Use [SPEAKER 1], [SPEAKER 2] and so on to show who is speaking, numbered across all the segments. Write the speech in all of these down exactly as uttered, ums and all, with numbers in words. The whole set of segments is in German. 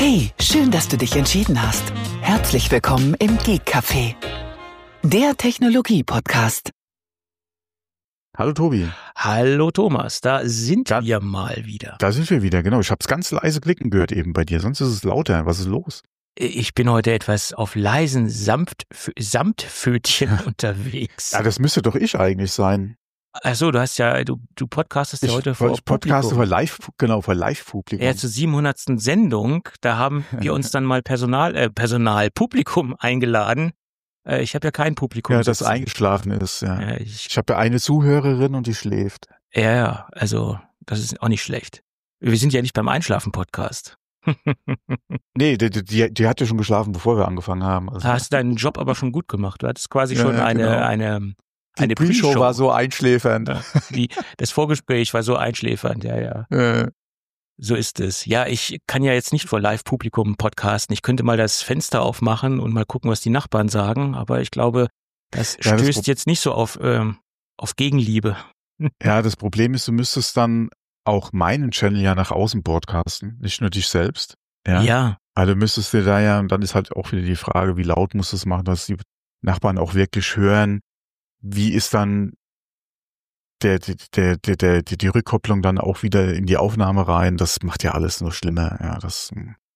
[SPEAKER 1] Hey, schön, dass du dich entschieden hast. Herzlich willkommen im Geek Café, der Technologie-Podcast.
[SPEAKER 2] Hallo Tobi.
[SPEAKER 3] Hallo Thomas, da sind
[SPEAKER 2] da,
[SPEAKER 3] wir mal wieder.
[SPEAKER 2] Da sind wir wieder, genau. Ich habe es ganz leise klicken gehört eben bei dir, sonst ist es lauter. Was ist los?
[SPEAKER 3] Ich bin heute etwas auf leisen Samt, Samtpfötchen unterwegs.
[SPEAKER 2] Ja, das müsste doch ich eigentlich sein.
[SPEAKER 3] Ach so, du hast ja, du, du podcastest
[SPEAKER 2] ich,
[SPEAKER 3] ja heute vor
[SPEAKER 2] ich podcaste
[SPEAKER 3] Publikum.
[SPEAKER 2] vor Live, genau, vor Live-Publikum.
[SPEAKER 3] Ja, zur siebenhundertsten Sendung, da haben wir uns dann mal Personal, äh, Personal, Publikum eingeladen. Äh, ich habe ja kein Publikum.
[SPEAKER 2] Ja, das
[SPEAKER 3] sitzen.
[SPEAKER 2] eingeschlafen ist, ja. ja
[SPEAKER 3] ich
[SPEAKER 2] ich habe ja eine Zuhörerin und die schläft.
[SPEAKER 3] Ja, ja, also das ist auch nicht schlecht. Wir sind ja nicht beim Einschlafen-Podcast.
[SPEAKER 2] Nee, die, die, die hat ja schon geschlafen, bevor wir angefangen haben. Also.
[SPEAKER 3] Hast deinen Job aber schon gut gemacht. Du hattest quasi
[SPEAKER 2] ja,
[SPEAKER 3] schon
[SPEAKER 2] ja,
[SPEAKER 3] eine,
[SPEAKER 2] genau.
[SPEAKER 3] eine,
[SPEAKER 2] die
[SPEAKER 3] eine
[SPEAKER 2] Pre-Show
[SPEAKER 3] Pre-Show
[SPEAKER 2] war so einschläfernd.
[SPEAKER 3] Ja, die, das Vorgespräch war so einschläfernd, ja, ja.
[SPEAKER 2] Äh.
[SPEAKER 3] So ist es. Ja, ich kann ja jetzt nicht vor Live-Publikum podcasten. Ich könnte mal das Fenster aufmachen und mal gucken, was die Nachbarn sagen. Aber ich glaube, das
[SPEAKER 2] ja,
[SPEAKER 3] stößt
[SPEAKER 2] das
[SPEAKER 3] jetzt nicht so auf, ähm, auf Gegenliebe.
[SPEAKER 2] Ja, das Problem ist, du müsstest dann auch meinen Channel ja nach außen broadcasten, nicht nur dich selbst. Ja.
[SPEAKER 3] ja.
[SPEAKER 2] Also müsstest du da ja, und dann ist halt auch wieder die Frage, wie laut musst du es machen, dass die Nachbarn auch wirklich hören. Wie ist dann der, der, der, der, der, die Rückkopplung dann auch wieder in die Aufnahme rein? Das macht ja alles nur schlimmer. Ja, das.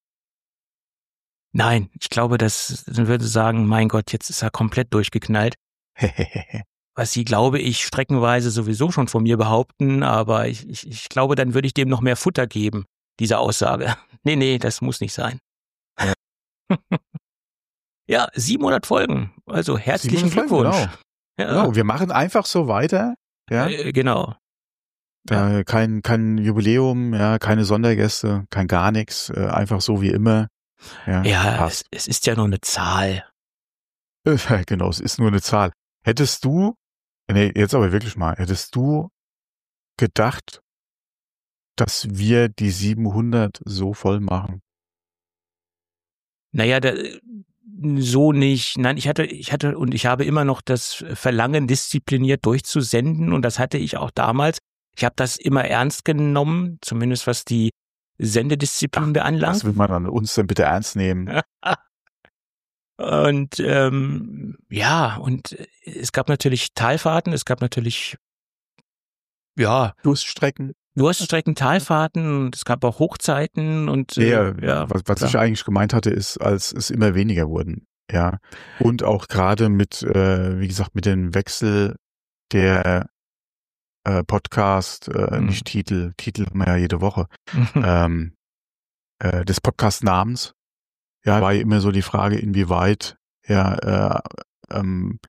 [SPEAKER 3] Nein, ich glaube, das dann würde sagen, mein Gott, jetzt ist er komplett durchgeknallt. Was sie, glaube ich, streckenweise sowieso schon von mir behaupten, aber ich, ich, ich glaube, dann würde ich dem noch mehr Futter geben, diese Aussage. Nee, nee, das muss nicht sein.
[SPEAKER 2] Ja,
[SPEAKER 3] ja siebenhundert Folgen, also herzlichen Glückwunsch.
[SPEAKER 2] Genau.
[SPEAKER 3] Ja.
[SPEAKER 2] Genau, wir machen einfach so weiter. Ja,
[SPEAKER 3] äh, genau.
[SPEAKER 2] Da, kein, kein Jubiläum, ja, keine Sondergäste, kein gar nichts, äh, einfach so wie immer. Ja,
[SPEAKER 3] ja es, es ist ja nur eine Zahl.
[SPEAKER 2] Genau, es ist nur eine Zahl. Hättest du, nee, jetzt aber wirklich mal, hättest du gedacht, dass wir die siebenhundert so voll machen?
[SPEAKER 3] Naja, da, so nicht. Nein, ich hatte, ich hatte und ich habe immer noch das Verlangen, diszipliniert durchzusenden und das hatte ich auch damals. Ich habe das immer ernst genommen, zumindest was die Sendedisziplin beanlangt.
[SPEAKER 2] Was will man an uns denn bitte ernst nehmen?
[SPEAKER 3] Und ähm, ja, und es gab natürlich Talfahrten, es gab natürlich ja
[SPEAKER 2] Durststrecken.
[SPEAKER 3] Durststrecken, Talfahrten und es gab auch Hochzeiten und
[SPEAKER 2] ja,
[SPEAKER 3] äh, ja
[SPEAKER 2] was, was ich eigentlich gemeint hatte, ist, als es immer weniger wurden, ja, und auch gerade mit, äh, wie gesagt, mit dem Wechsel der äh, Podcast, äh,
[SPEAKER 3] Mhm.
[SPEAKER 2] nicht Titel, Titel haben wir ja jede Woche, ähm, äh, des Podcast-Namens, ja, war ja immer so die Frage, inwieweit ja äh, ähm,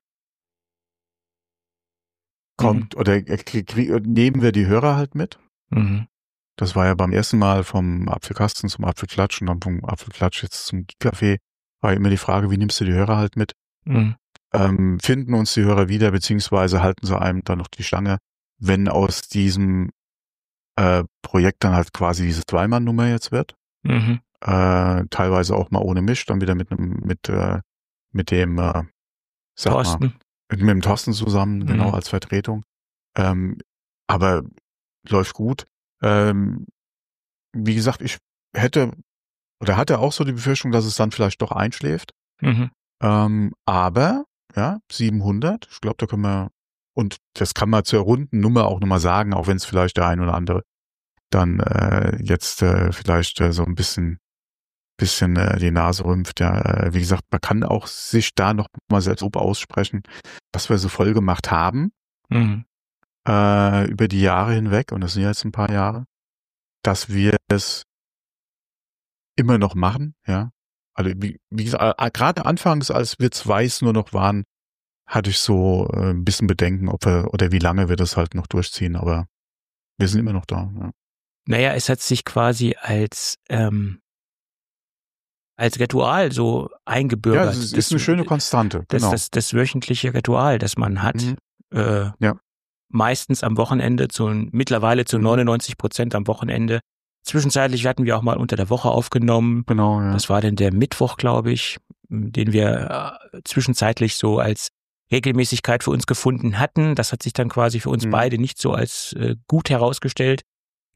[SPEAKER 2] kommt
[SPEAKER 3] Mhm.
[SPEAKER 2] oder krieg, krieg, nehmen wir die Hörer halt mit.
[SPEAKER 3] Mhm.
[SPEAKER 2] Das war ja beim ersten Mal vom Apfelkasten zum Apfelklatsch und dann vom Apfelklatsch jetzt zum Geek-Café. War immer die Frage, wie nimmst du die Hörer halt mit?
[SPEAKER 3] Mhm.
[SPEAKER 2] Ähm, finden uns die Hörer wieder, beziehungsweise halten sie einem dann noch die Stange, wenn aus diesem äh, Projekt dann halt quasi diese Zweimann-Nummer jetzt wird.
[SPEAKER 3] Mhm.
[SPEAKER 2] Äh, teilweise auch mal ohne mich, dann wieder mit einem, mit, äh, mit dem äh, sag
[SPEAKER 3] Thorsten.
[SPEAKER 2] Mal, mit, mit dem Thorsten zusammen, genau,
[SPEAKER 3] Mhm.
[SPEAKER 2] als Vertretung. Ähm, aber läuft gut. Ähm, wie gesagt, ich hätte oder hatte auch so die Befürchtung, dass es dann vielleicht doch einschläft.
[SPEAKER 3] Mhm.
[SPEAKER 2] Ähm, aber, ja, siebenhundert, ich glaube, da können wir, und das kann man zur runden Nummer auch nochmal sagen, auch wenn es vielleicht der ein oder andere dann äh, jetzt äh, vielleicht äh, so ein bisschen bisschen äh, die Nase rümpft. Ja, äh, wie gesagt, man kann auch sich da noch mal selbst aussprechen, was wir so voll gemacht haben.
[SPEAKER 3] Mhm.
[SPEAKER 2] Äh, über die Jahre hinweg, und das sind jetzt ein paar Jahre, dass wir es immer noch machen, ja. Also wie, wie gesagt, äh, gerade anfangs, als wir zwei es nur noch waren, hatte ich so äh, ein bisschen Bedenken, ob wir oder wie lange wir das halt noch durchziehen, aber wir sind immer noch da. Ja.
[SPEAKER 3] Naja, es hat sich quasi als ähm, als Ritual so eingebürgert.
[SPEAKER 2] Ja, es ist,
[SPEAKER 3] das,
[SPEAKER 2] ist eine schöne Konstante.
[SPEAKER 3] Das,
[SPEAKER 2] Genau.
[SPEAKER 3] das, das wöchentliche Ritual, das man hat.
[SPEAKER 2] Mhm.
[SPEAKER 3] Äh,
[SPEAKER 2] ja.
[SPEAKER 3] Meistens am Wochenende, zu, mittlerweile zu neunundneunzig Prozent am Wochenende. Zwischenzeitlich hatten wir auch mal unter der Woche aufgenommen.
[SPEAKER 2] Genau, ja.
[SPEAKER 3] Das war denn der Mittwoch, glaube ich, den wir äh, zwischenzeitlich so als Regelmäßigkeit für uns gefunden hatten. Das hat sich dann quasi für uns
[SPEAKER 2] Mhm.
[SPEAKER 3] beide nicht so als äh, gut herausgestellt.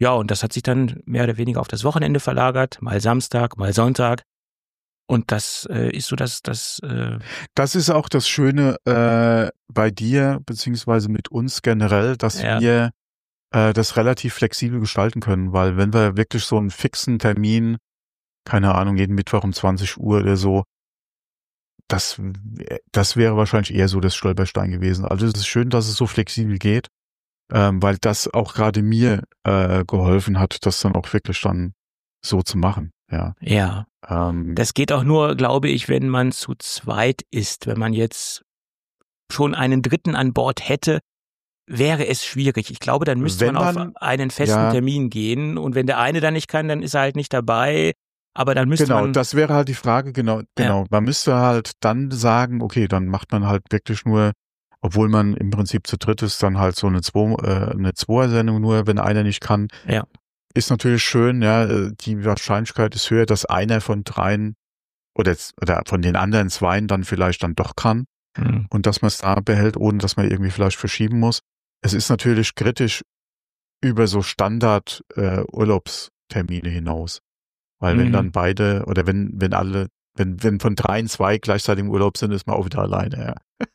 [SPEAKER 3] ja, und das hat sich dann mehr oder weniger auf das Wochenende verlagert, mal Samstag, mal Sonntag. Und das äh, ist so, dass das. Äh
[SPEAKER 2] das ist auch das Schöne äh, bei dir beziehungsweise mit uns generell, dass
[SPEAKER 3] ja.
[SPEAKER 2] wir äh, das relativ flexibel gestalten können, weil wenn wir wirklich so einen fixen Termin, keine Ahnung, jeden Mittwoch um zwanzig Uhr oder so, das das wäre wahrscheinlich eher so das Stolperstein gewesen. Also es ist schön, dass es so flexibel geht, ähm, weil das auch gerade mir äh, geholfen hat, das dann auch wirklich dann so zu machen. Ja.
[SPEAKER 3] Ja.
[SPEAKER 2] Ähm,
[SPEAKER 3] das geht auch nur, glaube ich, wenn man zu zweit ist. Wenn man jetzt schon einen Dritten an Bord hätte, wäre es schwierig. Ich glaube, dann müsste
[SPEAKER 2] wenn
[SPEAKER 3] man,
[SPEAKER 2] man
[SPEAKER 3] auf einen festen
[SPEAKER 2] ja,
[SPEAKER 3] Termin gehen. Und wenn der eine dann nicht kann, dann ist er halt nicht dabei. Aber dann müsste
[SPEAKER 2] genau,
[SPEAKER 3] man.
[SPEAKER 2] das wäre halt die Frage, genau, genau.
[SPEAKER 3] Ja.
[SPEAKER 2] Man müsste halt dann sagen, okay, dann macht man halt wirklich nur, obwohl man im Prinzip zu dritt ist, dann halt so eine zwei, äh, eine Zweier-Sendung nur, wenn einer nicht kann.
[SPEAKER 3] Ja.
[SPEAKER 2] Ist natürlich schön, ja, die Wahrscheinlichkeit ist höher, dass einer von dreien oder, oder von den anderen zweien dann vielleicht dann doch kann
[SPEAKER 3] Mhm.
[SPEAKER 2] und dass man es da behält, ohne dass man irgendwie vielleicht verschieben muss. Es ist natürlich kritisch über so Standard äh, Urlaubstermine hinaus. Weil wenn
[SPEAKER 3] Mhm.
[SPEAKER 2] dann beide oder wenn, wenn alle, wenn, wenn von dreien zwei gleichzeitig im Urlaub sind, ist man auch wieder alleine, ja.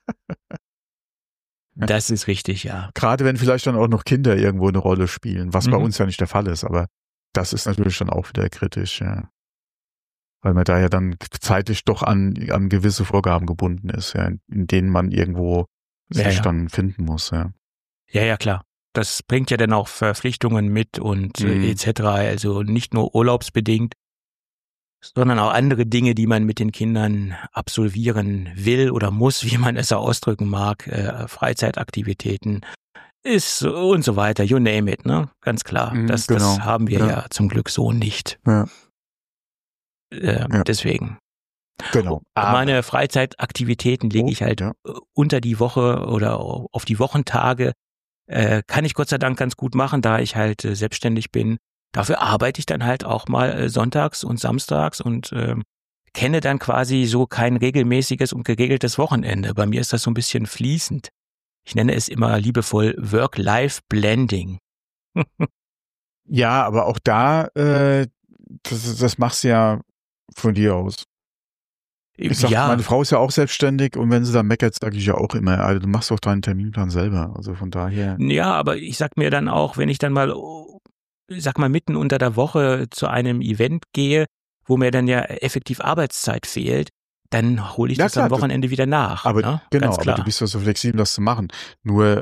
[SPEAKER 3] Das ist richtig, ja.
[SPEAKER 2] Gerade wenn vielleicht dann auch noch Kinder irgendwo eine Rolle spielen, was
[SPEAKER 3] Mhm.
[SPEAKER 2] bei uns ja nicht der Fall ist, aber das ist natürlich dann auch wieder kritisch, ja. Weil man da ja dann zeitlich doch an, an gewisse Vorgaben gebunden ist, ja, in, in denen man irgendwo
[SPEAKER 3] Ja,
[SPEAKER 2] sich
[SPEAKER 3] ja.
[SPEAKER 2] dann finden muss, ja.
[SPEAKER 3] Ja, ja, klar. Das bringt ja dann auch Verpflichtungen mit und
[SPEAKER 2] Mhm.
[SPEAKER 3] äh, et cetera. Also nicht nur urlaubsbedingt, sondern auch andere Dinge, die man mit den Kindern absolvieren will oder muss, wie man es auch ausdrücken mag, äh, Freizeitaktivitäten ist und so weiter, you name it, ne? Ganz klar.
[SPEAKER 2] Mhm,
[SPEAKER 3] das,
[SPEAKER 2] genau.
[SPEAKER 3] das haben wir
[SPEAKER 2] Ja.
[SPEAKER 3] ja zum Glück so nicht.
[SPEAKER 2] Ja,
[SPEAKER 3] Äh,
[SPEAKER 2] Ja.
[SPEAKER 3] Deswegen.
[SPEAKER 2] genau.
[SPEAKER 3] Meine Freizeitaktivitäten lege
[SPEAKER 2] Oh,
[SPEAKER 3] ich halt
[SPEAKER 2] ja.
[SPEAKER 3] äh, unter die Woche oder auf die Wochentage. Äh, kann ich Gott sei Dank ganz gut machen, da ich halt äh, selbstständig bin. Dafür arbeite ich dann halt auch mal äh, sonntags und samstags und ähm, kenne dann quasi so kein regelmäßiges und geregeltes Wochenende. Bei mir ist das so ein bisschen fließend. Ich nenne es immer liebevoll Work-Life-Blending.
[SPEAKER 2] Ja, aber auch da, äh, das, das machst du ja von dir aus. Ich sag,
[SPEAKER 3] ja,
[SPEAKER 2] meine Frau ist ja auch selbstständig und wenn sie da meckert, sage ich ja auch immer, also du machst doch deinen Terminplan selber. Also von daher.
[SPEAKER 3] ja, aber ich sag mir dann auch, wenn ich dann mal, ich sag mal, mitten unter der Woche zu einem Event gehe, wo mir dann ja effektiv Arbeitszeit fehlt, dann hole ich
[SPEAKER 2] Ja,
[SPEAKER 3] das
[SPEAKER 2] klar,
[SPEAKER 3] am Wochenende wieder nach.
[SPEAKER 2] Aber
[SPEAKER 3] ne?
[SPEAKER 2] genau,
[SPEAKER 3] Ganz klar.
[SPEAKER 2] aber du bist ja so flexibel, das zu machen. Nur,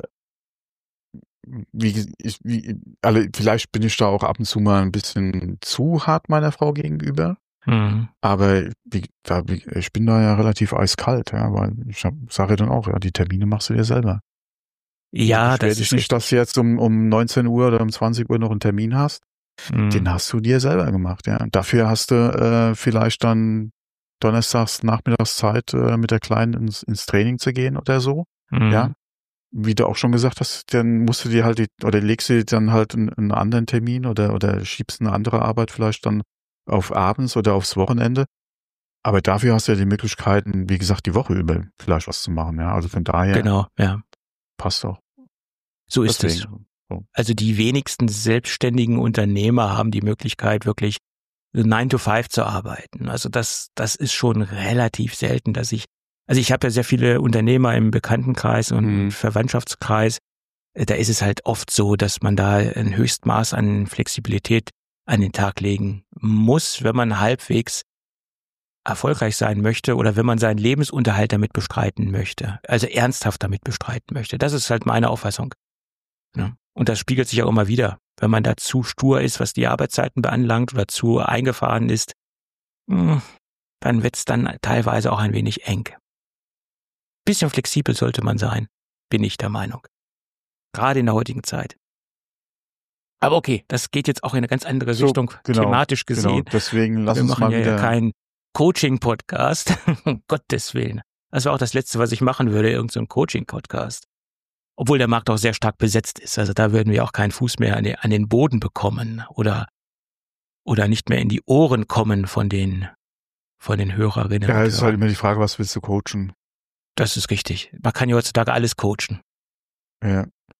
[SPEAKER 2] wie, ich, wie, alle, vielleicht bin ich da auch ab und zu mal ein bisschen zu hart meiner Frau gegenüber.
[SPEAKER 3] Mhm.
[SPEAKER 2] Aber wie, da, wie, ich bin da ja relativ eiskalt, ja, weil ich sage dann auch, ja, die Termine machst du dir selber.
[SPEAKER 3] Ja,
[SPEAKER 2] das
[SPEAKER 3] das
[SPEAKER 2] ist
[SPEAKER 3] ist
[SPEAKER 2] nicht, dass du jetzt um, um neunzehn Uhr oder um zwanzig Uhr noch einen Termin hast.
[SPEAKER 3] Mhm.
[SPEAKER 2] Den hast du dir selber gemacht, ja. Dafür hast du äh, vielleicht dann donnerstags nachmittags Zeit, äh, mit der Kleinen ins, ins Training zu gehen oder so,
[SPEAKER 3] Mhm.
[SPEAKER 2] ja. Wie du auch schon gesagt hast, dann musst du dir halt die, oder legst du dir dann halt einen, einen anderen Termin oder oder schiebst eine andere Arbeit vielleicht dann auf abends oder aufs Wochenende. Aber dafür hast du ja die Möglichkeiten, wie gesagt, die Woche über vielleicht was zu machen, ja. Also von daher
[SPEAKER 3] Genau, ja.
[SPEAKER 2] passt auch.
[SPEAKER 3] So ist es.
[SPEAKER 2] Deswegen. So.
[SPEAKER 3] Also die wenigsten selbstständigen Unternehmer haben die Möglichkeit, wirklich nine to five zu arbeiten. Also das, das ist schon relativ selten, dass ich, also ich habe ja sehr viele Unternehmer im Bekanntenkreis und
[SPEAKER 2] Mhm.
[SPEAKER 3] Verwandtschaftskreis. Da ist es halt oft so, dass man da ein Höchstmaß an Flexibilität an den Tag legen muss, wenn man halbwegs erfolgreich sein möchte oder wenn man seinen Lebensunterhalt damit bestreiten möchte, also ernsthaft damit bestreiten möchte. Das ist halt meine Auffassung. Ja. Und das spiegelt sich auch immer wieder. Wenn man da zu stur ist, was die Arbeitszeiten beanlangt oder zu eingefahren ist, dann wird's dann teilweise auch ein wenig eng. Bisschen flexibel sollte man sein, bin ich der Meinung. Gerade in der heutigen Zeit. Aber okay, das geht jetzt auch in eine ganz andere
[SPEAKER 2] So,
[SPEAKER 3] Richtung,
[SPEAKER 2] genau,
[SPEAKER 3] thematisch gesehen.
[SPEAKER 2] Genau. Deswegen lass
[SPEAKER 3] Wir
[SPEAKER 2] uns
[SPEAKER 3] machen
[SPEAKER 2] mal
[SPEAKER 3] ja
[SPEAKER 2] wieder.
[SPEAKER 3] keinen Coaching-Podcast. Um Gottes Willen. Das war auch das Letzte, was ich machen würde, irgendein so Coaching-Podcast. Obwohl der Markt auch sehr stark besetzt ist. Also da würden wir auch keinen Fuß mehr an den, an den Boden bekommen oder, oder nicht mehr in die Ohren kommen von den, von den Hörerinnen.
[SPEAKER 2] Ja,
[SPEAKER 3] und
[SPEAKER 2] es ist
[SPEAKER 3] Hörern.
[SPEAKER 2] halt immer die Frage, was willst du coachen?
[SPEAKER 3] Das ist richtig. Man kann ja heutzutage alles coachen.
[SPEAKER 2] Ja.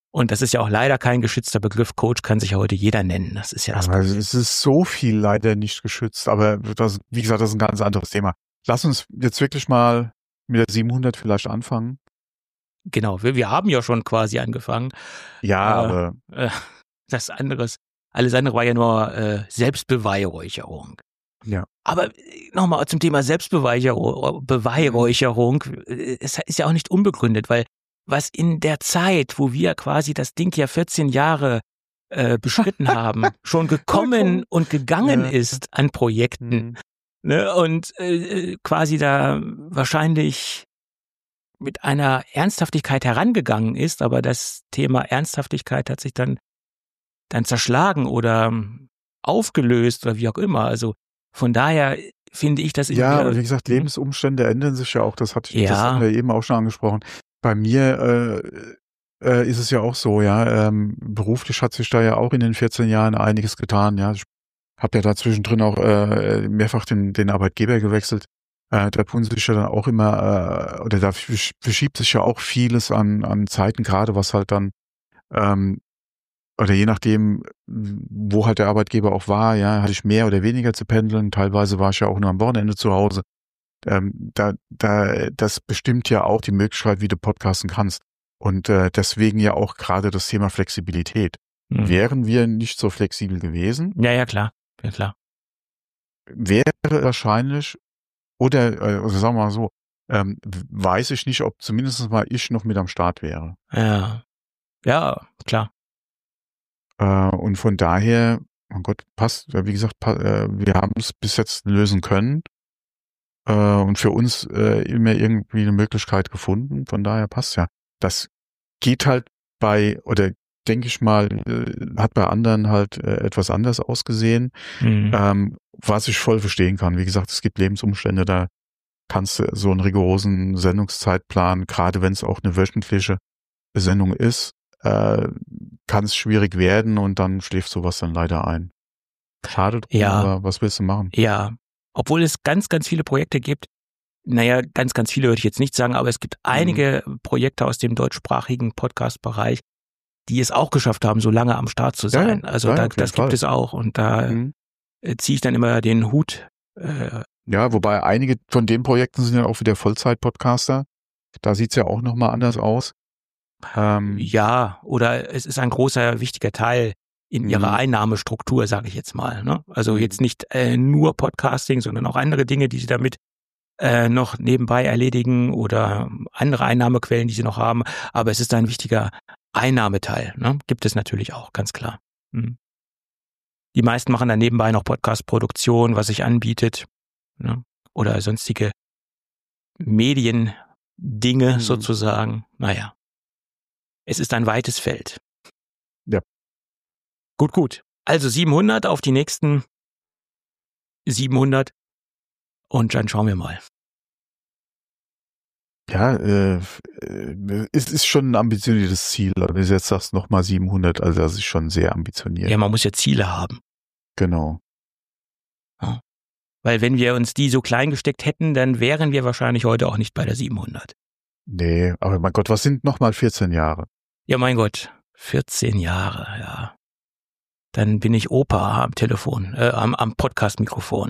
[SPEAKER 3] Und das ist ja auch leider kein geschützter Begriff. Coach kann sich ja heute jeder nennen. Das ist ja das
[SPEAKER 2] Aber
[SPEAKER 3] Problem.
[SPEAKER 2] es ist so viel leider nicht geschützt. Aber das, wie gesagt, das ist ein ganz anderes Thema. Lass uns jetzt wirklich mal mit der siebenhundert vielleicht anfangen.
[SPEAKER 3] Genau, wir, wir haben ja schon quasi angefangen.
[SPEAKER 2] Ja,
[SPEAKER 3] äh,
[SPEAKER 2] aber
[SPEAKER 3] äh, das anderes, alles andere war ja nur äh, Selbstbeweihräucherung.
[SPEAKER 2] ja.
[SPEAKER 3] Aber nochmal zum Thema Selbstbeweihräucherung. Beweihräucherung, es ist ja auch nicht unbegründet, weil was in der Zeit, wo wir quasi das Ding ja vierzehn Jahre äh, beschritten haben, schon gekommen und gegangen
[SPEAKER 2] Ja.
[SPEAKER 3] ist an Projekten,
[SPEAKER 2] Mhm.
[SPEAKER 3] ne, und äh, quasi da wahrscheinlich mit einer Ernsthaftigkeit herangegangen ist, aber das Thema Ernsthaftigkeit hat sich dann dann zerschlagen oder aufgelöst oder wie auch immer. Also von daher finde ich das
[SPEAKER 2] Ja,
[SPEAKER 3] irgendwie-
[SPEAKER 2] aber wie gesagt, Lebensumstände ändern sich ja auch. Das hatte ich,
[SPEAKER 3] Ja.
[SPEAKER 2] das hatten wir eben auch schon angesprochen. Bei mir äh, äh, ist es ja auch so, ja, ähm, beruflich hat sich da ja auch in den vierzehn Jahren einiges getan. Ja, ich habe ja da zwischendrin auch äh, mehrfach den, den Arbeitgeber gewechselt. Äh, da tun sich ja dann auch immer, äh, oder da versch- verschiebt sich ja auch vieles an, an Zeiten, gerade was halt dann, ähm, oder je nachdem, wo halt der Arbeitgeber auch war, ja, hatte ich mehr oder weniger zu pendeln. Teilweise war ich ja auch nur am Wochenende zu Hause. Ähm, da, da, das bestimmt ja auch die Möglichkeit, wie du podcasten kannst. Und äh, deswegen ja auch gerade das Thema Flexibilität.
[SPEAKER 3] Mhm.
[SPEAKER 2] Wären wir nicht so flexibel gewesen,
[SPEAKER 3] Ja, ja, klar. Ja, klar.
[SPEAKER 2] wäre wahrscheinlich, oder äh, also sagen wir mal so, ähm, weiß ich nicht, ob zumindest mal ich noch mit am Start wäre.
[SPEAKER 3] Ja. Ja, klar.
[SPEAKER 2] Äh, und von daher, mein Gott, passt, wie gesagt, pa- äh, wir haben es bis jetzt lösen können äh, und für uns äh, immer irgendwie eine Möglichkeit gefunden. Von daher passt ja. Das geht halt bei, oder denke ich mal, äh, hat bei anderen halt äh, etwas anders ausgesehen,
[SPEAKER 3] Mhm.
[SPEAKER 2] ähm, was ich voll verstehen kann. Wie gesagt, es gibt Lebensumstände, da kannst du so einen rigorosen Sendungszeitplan, gerade wenn es auch eine wöchentliche Sendung ist, äh, kann es schwierig werden und dann schläft sowas dann leider ein. Schade drum,
[SPEAKER 3] Ja.
[SPEAKER 2] aber was willst du machen?
[SPEAKER 3] Ja, obwohl es ganz, ganz viele Projekte gibt. Naja, ganz, ganz viele würde ich jetzt nicht sagen, aber es gibt einige Projekte aus dem deutschsprachigen Podcast-Bereich, die es auch geschafft haben, so lange am Start zu
[SPEAKER 2] Ja, ja.
[SPEAKER 3] sein. Also
[SPEAKER 2] Ja,
[SPEAKER 3] da,
[SPEAKER 2] auf jeden
[SPEAKER 3] das gibt
[SPEAKER 2] Fall.
[SPEAKER 3] es auch und da
[SPEAKER 2] Mhm.
[SPEAKER 3] äh, ziehe ich dann immer den Hut. Äh,
[SPEAKER 2] Ja, wobei einige von den Projekten sind ja auch wieder Vollzeit-Podcaster. Da sieht's ja auch nochmal anders aus. Ähm,
[SPEAKER 3] ja, oder es ist ein großer, wichtiger Teil in ihrer
[SPEAKER 2] Mhm.
[SPEAKER 3] Einnahmestruktur, sage ich jetzt mal. Ne? Also
[SPEAKER 2] Mhm.
[SPEAKER 3] jetzt nicht äh, nur Podcasting, sondern auch andere Dinge, die sie damit äh, noch nebenbei erledigen oder andere Einnahmequellen, die sie noch haben. Aber es ist ein wichtiger Einnahmeteil. Ne? Gibt es natürlich auch, ganz klar. Mhm. Die meisten machen dann nebenbei noch Podcast-Produktion, was sich anbietet. Ne? Oder sonstige Mediendinge
[SPEAKER 2] Mhm.
[SPEAKER 3] sozusagen. Naja, es ist ein weites Feld.
[SPEAKER 2] Ja.
[SPEAKER 3] Gut, gut. Also siebenhundert auf die nächsten siebenhundert und dann schauen wir mal.
[SPEAKER 2] Ja, äh, äh, es ist schon ein ambitioniertes Ziel. Wenn du jetzt sagst, nochmal siebenhundert, also das ist schon sehr ambitioniert.
[SPEAKER 3] Ja, man muss ja Ziele haben.
[SPEAKER 2] Genau.
[SPEAKER 3] Weil wenn wir uns die so klein gesteckt hätten, dann wären wir wahrscheinlich heute auch nicht bei der siebenhundert.
[SPEAKER 2] Nee, aber mein Gott, was sind nochmal vierzehn Jahre?
[SPEAKER 3] Ja, mein Gott, vierzehn Jahre, ja. Dann bin ich Opa am Telefon, äh, am, am Podcast-Mikrofon.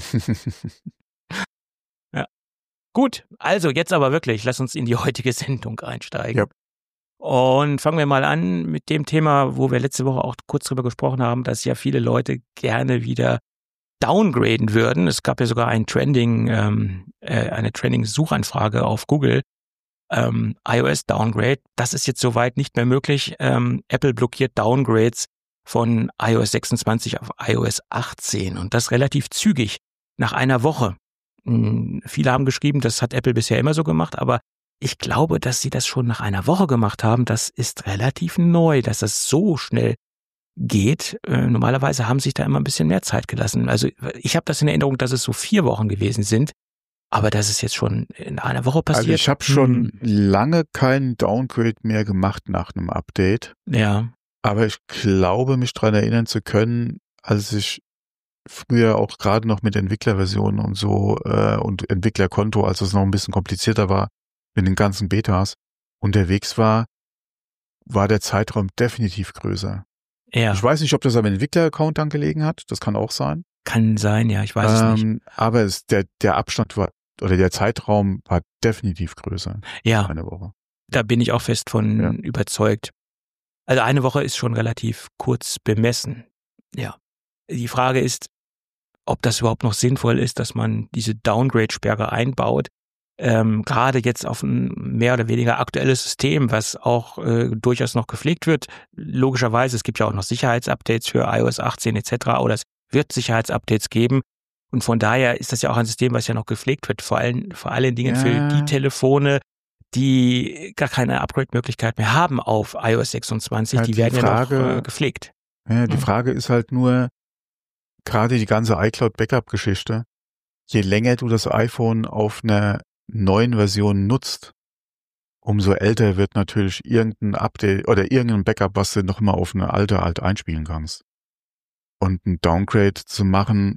[SPEAKER 3] Gut, also jetzt aber wirklich, lass uns in die heutige Sendung einsteigen.
[SPEAKER 2] Ja.
[SPEAKER 3] Und fangen wir mal an mit dem Thema, wo wir letzte Woche auch kurz drüber gesprochen haben, dass ja viele Leute gerne wieder downgraden würden. Es gab ja sogar ein Trending, ähm, äh, eine Trending-Suchanfrage auf Google, ähm, iOS-Downgrade. Das ist jetzt soweit nicht mehr möglich. Ähm, Apple blockiert Downgrades von iOS sechsundzwanzig auf iOS achtzehn und das relativ zügig, nach einer Woche. Hm, viele haben geschrieben, das hat Apple bisher immer so gemacht, aber ich glaube, dass sie das schon nach einer Woche gemacht haben. Das ist relativ neu, dass das so schnell geht. Äh, normalerweise haben sich da immer ein bisschen mehr Zeit gelassen. Also ich habe das in Erinnerung, dass es so vier Wochen gewesen sind, aber das ist jetzt schon in einer Woche passiert.
[SPEAKER 2] Also ich habe schon
[SPEAKER 3] Hm,
[SPEAKER 2] lange keinen Downgrade mehr gemacht nach einem Update,
[SPEAKER 3] ja,
[SPEAKER 2] aber ich glaube, mich daran erinnern zu können, als ich früher auch gerade noch mit Entwicklerversionen und so äh, und Entwicklerkonto, als es noch ein bisschen komplizierter war, mit den ganzen Betas unterwegs war, war der Zeitraum definitiv größer.
[SPEAKER 3] Ja.
[SPEAKER 2] Ich weiß nicht, ob das am Entwickler-Account dann gelegen hat. Das kann auch sein.
[SPEAKER 3] Kann sein, ja, ich weiß
[SPEAKER 2] ähm,
[SPEAKER 3] es nicht.
[SPEAKER 2] Aber es, der, der Abstand war, oder der Zeitraum war definitiv größer.
[SPEAKER 3] Ja.
[SPEAKER 2] Eine Woche.
[SPEAKER 3] Da bin ich auch fest von
[SPEAKER 2] Ja.
[SPEAKER 3] überzeugt. Also eine Woche ist schon relativ kurz bemessen. Ja. Die Frage ist, ob das überhaupt noch sinnvoll ist, dass man diese Downgrade-Sperre einbaut. Ähm, gerade jetzt auf ein mehr oder weniger aktuelles System, was auch äh, durchaus noch gepflegt wird. Logischerweise, es gibt ja auch noch Sicherheitsupdates für i O S achtzehn et cetera oder es wird Sicherheitsupdates geben. Und von daher ist das ja auch ein System, was ja noch gepflegt wird, vor allen, vor allen Dingen
[SPEAKER 2] Ja.
[SPEAKER 3] für die Telefone, die gar keine Upgrade-Möglichkeit mehr haben auf i O S sechsundzwanzig.
[SPEAKER 2] Ja,
[SPEAKER 3] die
[SPEAKER 2] die
[SPEAKER 3] werden
[SPEAKER 2] Frage-
[SPEAKER 3] ja noch äh, gepflegt.
[SPEAKER 2] Ja, die
[SPEAKER 3] Mhm.
[SPEAKER 2] Frage ist halt nur, gerade die ganze iCloud-Backup-Geschichte, je länger du das iPhone auf einer neuen Version nutzt, umso älter wird natürlich irgendein Update oder irgendein Backup, was du noch mal auf eine alte halt einspielen kannst. Und ein Downgrade zu machen,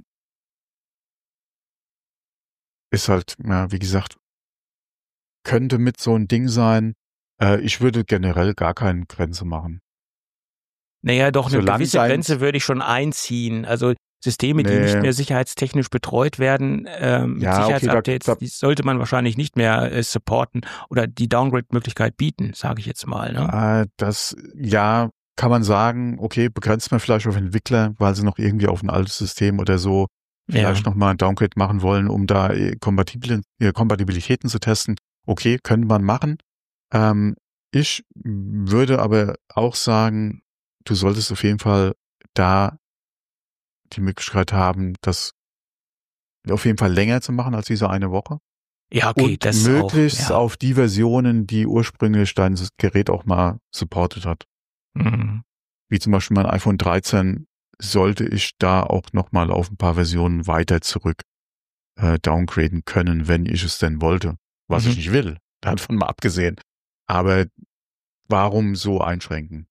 [SPEAKER 2] ist halt, ja, wie gesagt, könnte mit so ein Ding sein. Äh, ich würde generell gar keine Grenze machen.
[SPEAKER 3] Naja, doch, eine
[SPEAKER 2] Solange
[SPEAKER 3] gewisse
[SPEAKER 2] dein-
[SPEAKER 3] Grenze würde ich schon einziehen. Also Systeme, die
[SPEAKER 2] Nee.
[SPEAKER 3] nicht mehr sicherheitstechnisch betreut werden, ähm, mit
[SPEAKER 2] Ja, okay, da-
[SPEAKER 3] Sicherheitsupdates,
[SPEAKER 2] da-
[SPEAKER 3] die sollte man wahrscheinlich nicht mehr äh, supporten oder die Downgrade-Möglichkeit bieten, sage ich jetzt mal. Ne?
[SPEAKER 2] Äh, das, ja, kann man sagen, okay, begrenzt man vielleicht auf Entwickler, weil sie noch irgendwie auf ein altes System oder so vielleicht
[SPEAKER 3] Ja.
[SPEAKER 2] noch mal ein Downgrade machen wollen, um da äh, Kompatibil äh, Kompatibilitäten zu testen. Okay, könnte man machen. Ähm, ich würde aber auch sagen, du solltest auf jeden Fall da die Möglichkeit haben, das auf jeden Fall länger zu machen als diese eine Woche.
[SPEAKER 3] Ja, okay,
[SPEAKER 2] Und
[SPEAKER 3] das
[SPEAKER 2] möglichst
[SPEAKER 3] auch. Ja.
[SPEAKER 2] auf die Versionen, die ursprünglich dein Gerät auch mal supportet hat.
[SPEAKER 3] Mhm.
[SPEAKER 2] Wie zum Beispiel mein iPhone dreizehn, sollte ich da auch nochmal auf ein paar Versionen weiter zurück äh, downgraden können, wenn ich es denn wollte. Was
[SPEAKER 3] Mhm.
[SPEAKER 2] ich nicht will, davon mal abgesehen. Aber warum so einschränken?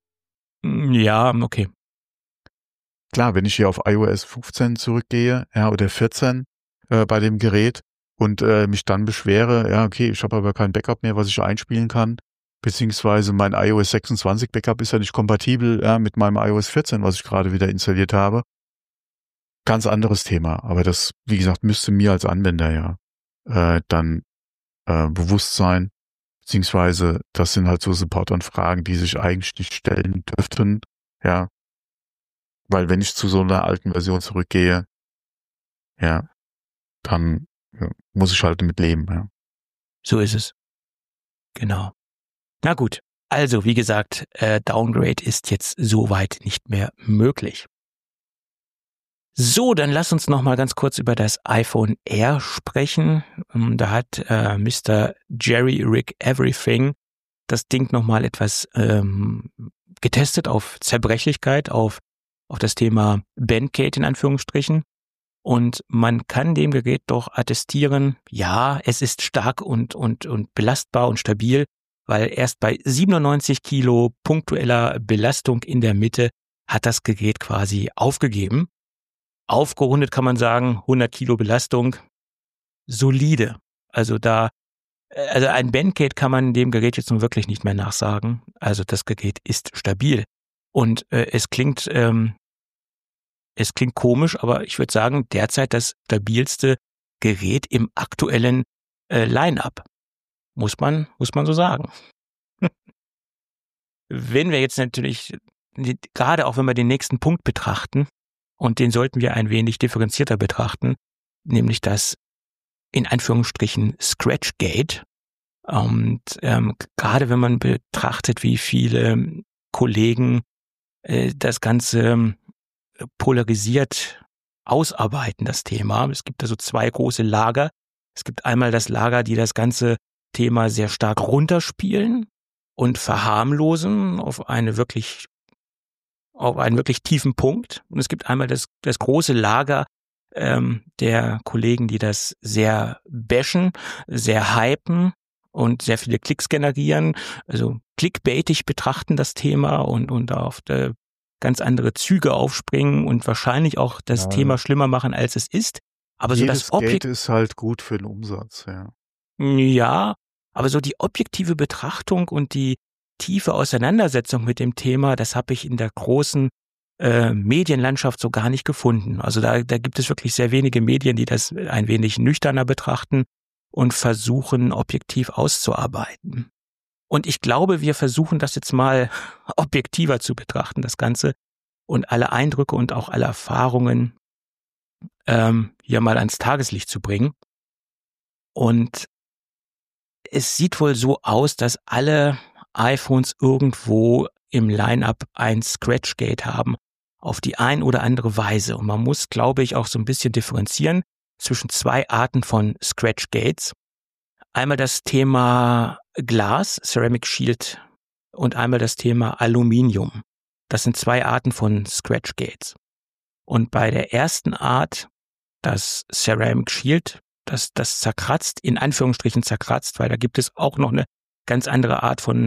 [SPEAKER 3] Ja, okay.
[SPEAKER 2] Klar, wenn ich hier auf i O S fünfzehn zurückgehe, ja, oder vierzehn äh, bei dem Gerät und äh, mich dann beschwere, ja, okay, ich habe aber kein Backup mehr, was ich einspielen kann, beziehungsweise mein i O S sechsundzwanzig Backup ist ja nicht kompatibel ja, mit meinem i O S vierzehn, was ich gerade wieder installiert habe. Ganz anderes Thema, aber das, wie gesagt, müsste mir als Anwender ja äh, dann äh, bewusst sein, beziehungsweise das sind halt so Supportanfragen, die sich eigentlich nicht stellen dürften, ja, weil wenn ich zu so einer alten Version zurückgehe, ja, dann ja, muss ich halt damit leben, ja.
[SPEAKER 3] So ist es. Genau. Na gut. Also, wie gesagt, äh, Downgrade ist jetzt soweit nicht mehr möglich. So, dann lass uns noch mal ganz kurz über das iPhone Air sprechen. Ähm, Da hat äh, Mister Jerry Rig Everything das Ding noch mal etwas ähm, getestet auf Zerbrechlichkeit, auf auf das Thema Bandgate in Anführungsstrichen. Und man kann dem Gerät doch attestieren, ja, es ist stark und und und belastbar und stabil, weil erst bei siebenundneunzig Kilo punktueller Belastung in der Mitte hat das Gerät quasi aufgegeben. Aufgerundet kann man sagen, hundert Kilo Belastung, solide. Also da, also ein Bandgate kann man dem Gerät jetzt nun wirklich nicht mehr nachsagen. Also das Gerät ist stabil. Und äh, es klingt, ähm, es klingt komisch, aber ich würde sagen, derzeit das stabilste Gerät im aktuellen äh, Line-Up. Muss man, muss man so sagen. Wenn wir jetzt natürlich, gerade auch wenn wir den nächsten Punkt betrachten, und den sollten wir ein wenig differenzierter betrachten, nämlich das in Anführungsstrichen Scratchgate. Und ähm, gerade wenn man betrachtet, wie viele Kollegen äh, das Ganze polarisiert ausarbeiten, das Thema. Es gibt also zwei große Lager. Es gibt einmal das Lager, die das ganze Thema sehr stark runterspielen und verharmlosen auf eine wirklich auf einen wirklich tiefen Punkt. Und es gibt einmal das, das große Lager ähm, der Kollegen, die das sehr bashen, sehr hypen und sehr viele Klicks generieren, also clickbaitig betrachten das Thema und, und auf der ganz andere Züge aufspringen und wahrscheinlich auch das
[SPEAKER 2] Ja.
[SPEAKER 3] Thema schlimmer machen, als es ist. Aber so
[SPEAKER 2] Jedes
[SPEAKER 3] das Objekt
[SPEAKER 2] Gate ist halt gut für den Umsatz, ja.
[SPEAKER 3] Ja, aber so die objektive Betrachtung und die tiefe Auseinandersetzung mit dem Thema, das habe ich in der großen äh, Medienlandschaft so gar nicht gefunden. Also da, da gibt es wirklich sehr wenige Medien, die das ein wenig nüchterner betrachten und versuchen, objektiv auszuarbeiten. Und ich glaube, wir versuchen das jetzt mal objektiver zu betrachten, das Ganze, und alle Eindrücke und auch alle Erfahrungen ähm, hier mal ans Tageslicht zu bringen. Und es sieht wohl so aus, dass alle iPhones irgendwo im Line-up ein Scratchgate haben, auf die ein oder andere Weise. Und man muss, glaube ich, auch so ein bisschen differenzieren zwischen zwei Arten von Scratchgates. Einmal das Thema Glas, Ceramic Shield, und einmal das Thema Aluminium. Das sind zwei Arten von Scratchgates. Und bei der ersten Art, das Ceramic Shield, das, das zerkratzt, in Anführungsstrichen zerkratzt, weil da gibt es auch noch eine ganz andere Art von,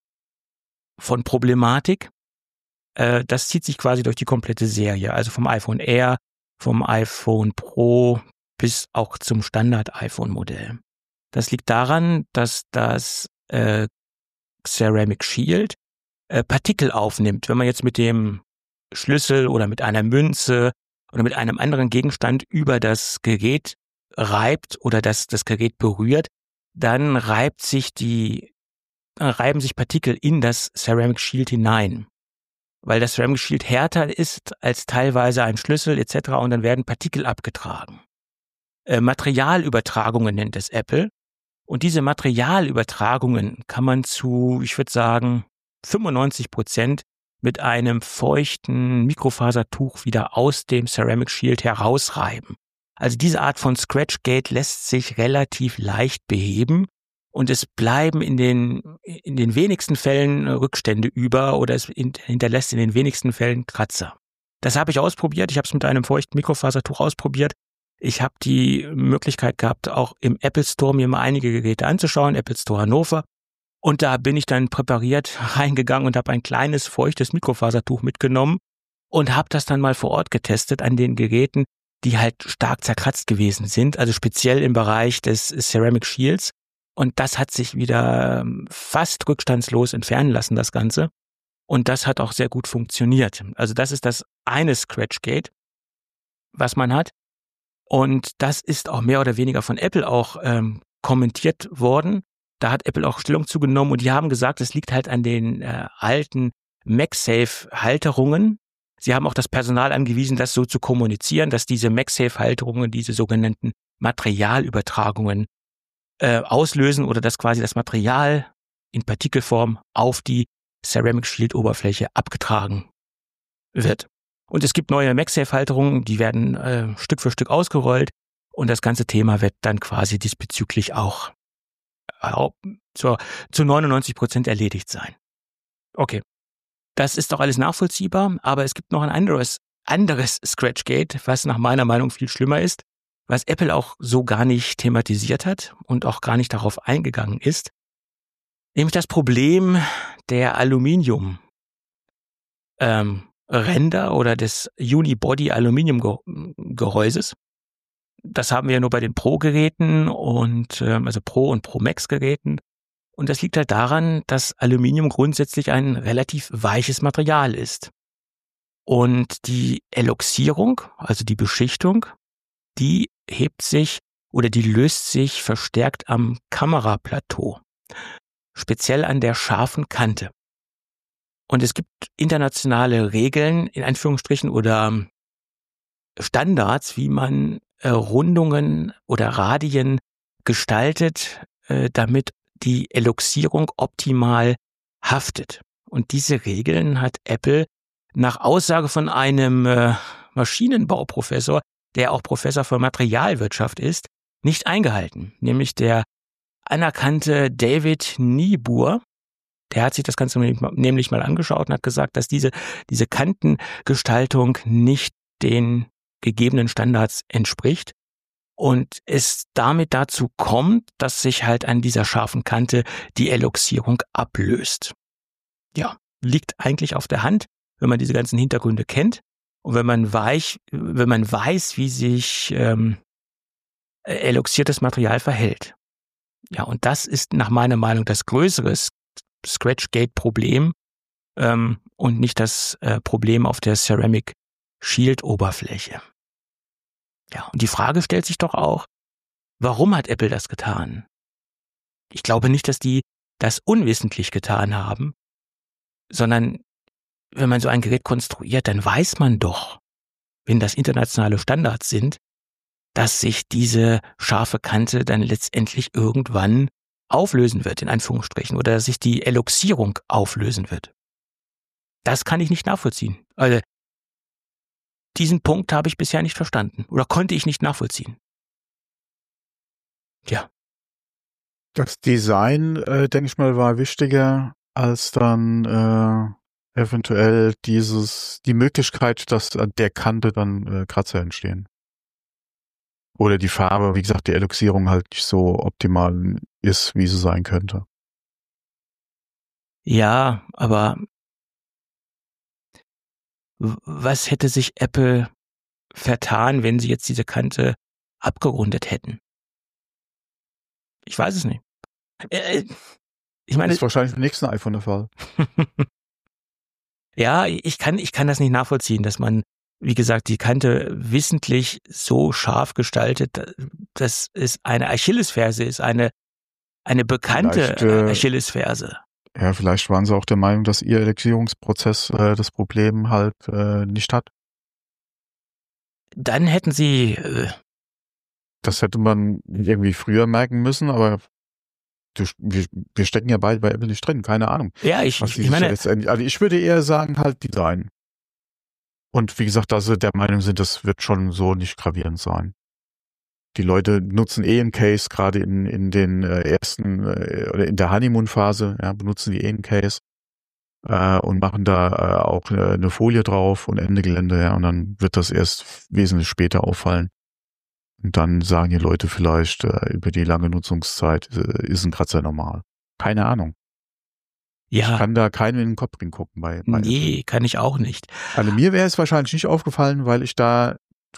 [SPEAKER 3] von Problematik. Äh, das zieht sich quasi durch die komplette Serie, also vom iPhone Air, vom iPhone Pro bis auch zum Standard-iPhone-Modell. Das liegt daran, dass das äh, Ceramic Shield äh, Partikel aufnimmt. Wenn man jetzt mit dem Schlüssel oder mit einer Münze oder mit einem anderen Gegenstand über das Gerät reibt oder das, das Gerät berührt, dann reibt sich die, reiben sich Partikel in das Ceramic Shield hinein. Weil das Ceramic Shield härter ist als teilweise ein Schlüssel et cetera und dann werden Partikel abgetragen. Äh, Materialübertragungen nennt es Apple. Und diese Materialübertragungen kann man zu, ich würde sagen, fünfundneunzig Prozent mit einem feuchten Mikrofasertuch wieder aus dem Ceramic Shield herausreiben. Also diese Art von Scratchgate lässt sich relativ leicht beheben und es bleiben in den, in den wenigsten Fällen Rückstände über oder es hinterlässt in den wenigsten Fällen Kratzer. Das habe ich ausprobiert. Ich habe es mit einem feuchten Mikrofasertuch ausprobiert. Ich habe die Möglichkeit gehabt, auch im Apple Store mir mal einige Geräte anzuschauen, Apple Store Hannover. Und da bin ich dann präpariert reingegangen und habe ein kleines, feuchtes Mikrofasertuch mitgenommen und habe das dann mal vor Ort getestet an den Geräten, die halt stark zerkratzt gewesen sind, also speziell im Bereich des Ceramic Shields. Und das hat sich wieder fast rückstandslos entfernen lassen, das Ganze. Und das hat auch sehr gut funktioniert. Also das ist das eine Scratchgate, was man hat. Und das ist auch mehr oder weniger von Apple auch ähm, kommentiert worden. Da hat Apple auch Stellung zugenommen und die haben gesagt, es liegt halt an den äh, alten MagSafe-Halterungen. Sie haben auch das Personal angewiesen, das so zu kommunizieren, dass diese MagSafe-Halterungen, diese sogenannten Materialübertragungen äh, auslösen oder dass quasi das Material in Partikelform auf die Ceramic Shield-Oberfläche abgetragen wird. Und es gibt neue MagSafe-Halterungen, die werden äh, Stück für Stück ausgerollt und das ganze Thema wird dann quasi diesbezüglich auch äh, zu, zu neunundneunzig Prozent erledigt sein. Okay, das ist doch alles nachvollziehbar, aber es gibt noch ein anderes, anderes Scratchgate, was nach meiner Meinung viel schlimmer ist, was Apple auch so gar nicht thematisiert hat und auch gar nicht darauf eingegangen ist, nämlich das Problem der Aluminium ähm, Ränder oder des Unibody-Aluminium-Gehäuses. Das haben wir ja nur bei den Pro-Geräten und ähm, also Pro- und Pro-Max-Geräten. Und das liegt halt daran, dass Aluminium grundsätzlich ein relativ weiches Material ist. Und die Eloxierung, also die Beschichtung, die hebt sich oder die löst sich verstärkt am Kameraplateau, speziell an der scharfen Kante. Und es gibt internationale Regeln, in Anführungsstrichen, oder Standards, wie man äh, Rundungen oder Radien gestaltet, äh, damit die Eloxierung optimal haftet. Und diese Regeln hat Apple nach Aussage von einem äh, Maschinenbauprofessor, der auch Professor für Materialwirtschaft ist, nicht eingehalten. Nämlich der anerkannte David Niebuhr. Der hat sich das Ganze nämlich mal angeschaut und hat gesagt, dass diese, diese Kantengestaltung nicht den gegebenen Standards entspricht und es damit dazu kommt, dass sich halt an dieser scharfen Kante die Eloxierung ablöst. Ja, liegt eigentlich auf der Hand, wenn man diese ganzen Hintergründe kennt und wenn man weich, wenn man weiß, wie sich ähm, eloxiertes Material verhält. Ja, und das ist nach meiner Meinung das größere Scratchgate-Problem ähm, und nicht das äh, Problem auf der Ceramic Shield-Oberfläche. Ja, und die Frage stellt sich doch auch, warum hat Apple das getan? Ich glaube nicht, dass die das unwissentlich getan haben, sondern wenn man so ein Gerät konstruiert, dann weiß man doch, wenn das internationale Standards sind, dass sich diese scharfe Kante dann letztendlich irgendwann auflösen wird, in Anführungsstrichen, oder dass sich die Eloxierung auflösen wird. Das kann ich nicht nachvollziehen. Also diesen Punkt habe ich bisher nicht verstanden oder konnte ich nicht nachvollziehen. Tja.
[SPEAKER 2] Das Design, äh, denke ich mal, war wichtiger als dann äh, eventuell dieses, die Möglichkeit, dass an der Kante dann äh, Kratzer entstehen. Oder die Farbe, wie gesagt, die Eloxierung halt nicht so optimal ist, wie sie sein könnte.
[SPEAKER 3] Ja, aber was hätte sich Apple vertan, wenn sie jetzt diese Kante abgerundet hätten? Ich weiß es nicht. Äh, ich meine,
[SPEAKER 2] das ist wahrscheinlich im nächsten iPhone der Fall.
[SPEAKER 3] Ja, ich kann, ich kann das nicht nachvollziehen, dass man, wie gesagt, die Kante wissentlich so scharf gestaltet, dass es eine Achillesferse ist, eine, eine bekannte äh, Achillesferse.
[SPEAKER 2] Ja, vielleicht waren sie auch der Meinung, dass ihr Eloxierungsprozess äh, das Problem halt äh, nicht hat.
[SPEAKER 3] Dann hätten sie... Äh,
[SPEAKER 2] das hätte man irgendwie früher merken müssen, aber du, wir, wir stecken ja beide bei Apple nicht drin, keine Ahnung.
[SPEAKER 3] Ja, ich,
[SPEAKER 2] ich,
[SPEAKER 3] ich meine...
[SPEAKER 2] Also ich würde eher sagen, halt Design. Und wie gesagt, dass sie der Meinung sind, das wird schon so nicht gravierend sein. Die Leute nutzen eh einen Case, gerade in, in den äh, ersten äh, oder in der Honeymoon-Phase, ja, benutzen die eh einen Case äh, und machen da äh, auch eine, eine Folie drauf und Ende Gelände, ja, und dann wird das erst wesentlich später auffallen. Und dann sagen die Leute vielleicht, äh, über die lange Nutzungszeit äh, ist ein Kratzer normal. Keine Ahnung.
[SPEAKER 3] Ja.
[SPEAKER 2] Ich kann da keinen in den Kopf gucken bei, bei
[SPEAKER 3] Nee,
[SPEAKER 2] Apple.
[SPEAKER 3] kann ich auch nicht.
[SPEAKER 2] Also mir wäre es wahrscheinlich nicht aufgefallen, weil ich da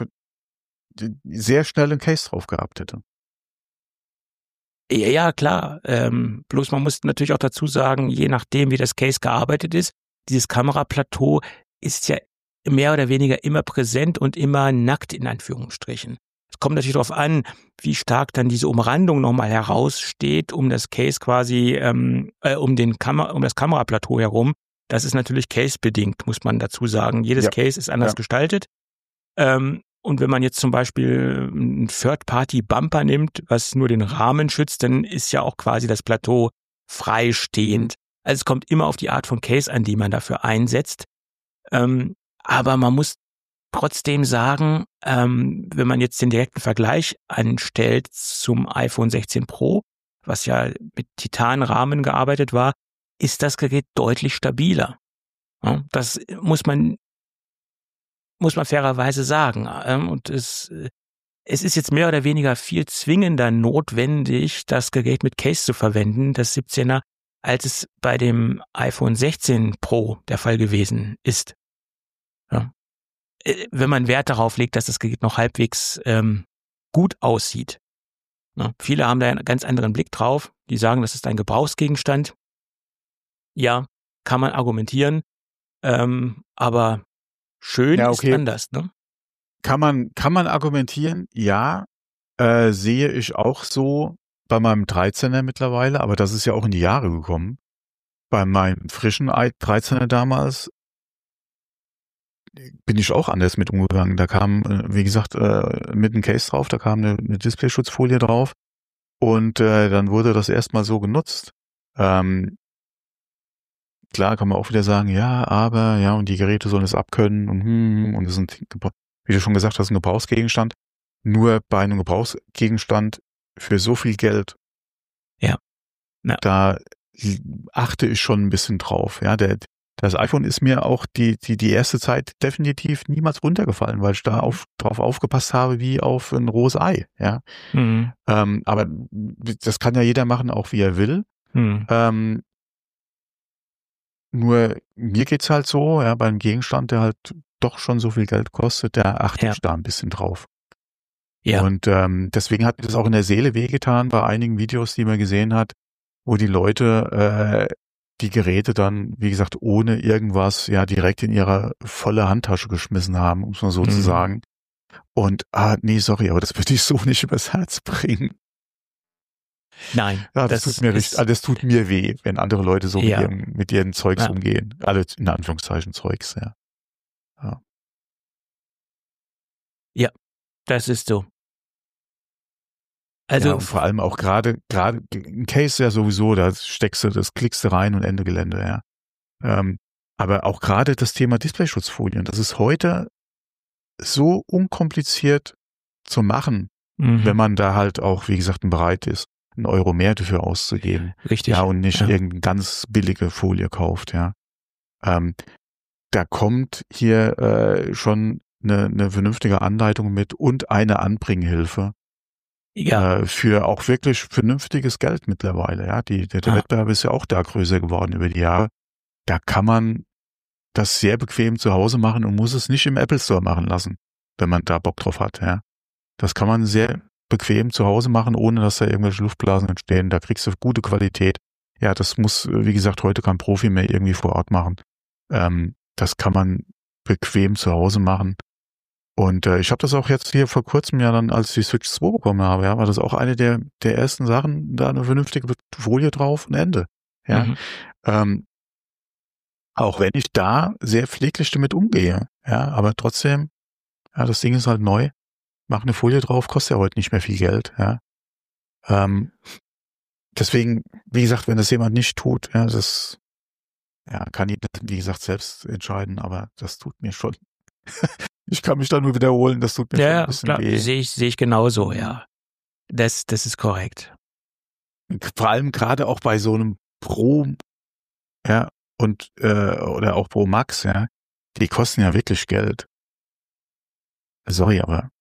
[SPEAKER 2] sehr schnell einen Case drauf gehabt hätte.
[SPEAKER 3] Ja, ja klar. Ähm, bloß man muss natürlich auch dazu sagen, je nachdem, wie das Case gearbeitet ist, dieses Kameraplateau ist ja mehr oder weniger immer präsent und immer nackt in Anführungsstrichen. Es kommt natürlich darauf an, wie stark dann diese Umrandung nochmal heraussteht, um das Case quasi, ähm, äh, um den Kamer- um das Kameraplateau herum. Das ist natürlich case-bedingt, muss man dazu sagen. Jedes
[SPEAKER 2] Ja.
[SPEAKER 3] Case ist anders
[SPEAKER 2] Ja.
[SPEAKER 3] gestaltet. Ähm, Und wenn man jetzt zum Beispiel einen Third-Party-Bumper nimmt, was nur den Rahmen schützt, dann ist ja auch quasi das Plateau freistehend. Also es kommt immer auf die Art von Case an, die man dafür einsetzt. Ähm, aber man muss trotzdem sagen, ähm, wenn man jetzt den direkten Vergleich anstellt zum iPhone sechzehn Pro, was ja mit Titanrahmen gearbeitet war, ist das Gerät deutlich stabiler. Ja, das muss man muss man fairerweise sagen. Und es, es ist jetzt mehr oder weniger viel zwingender notwendig, das Gerät mit Case zu verwenden, das siebzehner, als es bei dem iPhone sechzehn Pro der Fall gewesen ist. Ja. Wenn man Wert darauf legt, dass das Gerät noch halbwegs ähm, gut aussieht. Ja, viele haben da einen ganz anderen Blick drauf. Die sagen, das ist ein Gebrauchsgegenstand. Ja, kann man argumentieren. Ähm, aber schön
[SPEAKER 2] Ja, okay.
[SPEAKER 3] ist anders, ne?
[SPEAKER 2] Kann man, kann man argumentieren? Ja, äh, sehe ich auch so bei meinem dreizehner mittlerweile, aber das ist ja auch in die Jahre gekommen. Bei meinem frischen dreizehner damals bin ich auch anders mit umgegangen. Da kam, wie gesagt, äh, mit einem Case drauf, da kam eine, eine Displayschutzfolie drauf und äh, dann wurde das erstmal so genutzt. Ähm, Klar kann man auch wieder sagen, ja, aber, ja, und die Geräte sollen es abkönnen und, hm, und es sind, wie du schon gesagt hast, ein Gebrauchsgegenstand. Nur bei einem Gebrauchsgegenstand für so viel Geld,
[SPEAKER 3] Ja. Ja.
[SPEAKER 2] da achte ich schon ein bisschen drauf. Ja, der, das iPhone ist mir auch die, die, die erste Zeit definitiv niemals runtergefallen, weil ich da auf, drauf aufgepasst habe wie auf ein rohes Ei. Ja,
[SPEAKER 3] Mhm.
[SPEAKER 2] ähm, aber das kann ja jeder machen, auch wie er will.
[SPEAKER 3] Mhm.
[SPEAKER 2] Ähm, Nur mir geht's halt so, ja, beim Gegenstand, der halt doch schon so viel Geld kostet, da achte
[SPEAKER 3] Ja.
[SPEAKER 2] ich da ein bisschen drauf.
[SPEAKER 3] Ja.
[SPEAKER 2] Und ähm, deswegen hat mir das auch in der Seele wehgetan bei einigen Videos, die man gesehen hat, wo die Leute äh, die Geräte dann, wie gesagt, ohne irgendwas ja direkt in ihre volle Handtasche geschmissen haben, um es mal so
[SPEAKER 3] Mhm.
[SPEAKER 2] zu sagen. Und, ah, nee, sorry, aber das würde ich so nicht übers Herz bringen.
[SPEAKER 3] Nein,
[SPEAKER 2] Ja, das,
[SPEAKER 3] das
[SPEAKER 2] tut mir
[SPEAKER 3] ist,
[SPEAKER 2] richtig, ah, das tut mir weh, wenn andere Leute so mit
[SPEAKER 3] ja,
[SPEAKER 2] ihrem, mit ihren Zeugs
[SPEAKER 3] ja,
[SPEAKER 2] umgehen. Alle in Anführungszeichen Zeugs, ja. Ja.
[SPEAKER 3] ja, das ist so.
[SPEAKER 2] Ja,
[SPEAKER 3] Also,
[SPEAKER 2] und vor allem auch gerade, gerade ein Case ja sowieso, da steckst du, das klickst du rein und Ende Gelände, ja. Ähm, aber auch gerade das Thema Displayschutzfolien, das ist heute so unkompliziert zu machen, wenn
[SPEAKER 3] mhm,
[SPEAKER 2] man da halt auch, wie gesagt, bereit ist, einen Euro mehr dafür auszugeben. Ja,
[SPEAKER 3] richtig.
[SPEAKER 2] und nicht
[SPEAKER 3] Ja.
[SPEAKER 2] irgendeine ganz billige Folie kauft, ja. Ähm, da kommt hier äh, schon eine, eine vernünftige Anleitung mit und eine Anbringhilfe
[SPEAKER 3] Ja,
[SPEAKER 2] äh, für auch wirklich vernünftiges Geld mittlerweile, ja. Die, der, der
[SPEAKER 3] ah,
[SPEAKER 2] Wettbewerb ist ja auch da größer geworden über die Jahre. Da kann man das sehr bequem zu Hause machen und muss es nicht im Apple Store machen lassen, wenn man da Bock drauf hat, ja. Das kann man sehr bequem zu Hause machen, ohne dass da irgendwelche Luftblasen entstehen. Da kriegst du gute Qualität. Ja, das muss, wie gesagt, heute kein Profi mehr irgendwie vor Ort machen. Ähm, das kann man bequem zu Hause machen. Und äh, ich habe das auch jetzt hier vor kurzem ja dann, als ich die Switch zwei bekommen habe, ja, war das auch eine der der ersten Sachen, da eine vernünftige Folie drauf und Ende. Ja,
[SPEAKER 3] mhm.
[SPEAKER 2] ähm, auch wenn ich da sehr pfleglich damit umgehe, ja, aber trotzdem, ja, das Ding ist halt neu. Mach eine Folie drauf, kostet ja heute nicht mehr viel Geld, ja. Ähm, deswegen, wie gesagt, wenn das jemand nicht tut, ja, das, ja, kann ich, wie gesagt, selbst entscheiden, aber das tut mir schon. Ich kann mich da nur wiederholen, das tut mir
[SPEAKER 3] Ja,
[SPEAKER 2] schon ein
[SPEAKER 3] ja,
[SPEAKER 2] bisschen
[SPEAKER 3] klar,
[SPEAKER 2] weh.
[SPEAKER 3] sehe ich, sehe ich genauso, ja. Das, das ist korrekt.
[SPEAKER 2] Vor allem gerade auch bei so einem Pro, ja, und, äh, oder auch Pro Max, ja, die kosten ja wirklich Geld. Sorry, aber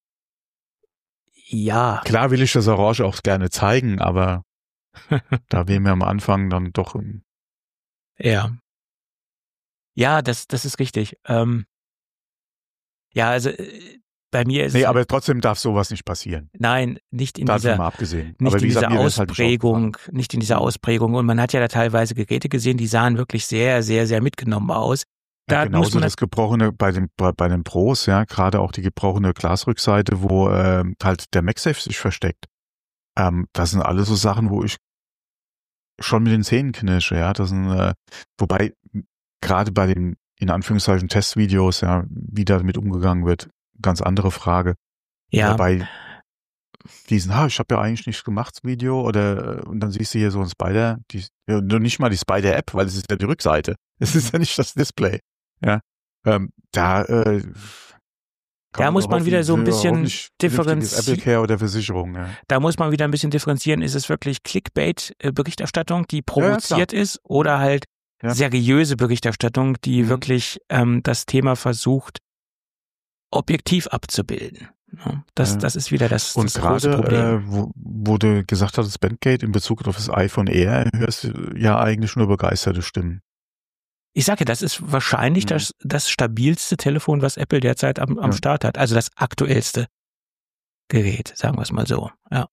[SPEAKER 3] Ja,
[SPEAKER 2] klar will ich das Orange auch gerne zeigen, aber da wäre mir am Anfang dann doch ein,
[SPEAKER 3] ja. Ja, das, das ist richtig. Ähm, ja, also äh, bei mir ist
[SPEAKER 2] nee,
[SPEAKER 3] es,
[SPEAKER 2] aber trotzdem darf sowas nicht passieren.
[SPEAKER 3] nein, nicht in
[SPEAKER 2] Davon
[SPEAKER 3] dieser,
[SPEAKER 2] mal abgesehen.
[SPEAKER 3] nicht
[SPEAKER 2] Aber
[SPEAKER 3] in
[SPEAKER 2] wie gesagt,
[SPEAKER 3] dieser
[SPEAKER 2] mir wäre es halt nicht aufgefallen.
[SPEAKER 3] Ausprägung, nicht in dieser
[SPEAKER 2] Mhm.
[SPEAKER 3] Ausprägung. Und man hat ja da teilweise Geräte gesehen, die sahen wirklich sehr, sehr, sehr mitgenommen aus.
[SPEAKER 2] Ja,
[SPEAKER 3] Da muss
[SPEAKER 2] genauso
[SPEAKER 3] man
[SPEAKER 2] das gebrochene bei den bei, bei den Pros, ja, gerade auch die gebrochene Glasrückseite, wo ähm, halt der MagSafe sich versteckt. Ähm, das sind alles so Sachen, wo ich schon mit den Zähnen knirsche, ja. Das sind, äh, wobei m, gerade bei den in Anführungszeichen Testvideos, ja, wie damit umgegangen wird, ganz andere Frage. Aber
[SPEAKER 3] ja,
[SPEAKER 2] bei diesen, ha, ich habe ja eigentlich nichts gemacht, Video, oder äh, und dann siehst du hier so ein Spider, die, ja, nur nicht mal die Spider-App, weil es ist ja die Rückseite. Es ist ja nicht das Display. Ja. Ähm, da äh, kann
[SPEAKER 3] da
[SPEAKER 2] man
[SPEAKER 3] muss
[SPEAKER 2] nur
[SPEAKER 3] man
[SPEAKER 2] hoffen,
[SPEAKER 3] wieder so ein
[SPEAKER 2] für
[SPEAKER 3] bisschen
[SPEAKER 2] hoffentlich vernünftiges Apple
[SPEAKER 3] differenzieren.
[SPEAKER 2] Care oder Versicherung, ja.
[SPEAKER 3] Da muss man wieder ein bisschen differenzieren. Ist es wirklich Clickbait-Berichterstattung, die
[SPEAKER 2] Ja, ja, klar.
[SPEAKER 3] provoziert ist, oder halt
[SPEAKER 2] Ja.
[SPEAKER 3] seriöse Berichterstattung, die
[SPEAKER 2] Mhm.
[SPEAKER 3] wirklich ähm, das Thema versucht, objektiv abzubilden. Ja, das,
[SPEAKER 2] Ja.
[SPEAKER 3] das ist wieder das,
[SPEAKER 2] Und
[SPEAKER 3] das große
[SPEAKER 2] gerade,
[SPEAKER 3] Problem.
[SPEAKER 2] äh, wo, wo du gesagt hast, Bandgate in Bezug auf das iPhone Air, hörst du ja eigentlich nur begeisterte Stimmen.
[SPEAKER 3] Ich sage, das ist wahrscheinlich
[SPEAKER 2] Mhm.
[SPEAKER 3] das, das stabilste Telefon, was Apple derzeit am, am
[SPEAKER 2] Ja.
[SPEAKER 3] Start hat. Also das aktuellste Gerät, sagen wir es mal so. Ja,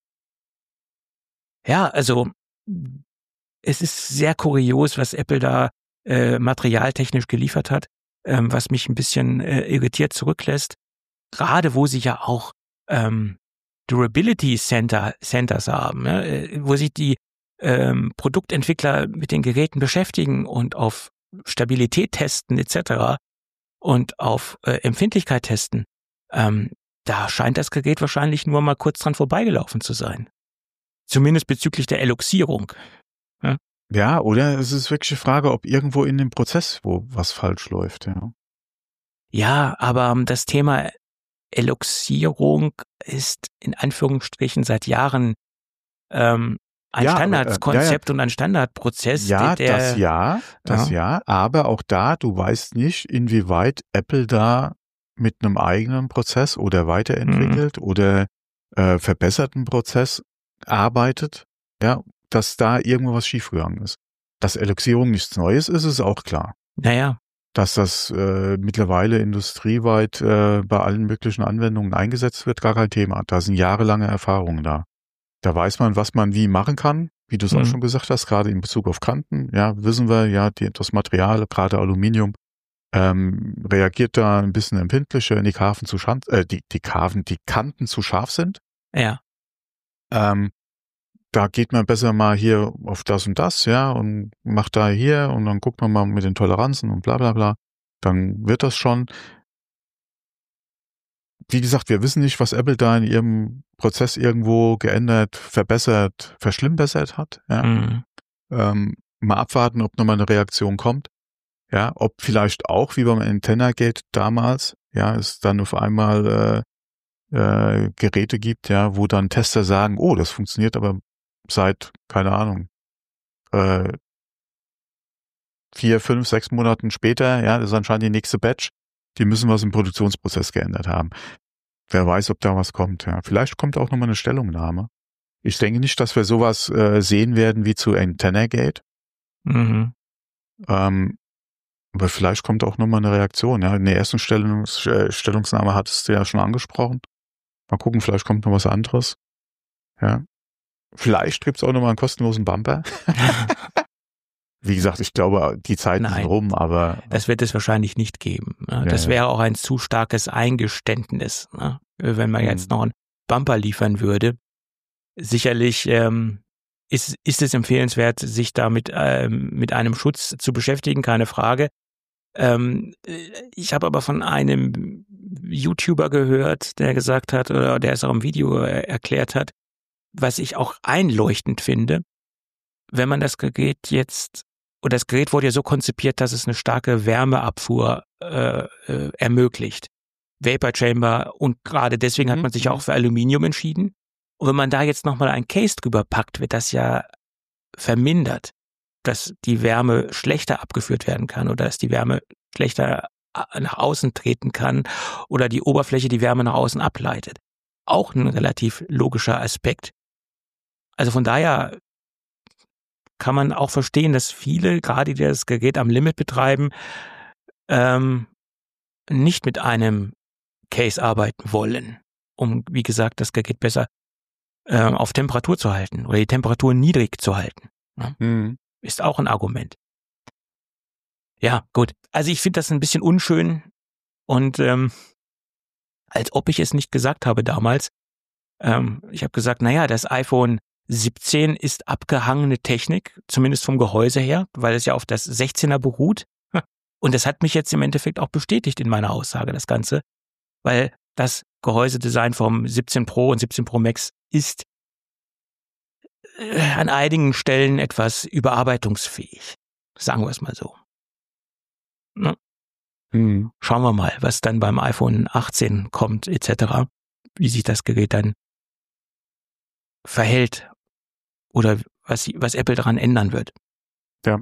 [SPEAKER 3] ja, also es ist sehr kurios, was Apple da äh, materialtechnisch geliefert hat, ähm, was mich ein bisschen äh, irritiert zurücklässt. Gerade wo sie ja auch ähm, Durability Center, Centers haben, ne? äh, wo sich die ähm, Produktentwickler mit den Geräten beschäftigen und auf Stabilität testen et cetera und auf äh, Empfindlichkeit testen. Ähm, da scheint das Gerät wahrscheinlich nur mal kurz dran vorbeigelaufen zu sein. Zumindest bezüglich der Eloxierung.
[SPEAKER 2] Ja, oder es ist wirklich eine Frage, ob irgendwo in dem Prozess wo was falsch läuft, ja.
[SPEAKER 3] Ja, aber ähm, das Thema Eloxierung ist in Anführungsstrichen seit Jahren ähm, ein
[SPEAKER 2] Ja, aber, äh,
[SPEAKER 3] Standardkonzept
[SPEAKER 2] ja,
[SPEAKER 3] und ein Standardprozess.
[SPEAKER 2] Ja,
[SPEAKER 3] der,
[SPEAKER 2] das ja, das ja, aber auch da, du weißt nicht, inwieweit Apple da mit einem eigenen Prozess oder weiterentwickelt oder äh, verbesserten Prozess arbeitet, ja, dass da irgendwo was schiefgegangen ist. Dass Eloxierung nichts Neues ist, ist auch klar.
[SPEAKER 3] Naja,
[SPEAKER 2] Dass das äh, mittlerweile industrieweit äh, bei allen möglichen Anwendungen eingesetzt wird, gar kein Thema. Da sind jahrelange Erfahrungen da. Da weiß man, was man wie machen kann, wie du es auch
[SPEAKER 3] Mhm.
[SPEAKER 2] schon gesagt hast, gerade in Bezug auf Kanten, ja, wissen wir, ja, die, das Material, gerade Aluminium, ähm, reagiert da ein bisschen empfindlicher, wenn die Karven zu scharf, äh, die, die Karven, die Kanten zu scharf sind.
[SPEAKER 3] Ja.
[SPEAKER 2] Ähm, da geht man besser mal hier auf das und das, ja, und macht da hier und dann guckt man mal mit den Toleranzen und bla bla bla. Dann wird das schon. Wie gesagt, wir wissen nicht, was Apple da in ihrem Prozess irgendwo geändert, verbessert, verschlimmbessert hat. Ja.
[SPEAKER 3] Mhm.
[SPEAKER 2] Ähm, mal abwarten, ob nochmal eine Reaktion kommt. Ja, ob vielleicht auch, wie beim Antenna-Gate damals, ja, es dann auf einmal äh, äh, Geräte gibt, ja, wo dann Tester sagen, oh, das funktioniert aber seit, keine Ahnung, äh, vier, fünf, sechs Monaten später, ja, das ist anscheinend die nächste Batch, die müssen was im Produktionsprozess geändert haben. Wer weiß, ob da was kommt, ja. Vielleicht kommt auch nochmal eine Stellungnahme. Ich denke nicht, dass wir sowas äh, sehen werden wie zu Antenna-Gate.
[SPEAKER 3] Mhm.
[SPEAKER 2] Ähm, aber vielleicht kommt auch nochmal eine Reaktion. Ja. In der ersten Stellungs äh, Stellungnahme hattest du ja schon angesprochen. Mal gucken, vielleicht kommt noch was anderes. Ja. Vielleicht gibt's auch nochmal einen kostenlosen Bumper. Wie gesagt, ich glaube, die Zeiten
[SPEAKER 3] Nein.
[SPEAKER 2] sind rum, aber
[SPEAKER 3] Das wird es wahrscheinlich nicht geben. Ne?
[SPEAKER 2] Ja,
[SPEAKER 3] Das
[SPEAKER 2] ja.
[SPEAKER 3] wäre auch ein zu starkes Eingeständnis, ne? Wenn man
[SPEAKER 2] Mhm.
[SPEAKER 3] jetzt noch einen Bumper liefern würde. Sicherlich ähm, ist, ist es empfehlenswert, sich damit ähm, mit einem Schutz zu beschäftigen, keine Frage. Ähm, ich habe aber von einem YouTuber gehört, der gesagt hat, oder der es auch im Video äh, erklärt hat, was ich auch einleuchtend finde, wenn man das Gerät jetzt, oder das Gerät wurde ja so konzipiert, dass es eine starke Wärmeabfuhr äh, äh, ermöglicht. Vapor Chamber, und gerade deswegen hat
[SPEAKER 2] Mhm,
[SPEAKER 3] man sich ja
[SPEAKER 2] mhm.
[SPEAKER 3] auch für Aluminium entschieden. Und wenn man da jetzt nochmal ein Case drüber packt, wird das ja vermindert, dass die Wärme schlechter abgeführt werden kann oder dass die Wärme schlechter nach außen treten kann oder die Oberfläche die Wärme nach außen ableitet. Auch ein relativ logischer Aspekt. Also von daher kann man auch verstehen, dass viele, gerade die das Gerät am Limit betreiben, ähm, nicht mit einem Case arbeiten wollen, um, wie gesagt, das Gerät besser äh, auf Temperatur zu halten oder die Temperatur niedrig zu halten. Ne?
[SPEAKER 2] Mhm.
[SPEAKER 3] Ist auch ein Argument. Ja, gut. Also ich finde das ein bisschen unschön und ähm, als ob ich es nicht gesagt habe damals. Ähm, ich habe gesagt, naja, das iPhone siebzehn ist abgehangene Technik, zumindest vom Gehäuse her, weil es ja auf das sechzehner beruht. Und das hat mich jetzt im Endeffekt auch bestätigt in meiner Aussage, das Ganze, weil das Gehäusedesign vom siebzehn Pro und siebzehn Pro Max ist äh, an einigen Stellen etwas überarbeitungsfähig. Sagen wir es mal so. Ne?
[SPEAKER 2] Mhm.
[SPEAKER 3] Schauen wir mal, was dann beim iPhone achtzehn kommt, et cetera, wie sich das Gerät dann verhält oder was, was Apple daran ändern wird.
[SPEAKER 2] Ja.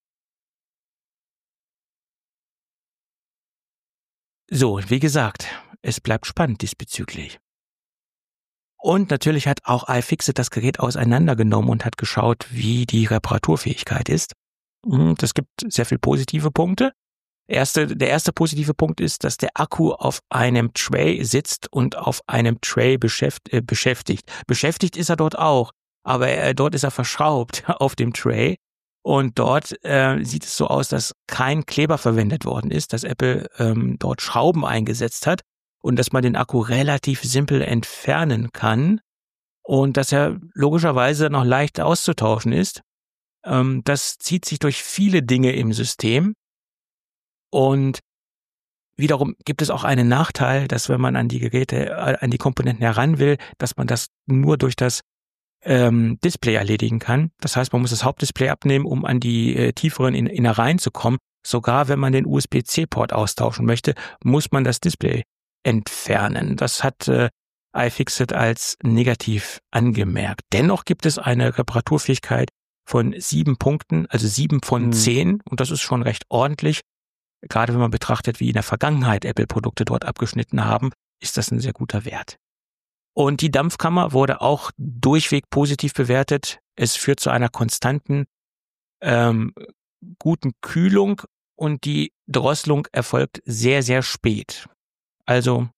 [SPEAKER 3] So, wie gesagt, es bleibt spannend diesbezüglich. Und natürlich hat auch iFixit das Gerät auseinandergenommen und hat geschaut, wie die Reparaturfähigkeit ist. Und es gibt sehr viele positive Punkte. Erste, der erste positive Punkt ist, dass der Akku auf einem Tray sitzt und auf einem Tray beschäft, äh, beschäftigt. Beschäftigt ist er dort auch, aber er, dort ist er verschraubt auf dem Tray. Und dort äh, sieht es so aus, dass kein Kleber verwendet worden ist, dass Apple ähm, dort Schrauben eingesetzt hat und dass man den Akku relativ simpel entfernen kann und dass er logischerweise noch leicht auszutauschen ist. Ähm, das zieht sich durch viele Dinge im System. Und wiederum gibt es auch einen Nachteil, dass wenn man an die Geräte, an die Komponenten heran will, dass man das nur durch das ähm, Display erledigen kann. Das heißt, man muss das Hauptdisplay abnehmen, um an die äh, tieferen Innereien zu kommen. Sogar wenn man den U S B C Port austauschen möchte, muss man das Display entfernen. Das hat äh, iFixit als negativ angemerkt. Dennoch gibt es eine Reparaturfähigkeit von sieben Punkten, also sieben von
[SPEAKER 2] Mhm.
[SPEAKER 3] zehn, und das ist schon recht ordentlich. Gerade wenn man betrachtet, wie in der Vergangenheit Apple-Produkte dort abgeschnitten haben, ist das ein sehr guter Wert. Und die Dampfkammer wurde auch durchweg positiv bewertet. Es führt zu einer konstanten, ähm, guten Kühlung und die Drosselung erfolgt sehr, sehr spät. Also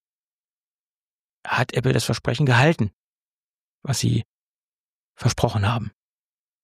[SPEAKER 3] hat Apple das Versprechen gehalten, was sie versprochen haben.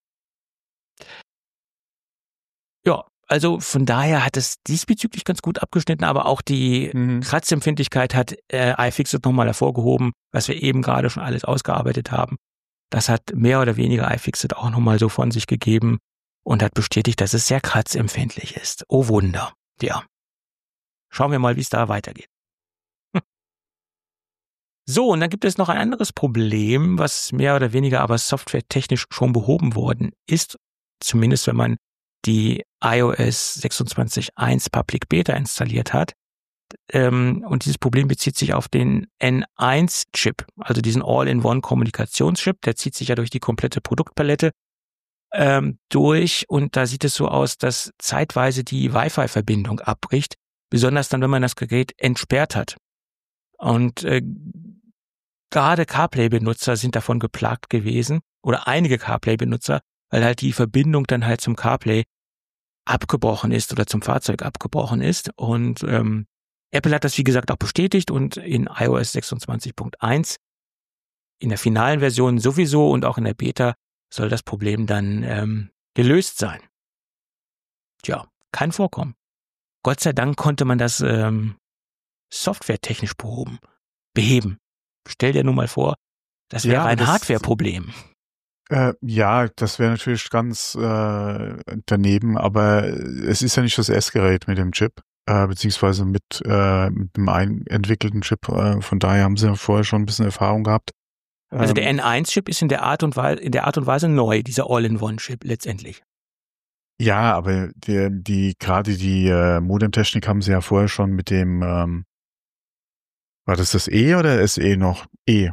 [SPEAKER 3] Ja, also von daher hat es diesbezüglich ganz gut abgeschnitten, aber auch die mhm. Kratzempfindlichkeit hat äh, iFixit nochmal hervorgehoben, was wir eben gerade schon alles ausgearbeitet haben. Das hat mehr oder weniger iFixit auch nochmal so von sich gegeben und hat bestätigt, dass es sehr kratzempfindlich ist. Oh Wunder. Ja. Schauen wir mal, wie es da weitergeht. Hm. So, und dann gibt es noch ein anderes Problem, was mehr oder weniger aber softwaretechnisch schon behoben worden ist. Zumindest wenn man die iOS sechsundzwanzig Punkt eins Public Beta installiert hat. Ähm, und dieses Problem bezieht sich auf den N eins Chip, also diesen All-in-One-Kommunikationschip. Der zieht sich ja durch die komplette Produktpalette ähm, durch. Und da sieht es so aus, dass zeitweise die Wi-Fi-Verbindung abbricht, besonders dann, wenn man das Gerät entsperrt hat. Und äh, gerade CarPlay-Benutzer sind davon geplagt gewesen, oder einige CarPlay-Benutzer, weil halt die Verbindung dann halt zum CarPlay abgebrochen ist oder zum Fahrzeug abgebrochen ist. Und ähm, Apple hat das, wie gesagt, auch bestätigt und in iOS sechsundzwanzig Punkt eins in der finalen Version sowieso und auch in der Beta soll das Problem dann ähm, gelöst sein. Tja, kann vorkommen. Gott sei Dank konnte man das ähm, softwaretechnisch behoben, beheben. Stell dir nun mal vor, das wäre ja, ein das Hardware-Problem.
[SPEAKER 2] Äh, ja, das wäre natürlich ganz äh, daneben, aber es ist ja nicht das S-Gerät mit dem Chip, äh, beziehungsweise mit, äh, mit dem entwickelten Chip. Äh, von daher haben sie ja vorher schon ein bisschen Erfahrung gehabt.
[SPEAKER 3] Also der N eins Chip ist in der Art und Weise, in der Art und Weise neu, dieser All-in-One-Chip letztendlich.
[SPEAKER 2] Ja, aber die, die gerade die äh, Modemtechnik haben sie ja vorher schon mit dem, ähm, war das das E oder S E noch? E.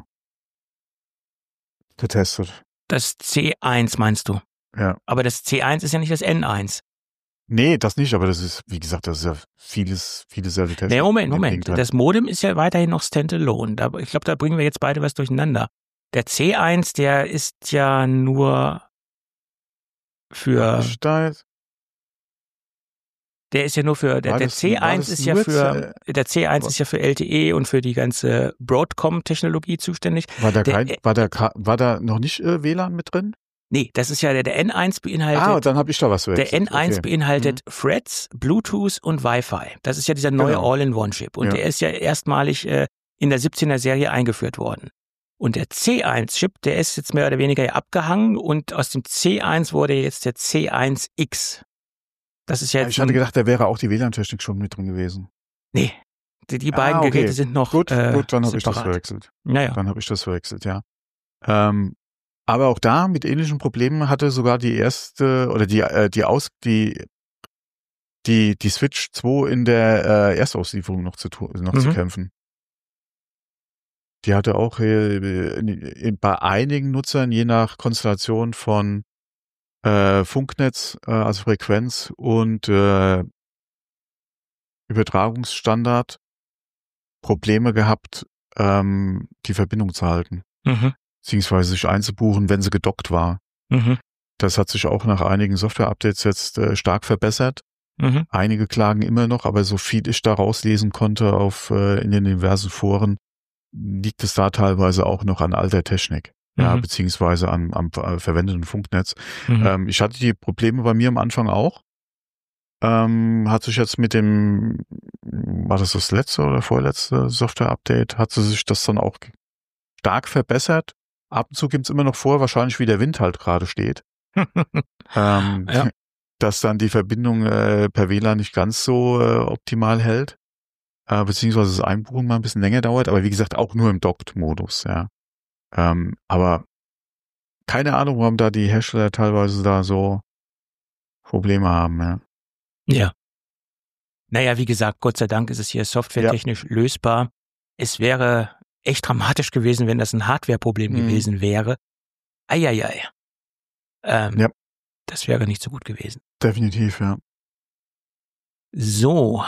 [SPEAKER 2] Getestet.
[SPEAKER 3] Das C eins meinst du?
[SPEAKER 2] Ja.
[SPEAKER 3] Aber das C eins ist ja nicht das N eins.
[SPEAKER 2] Nee, das nicht, aber das ist, wie gesagt, das ist ja vieles, vieles selbe Tests.
[SPEAKER 3] Nee, Moment, Moment. Das Modem ist ja weiterhin noch Standalone. Da, ich glaube, da bringen wir jetzt beide was durcheinander. Der C eins, der ist ja nur für... Der ist ja nur für, der, der C eins ist ja für, der C eins ist ja für L T E und für die ganze Broadcom-Technologie zuständig.
[SPEAKER 2] War da kein, war da, war da noch nicht äh, W L A N mit drin?
[SPEAKER 3] Nee, das ist ja der, der N eins beinhaltet.
[SPEAKER 2] Ah, dann habe ich da was verwechselt.
[SPEAKER 3] Der N eins
[SPEAKER 2] okay.
[SPEAKER 3] beinhaltet
[SPEAKER 2] mhm.
[SPEAKER 3] Threads, Bluetooth und Wi-Fi. Das ist ja dieser neue genau. All-in-One-Chip. Und ja. der ist ja erstmalig äh, in der siebzehner Serie eingeführt worden. Und der C eins Chip, der ist jetzt mehr oder weniger ja abgehangen und aus dem C eins wurde jetzt der C eins X. Das ist ja jetzt
[SPEAKER 2] ich hatte gedacht, da wäre auch die W L A N-Technik schon mit drin gewesen.
[SPEAKER 3] Nee, die, die beiden ah, okay. Geräte sind noch
[SPEAKER 2] Gut,
[SPEAKER 3] äh,
[SPEAKER 2] gut, dann habe ich das verwechselt.
[SPEAKER 3] Naja.
[SPEAKER 2] Dann habe ich das verwechselt, ja. Ähm, aber auch da mit ähnlichen Problemen hatte sogar die erste oder die äh, die aus die die die Switch zwei in der äh, Erstauslieferung noch zu noch mhm. zu kämpfen. Die hatte auch äh, bei einigen Nutzern je nach Konstellation von Äh, Funknetz, äh, also Frequenz und äh, Übertragungsstandard Probleme gehabt, ähm, die Verbindung zu halten,
[SPEAKER 3] mhm.
[SPEAKER 2] beziehungsweise sich einzubuchen, wenn sie gedockt war.
[SPEAKER 3] Mhm.
[SPEAKER 2] Das hat sich auch nach einigen Software-Updates jetzt äh, stark verbessert.
[SPEAKER 3] Mhm.
[SPEAKER 2] Einige klagen immer noch, aber so viel ich da rauslesen konnte auf äh, in den diversen Foren, liegt es da teilweise auch noch an alter Technik. Ja,
[SPEAKER 3] mhm.
[SPEAKER 2] beziehungsweise am, am äh, verwendeten Funknetz.
[SPEAKER 3] Mhm.
[SPEAKER 2] Ähm, ich hatte die Probleme bei mir am Anfang auch. Ähm, hat sich jetzt mit dem, war das das letzte oder vorletzte Software-Update, hat sich das dann auch stark verbessert. Ab und zu gibt's immer noch vor, wahrscheinlich wie der Wind halt gerade steht. ähm,
[SPEAKER 3] ja.
[SPEAKER 2] Dass dann die Verbindung äh, per W L A N nicht ganz so äh, optimal hält. Äh, beziehungsweise das Einbuchen mal ein bisschen länger dauert. Aber wie gesagt, auch nur im Docked-Modus, ja. Ähm, aber keine Ahnung, warum da die Hersteller teilweise da so Probleme haben, ja.
[SPEAKER 3] Ja. Naja, wie gesagt, Gott sei Dank ist es hier softwaretechnisch ja. lösbar. Es wäre echt dramatisch gewesen, wenn das ein Hardware-Problem mhm. gewesen wäre. Eieiei. Ähm,
[SPEAKER 2] ja.
[SPEAKER 3] Das wäre nicht so gut gewesen.
[SPEAKER 2] Definitiv, ja.
[SPEAKER 3] So.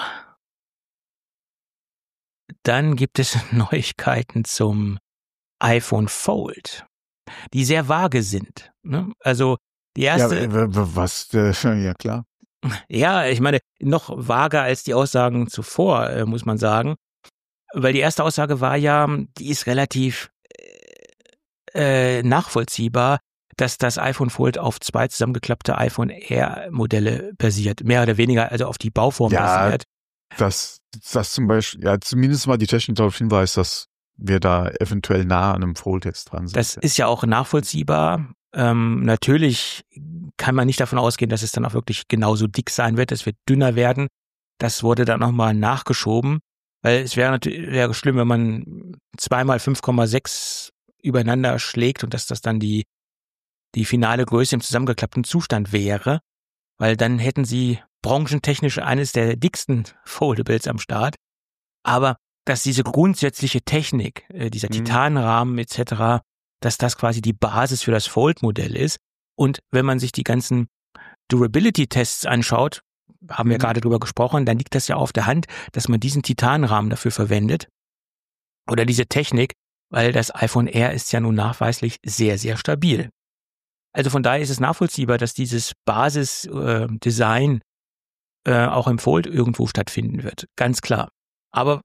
[SPEAKER 3] Dann gibt es Neuigkeiten zum iPhone Fold, die sehr vage sind. Ne? Also die erste...
[SPEAKER 2] Ja, was? Ja, klar.
[SPEAKER 3] Ja, ich meine, noch vager als die Aussagen zuvor, äh, muss man sagen. Weil die erste Aussage war ja, die ist relativ äh, nachvollziehbar. dass das iPhone Fold auf zwei zusammengeklappte iPhone Air Modelle basiert. Mehr oder weniger, also auf die Bauform
[SPEAKER 2] ja,
[SPEAKER 3] basiert.
[SPEAKER 2] Dass das zum Beispiel, ja, zumindest mal die Technik darauf hinweist, dass wir da eventuell nah an einem Fold jetzt dran sind.
[SPEAKER 3] Das ist ja auch nachvollziehbar. Ähm, natürlich kann man nicht davon ausgehen, dass es dann auch wirklich genauso dick sein wird. Es wird dünner werden. Das wurde dann nochmal nachgeschoben, weil es wäre natürlich wäre schlimm, wenn man zweimal fünf Komma sechs übereinander schlägt und dass das dann die, die finale Größe im zusammengeklappten Zustand wäre, weil dann hätten sie branchentechnisch eines der dicksten Foldables am Start. Aber dass diese grundsätzliche Technik, äh, dieser
[SPEAKER 2] Mhm.
[SPEAKER 3] Titanrahmen et cetera, dass das quasi die Basis für das Fold-Modell ist. Und wenn man sich die ganzen Durability-Tests anschaut, haben wir
[SPEAKER 2] Mhm.
[SPEAKER 3] gerade drüber gesprochen, dann liegt das ja auf der Hand, dass man diesen Titanrahmen dafür verwendet oder diese Technik, weil das iPhone Air ist ja nun nachweislich sehr, sehr stabil. Also von daher ist es nachvollziehbar, dass dieses Basis-Design äh, auch im Fold irgendwo stattfinden wird. Ganz klar. Aber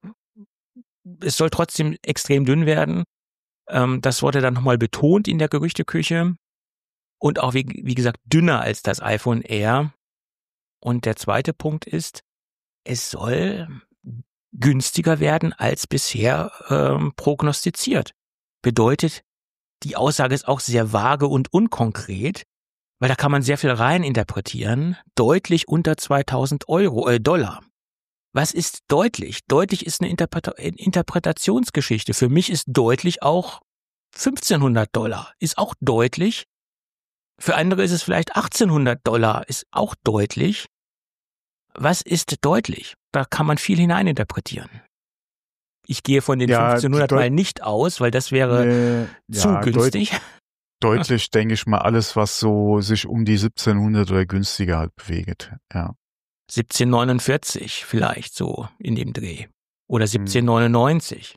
[SPEAKER 3] es soll trotzdem extrem dünn werden. Ähm, das wurde dann nochmal betont in der Gerüchteküche. Und auch, wie, wie gesagt, dünner als das iPhone Air. Und der zweite Punkt ist, es soll günstiger werden als bisher ähm, prognostiziert. Bedeutet, die Aussage ist auch sehr vage und unkonkret, weil da kann man sehr viel rein interpretieren. Deutlich unter zweitausend Euro, äh, Dollar. Was ist deutlich? Deutlich ist eine Interpreta- Interpretationsgeschichte. Für mich ist deutlich auch fünfzehnhundert Dollar. Ist auch deutlich. Für andere ist es vielleicht achtzehnhundert Dollar. Ist auch deutlich. Was ist deutlich? Da kann man viel hineininterpretieren. Ich gehe von den
[SPEAKER 2] Ja,
[SPEAKER 3] fünfzehnhundert
[SPEAKER 2] deut-
[SPEAKER 3] mal nicht aus, weil das wäre
[SPEAKER 2] Nee,
[SPEAKER 3] zu
[SPEAKER 2] ja, deut-
[SPEAKER 3] günstig.
[SPEAKER 2] Deutlich, denke ich mal, alles, was so sich um die siebzehnhundert oder günstiger halt bewegt. Ja.
[SPEAKER 3] siebzehn neunundvierzig vielleicht so in dem Dreh. Oder
[SPEAKER 2] Hm.
[SPEAKER 3] siebzehn neunundneunzig.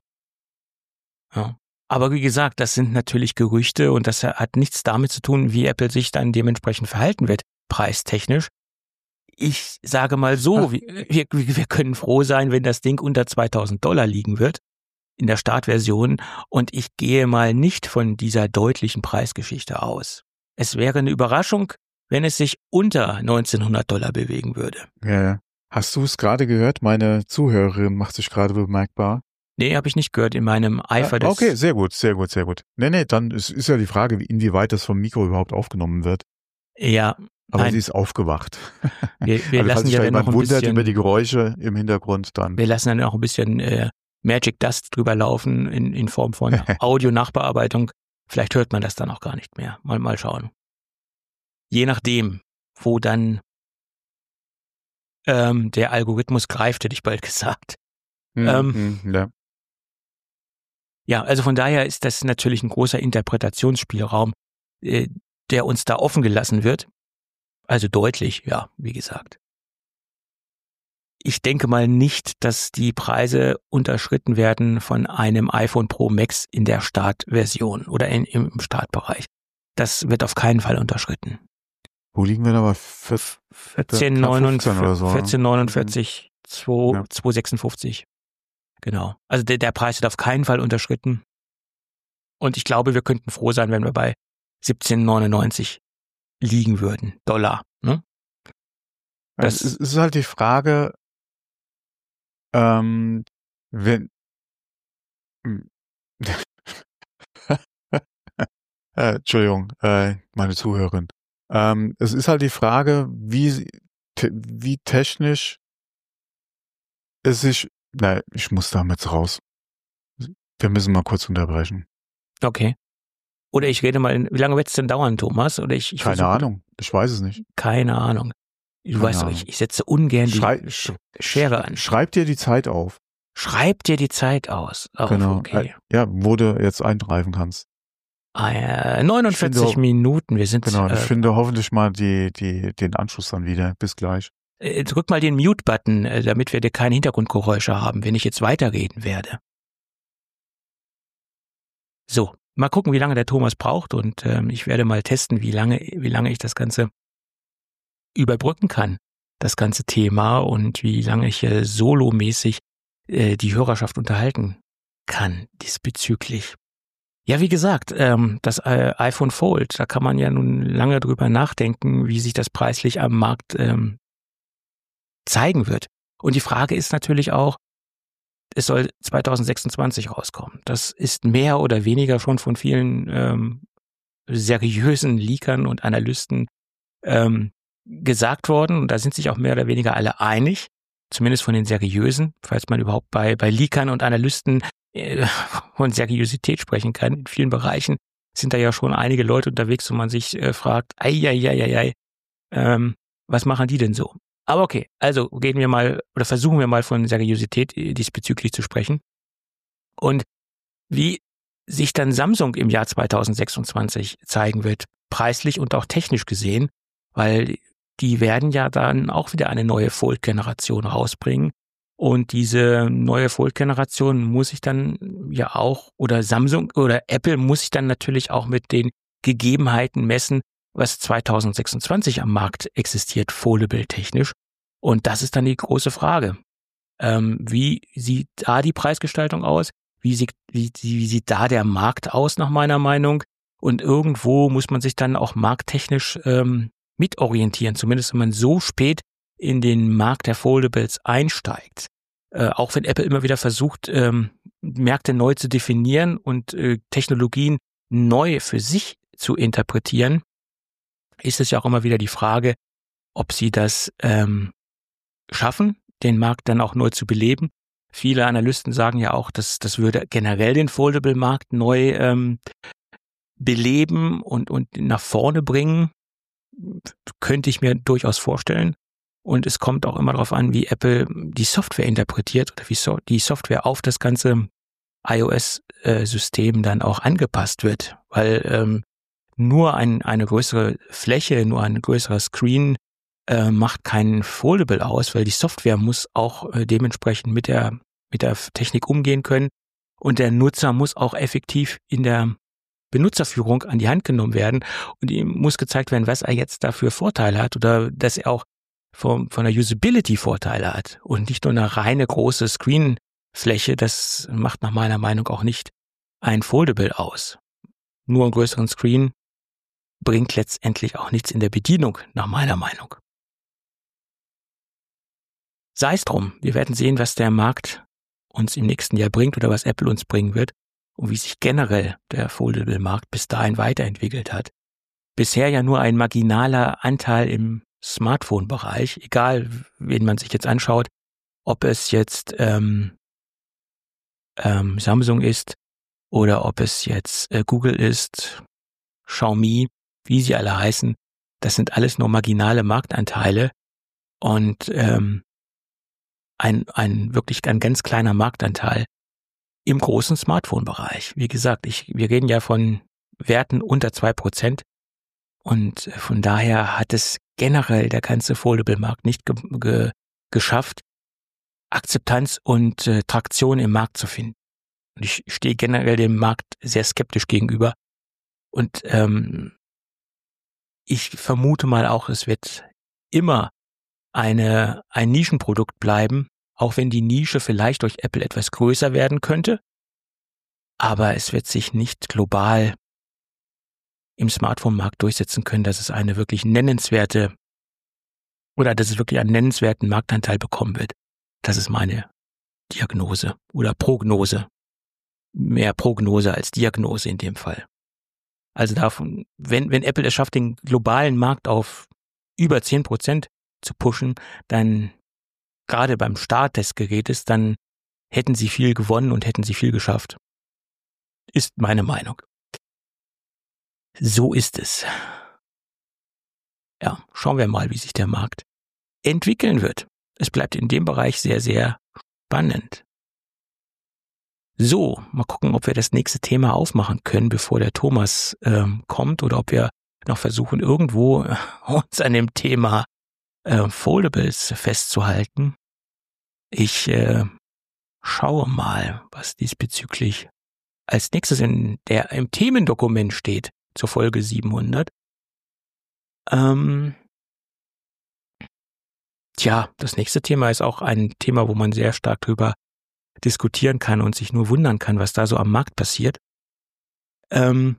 [SPEAKER 3] Ja. Aber wie gesagt, das sind natürlich Gerüchte und das hat nichts damit zu tun, wie Apple sich dann dementsprechend verhalten wird, preistechnisch. Ich sage mal so, wir, wir, wir können froh sein, wenn das Ding unter zweitausend Dollar liegen wird in der Startversion und ich gehe mal nicht von dieser deutlichen Preisgeschichte aus. Es wäre eine Überraschung, wenn es sich unter neunzehnhundert Dollar bewegen würde.
[SPEAKER 2] Ja. Hast du es gerade gehört? Meine Zuhörerin macht sich gerade bemerkbar.
[SPEAKER 3] Nee, habe ich nicht gehört in meinem Eifer
[SPEAKER 2] Ah,
[SPEAKER 3] des...
[SPEAKER 2] okay, sehr gut, sehr gut, sehr gut. Nee, nee, dann ist, ist ja die Frage, wie- inwieweit das vom Mikro überhaupt aufgenommen wird.
[SPEAKER 3] Ja,
[SPEAKER 2] Aber
[SPEAKER 3] nein,
[SPEAKER 2] sie ist aufgewacht.
[SPEAKER 3] wir, wir
[SPEAKER 2] Also, falls
[SPEAKER 3] lassen
[SPEAKER 2] sich
[SPEAKER 3] ja
[SPEAKER 2] da
[SPEAKER 3] dann noch
[SPEAKER 2] jemand
[SPEAKER 3] ein
[SPEAKER 2] wundert
[SPEAKER 3] bisschen...
[SPEAKER 2] über die Geräusche im Hintergrund, dann.
[SPEAKER 3] Wir lassen dann auch ein bisschen äh, Magic Dust drüber laufen in, in Form von Audio-Nachbearbeitung. Vielleicht hört man das dann auch gar nicht mehr. Mal, mal schauen. Je nachdem, wo dann ähm, der Algorithmus greift, hätte ich bald gesagt.
[SPEAKER 2] Hm,
[SPEAKER 3] ähm,
[SPEAKER 2] hm, ja.
[SPEAKER 3] Ja, also von daher ist das natürlich ein großer Interpretationsspielraum, äh, der uns da offen gelassen wird. Also deutlich, ja, wie gesagt. Ich denke mal nicht, dass die Preise unterschritten werden von einem iPhone Pro Max in der Startversion oder in, im Startbereich. Das wird auf keinen Fall unterschritten.
[SPEAKER 2] Wo liegen wir da bei? Vier-
[SPEAKER 3] vierzehn
[SPEAKER 2] knapp fünfzehn oder so, ne?
[SPEAKER 3] vierzehn neunundvierzig, zwei,
[SPEAKER 2] Ja.
[SPEAKER 3] zwei sechsundfünfzig. Genau. Also der, der Preis wird auf keinen Fall unterschritten. Und ich glaube, wir könnten froh sein, wenn wir bei siebzehn neunundneunzig liegen würden. Dollar. Ne?
[SPEAKER 2] Es ist, es ist halt die Frage, ähm, wenn, äh, Entschuldigung, äh, meine Zuhörerin. Ähm, es ist halt die Frage, wie, sie- te, wie technisch es sich, nein, ich muss damit raus. Wir müssen mal kurz unterbrechen.
[SPEAKER 3] Okay. Oder ich rede mal, in, wie lange wird es denn dauern, Thomas? Oder ich, ich
[SPEAKER 2] Keine
[SPEAKER 3] versuche-
[SPEAKER 2] Ahnung, ich weiß es nicht.
[SPEAKER 3] Keine Ahnung. Du
[SPEAKER 2] Keine
[SPEAKER 3] weißt doch,
[SPEAKER 2] Ahnung.
[SPEAKER 3] ich, ich setze ungern die
[SPEAKER 2] Schrei, sch,
[SPEAKER 3] Schere an.
[SPEAKER 2] Schreib dir die Zeit auf.
[SPEAKER 3] Schreib dir die Zeit aus. Auf,
[SPEAKER 2] Genau.
[SPEAKER 3] Okay.
[SPEAKER 2] Äh, Ja, wo du jetzt eingreifen kannst.
[SPEAKER 3] Ah, ja, neunundvierzig
[SPEAKER 2] Ich finde-
[SPEAKER 3] Minuten. Wir sind.
[SPEAKER 2] Genau, ich
[SPEAKER 3] äh,
[SPEAKER 2] finde hoffentlich mal die, die, den Anschluss dann wieder. Bis gleich.
[SPEAKER 3] äh, drück mal den Mute-Button, äh, damit wir dir keine Hintergrundgeräusche haben, wenn ich jetzt weiterreden werde. So, mal gucken, wie lange der Thomas braucht und ähm, ich werde mal testen, wie lange, wie lange ich das Ganze überbrücken kann, das ganze Thema und wie lange ich äh, solomäßig äh, die Hörerschaft unterhalten kann diesbezüglich. Ja, wie gesagt, ähm, das äh, iPhone Fold, da kann man ja nun lange drüber nachdenken, wie sich das preislich am Markt ähm, zeigen wird. Und die Frage ist natürlich auch, es soll zwanzig sechsundzwanzig rauskommen. Das ist mehr oder weniger schon von vielen ähm, seriösen Leakern und Analysten ähm, gesagt worden. Und da sind sich auch mehr oder weniger alle einig, zumindest von den seriösen, falls man überhaupt bei, bei Leakern und Analysten äh, von Seriosität sprechen kann. In vielen Bereichen sind da ja schon einige Leute unterwegs, wo man sich äh, fragt, ei, ei, ei, ei, ei, ähm, was machen die denn so? Aber okay, also gehen wir mal oder versuchen wir mal von Seriosität diesbezüglich zu sprechen. Und wie sich dann Samsung im Jahr zwanzig sechsundzwanzig zeigen wird, preislich und auch technisch gesehen, weil die werden ja dann auch wieder eine neue Fold-Generation rausbringen. Und diese neue Fold-Generation muss sich dann ja auch, oder Samsung oder Apple muss sich dann natürlich auch mit den Gegebenheiten messen, was zwanzig sechsundzwanzig am Markt existiert, foldable-technisch. Und das ist dann die große Frage. Ähm, wie sieht da die Preisgestaltung aus? Wie sieht, wie, wie sieht da der Markt aus, nach meiner Meinung? Und irgendwo muss man sich dann auch markttechnisch ähm, mitorientieren, zumindest wenn man so spät in den Markt der Foldables einsteigt. Äh, auch wenn Apple immer wieder versucht, ähm, Märkte neu zu definieren und äh, Technologien neu für sich zu interpretieren, ist es ja auch immer wieder die Frage, ob sie das ähm, schaffen, den Markt dann auch neu zu beleben. Viele Analysten sagen ja auch, dass das würde generell den Foldable-Markt neu ähm, beleben und, und nach vorne bringen. Könnte ich mir durchaus vorstellen. Und es kommt auch immer darauf an, wie Apple die Software interpretiert oder wie so, die Software auf das ganze iOS-System dann auch angepasst wird. Weil ähm, nur ein, eine größere Fläche, nur ein größerer Screen äh, macht kein Foldable aus, weil die Software muss auch äh, dementsprechend mit der, mit der Technik umgehen können. Und der Nutzer muss auch effektiv in der Benutzerführung an die Hand genommen werden und ihm muss gezeigt werden, was er jetzt dafür Vorteile hat oder dass er auch von, von der Usability Vorteile hat und nicht nur eine reine große Screenfläche. Das macht nach meiner Meinung auch nicht ein Foldable aus. Nur einen größeren Screen bringt letztendlich auch nichts in der Bedienung, nach meiner Meinung. Sei es drum, wir werden sehen, was der Markt uns im nächsten Jahr bringt oder was Apple uns bringen wird und wie sich generell der Foldable-Markt bis dahin weiterentwickelt hat. Bisher ja nur ein marginaler Anteil im Smartphone-Bereich, egal wen man sich jetzt anschaut, ob es jetzt ähm, ähm, Samsung ist oder ob es jetzt äh, Google ist, Xiaomi, wie sie alle heißen, das sind alles nur marginale Marktanteile und ähm, ein, ein wirklich ein ganz kleiner Marktanteil im großen Smartphone-Bereich. Wie gesagt, ich, wir reden ja von Werten unter zwei Prozent und von daher hat es generell der ganze Foldable-Markt nicht ge- ge- geschafft, Akzeptanz und äh, Traktion im Markt zu finden. Und ich stehe generell dem Markt sehr skeptisch gegenüber und ähm, ich vermute mal auch, es wird immer eine ein Nischenprodukt bleiben, auch wenn die Nische vielleicht durch Apple etwas größer werden könnte, aber es wird sich nicht global im Smartphone-Markt durchsetzen können, dass es eine wirklich nennenswerte oder dass es wirklich einen nennenswerten Marktanteil bekommen wird. Das ist meine Diagnose oder Prognose. Mehr Prognose als Diagnose in dem Fall. Also davon, wenn, wenn Apple es schafft, den globalen Markt auf über zehn Prozent zu pushen, dann gerade beim Start des Gerätes, dann hätten sie viel gewonnen und hätten sie viel geschafft. Ist meine Meinung. So ist es. Ja, schauen wir mal, wie sich der Markt entwickeln wird. Es bleibt in dem Bereich sehr, sehr spannend. So, mal gucken, ob wir das nächste Thema aufmachen können, bevor der Thomas ähm, kommt oder ob wir noch versuchen, irgendwo äh, uns an dem Thema äh, Foldables festzuhalten. Ich äh, schaue mal, was diesbezüglich als nächstes in der im Themendokument steht zur Folge siebenhundert. Ähm, tja, das nächste Thema ist auch ein Thema, wo man sehr stark drüber diskutieren kann und sich nur wundern kann, was da so am Markt passiert. ähm,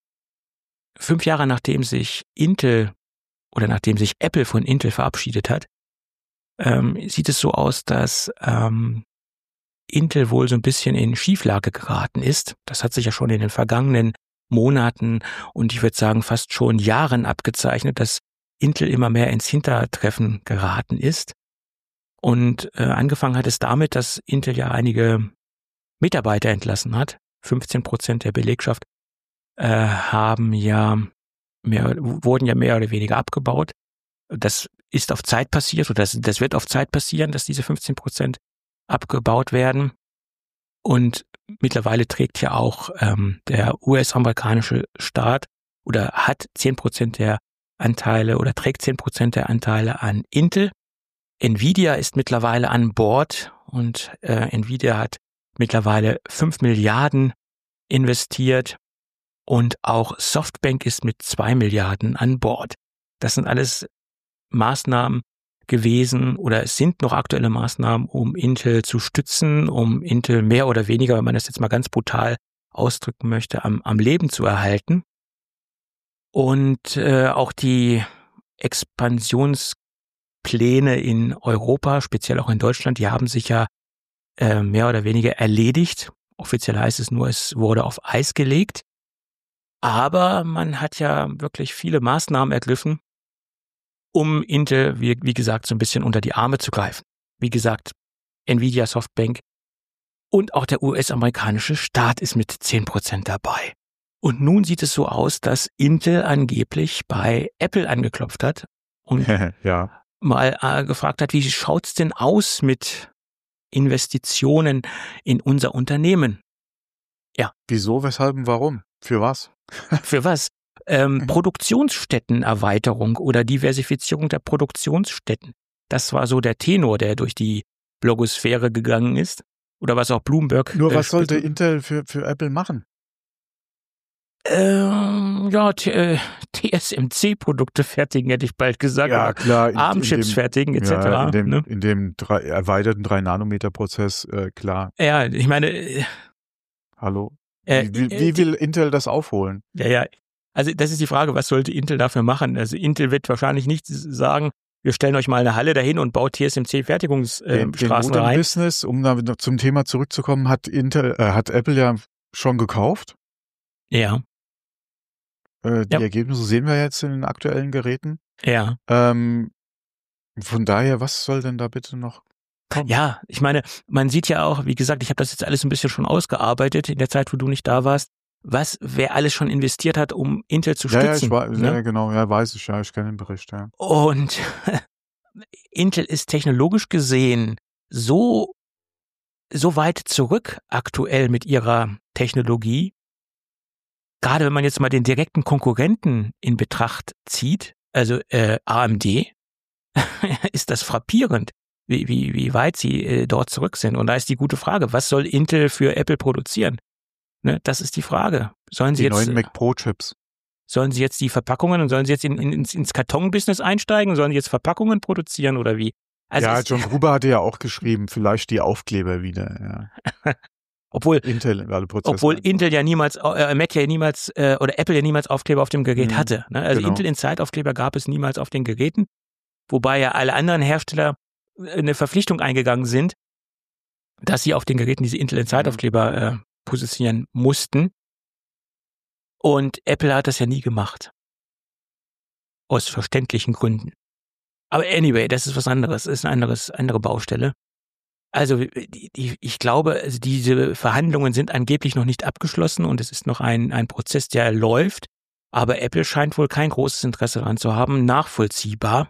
[SPEAKER 3] fünf Jahre nachdem sich Intel oder nachdem sich Apple von Intel verabschiedet hat, ähm, sieht es so aus, dass ähm, Intel wohl so ein bisschen in Schieflage geraten ist. Das hat sich ja schon in den vergangenen Monaten und ich würde sagen fast schon Jahren abgezeichnet, dass Intel immer mehr ins Hintertreffen geraten ist. Und äh, angefangen hat es damit, dass Intel ja einige Mitarbeiter entlassen hat. fünfzehn Prozent der Belegschaft äh, haben ja mehr, wurden ja mehr oder weniger abgebaut. Das ist auf Zeit passiert oder das, das wird auf Zeit passieren, dass diese fünfzehn Prozent abgebaut werden. Und mittlerweile trägt ja auch ähm, der U S-amerikanische Staat oder hat zehn Prozent der Anteile oder trägt zehn Prozent der Anteile an Intel. Nvidia ist mittlerweile an Bord und äh, Nvidia hat mittlerweile fünf Milliarden investiert und auch Softbank ist mit zwei Milliarden an Bord. Das sind alles Maßnahmen gewesen oder es sind noch aktuelle Maßnahmen, um Intel zu stützen, um Intel mehr oder weniger, wenn man das jetzt mal ganz brutal ausdrücken möchte, am, am Leben zu erhalten. Und äh, auch die Expansionspläne in Europa, speziell auch in Deutschland, die haben sich ja äh, mehr oder weniger erledigt. Offiziell heißt es nur, es wurde auf Eis gelegt. Aber man hat ja wirklich viele Maßnahmen ergriffen, um Intel, wie, wie gesagt, so ein bisschen unter die Arme zu greifen. Wie gesagt, Nvidia, Softbank und auch der U S-amerikanische Staat ist mit zehn Prozent dabei. Und nun sieht es so aus, dass Intel angeblich bei Apple angeklopft hat und
[SPEAKER 2] ja.
[SPEAKER 3] mal äh, gefragt hat, wie schaut's denn aus mit Investitionen in unser Unternehmen? Ja.
[SPEAKER 2] Wieso, weshalb und warum? Für was?
[SPEAKER 3] Für was? Ähm, Produktionsstättenerweiterung oder Diversifizierung der Produktionsstätten. Das war so der Tenor, der durch die Blogosphäre gegangen ist. Oder was auch Bloomberg.
[SPEAKER 2] Nur
[SPEAKER 3] äh,
[SPEAKER 2] was sollte
[SPEAKER 3] spekuliert.
[SPEAKER 2] Intel für, für Apple machen?
[SPEAKER 3] Ähm, ja, T- äh, T S M C-Produkte fertigen, hätte ich bald gesagt.
[SPEAKER 2] Ja,
[SPEAKER 3] Oder
[SPEAKER 2] klar. in-
[SPEAKER 3] ARM-Chips
[SPEAKER 2] in dem-
[SPEAKER 3] fertigen, et cetera.
[SPEAKER 2] Ja, in dem,
[SPEAKER 3] ne?
[SPEAKER 2] in dem drei, erweiterten drei Nanometer Prozess, äh, klar.
[SPEAKER 3] Ja, ich meine, äh,
[SPEAKER 2] Hallo?
[SPEAKER 3] äh,
[SPEAKER 2] Wie, wie,
[SPEAKER 3] äh,
[SPEAKER 2] wie will Intel das aufholen?
[SPEAKER 3] ja, ja. Also das ist die Frage, was sollte Intel dafür machen? Also Intel wird wahrscheinlich nicht sagen, wir stellen euch mal eine Halle dahin und baut T S M C-Fertigungsstraßen
[SPEAKER 2] Den, den
[SPEAKER 3] rein.
[SPEAKER 2] Modem-Business, um da noch zum Thema zurückzukommen, hat Intel, äh, hat Apple ja schon gekauft.
[SPEAKER 3] Ja,
[SPEAKER 2] Äh, die
[SPEAKER 3] Ja.
[SPEAKER 2] Ergebnisse sehen wir jetzt in den aktuellen Geräten.
[SPEAKER 3] ja.
[SPEAKER 2] Ähm, von daher, was soll denn da bitte noch kommen?
[SPEAKER 3] Ja, ich meine, man sieht ja auch, wie gesagt, ich habe das jetzt alles ein bisschen schon ausgearbeitet in der Zeit, wo du nicht da warst, was wer alles schon investiert hat, um Intel zu
[SPEAKER 2] Ja, ja,
[SPEAKER 3] stützen.
[SPEAKER 2] ich war,
[SPEAKER 3] ne?
[SPEAKER 2] ja, genau, ja, weiß ich, ja, ich kenne den Bericht, ja.
[SPEAKER 3] Und Intel ist technologisch gesehen so, so weit zurück aktuell mit ihrer Technologie. Gerade wenn man jetzt mal den direkten Konkurrenten in Betracht zieht, also äh, A M D, ist das frappierend, wie, wie, wie weit sie äh, dort zurück sind. Und da ist die gute Frage, was soll Intel für Apple produzieren? Ne, das ist die Frage. Sollen sie
[SPEAKER 2] Die
[SPEAKER 3] jetzt
[SPEAKER 2] neuen Mac Pro Chips.
[SPEAKER 3] Sollen sie jetzt die Verpackungen und sollen sie jetzt in, in, ins, ins Kartonbusiness einsteigen? Sollen sie jetzt Verpackungen produzieren oder wie? Also
[SPEAKER 2] Ja,
[SPEAKER 3] es,
[SPEAKER 2] John Gruber hatte ja auch geschrieben, vielleicht die Aufkleber wieder, ja.
[SPEAKER 3] obwohl,
[SPEAKER 2] Intel, alle Prozesse.
[SPEAKER 3] obwohl Intel ja niemals, äh, Mac ja niemals, äh, oder Apple ja niemals Aufkleber auf dem Gerät
[SPEAKER 2] Mhm,
[SPEAKER 3] hatte. Ne? Also
[SPEAKER 2] genau.
[SPEAKER 3] Intel Inside-Aufkleber gab es niemals auf den Geräten, wobei ja alle anderen Hersteller eine Verpflichtung eingegangen sind, dass sie auf den Geräten diese Intel Inside-Aufkleber äh, positionieren mussten. Und Apple hat das ja nie gemacht. Aus verständlichen Gründen. Aber anyway, das ist was anderes, das ist eine anderes, andere Baustelle. Also die, die, ich glaube, also diese Verhandlungen sind angeblich noch nicht abgeschlossen und es ist noch ein, ein Prozess, der läuft. Aber Apple scheint wohl kein großes Interesse daran zu haben, nachvollziehbar.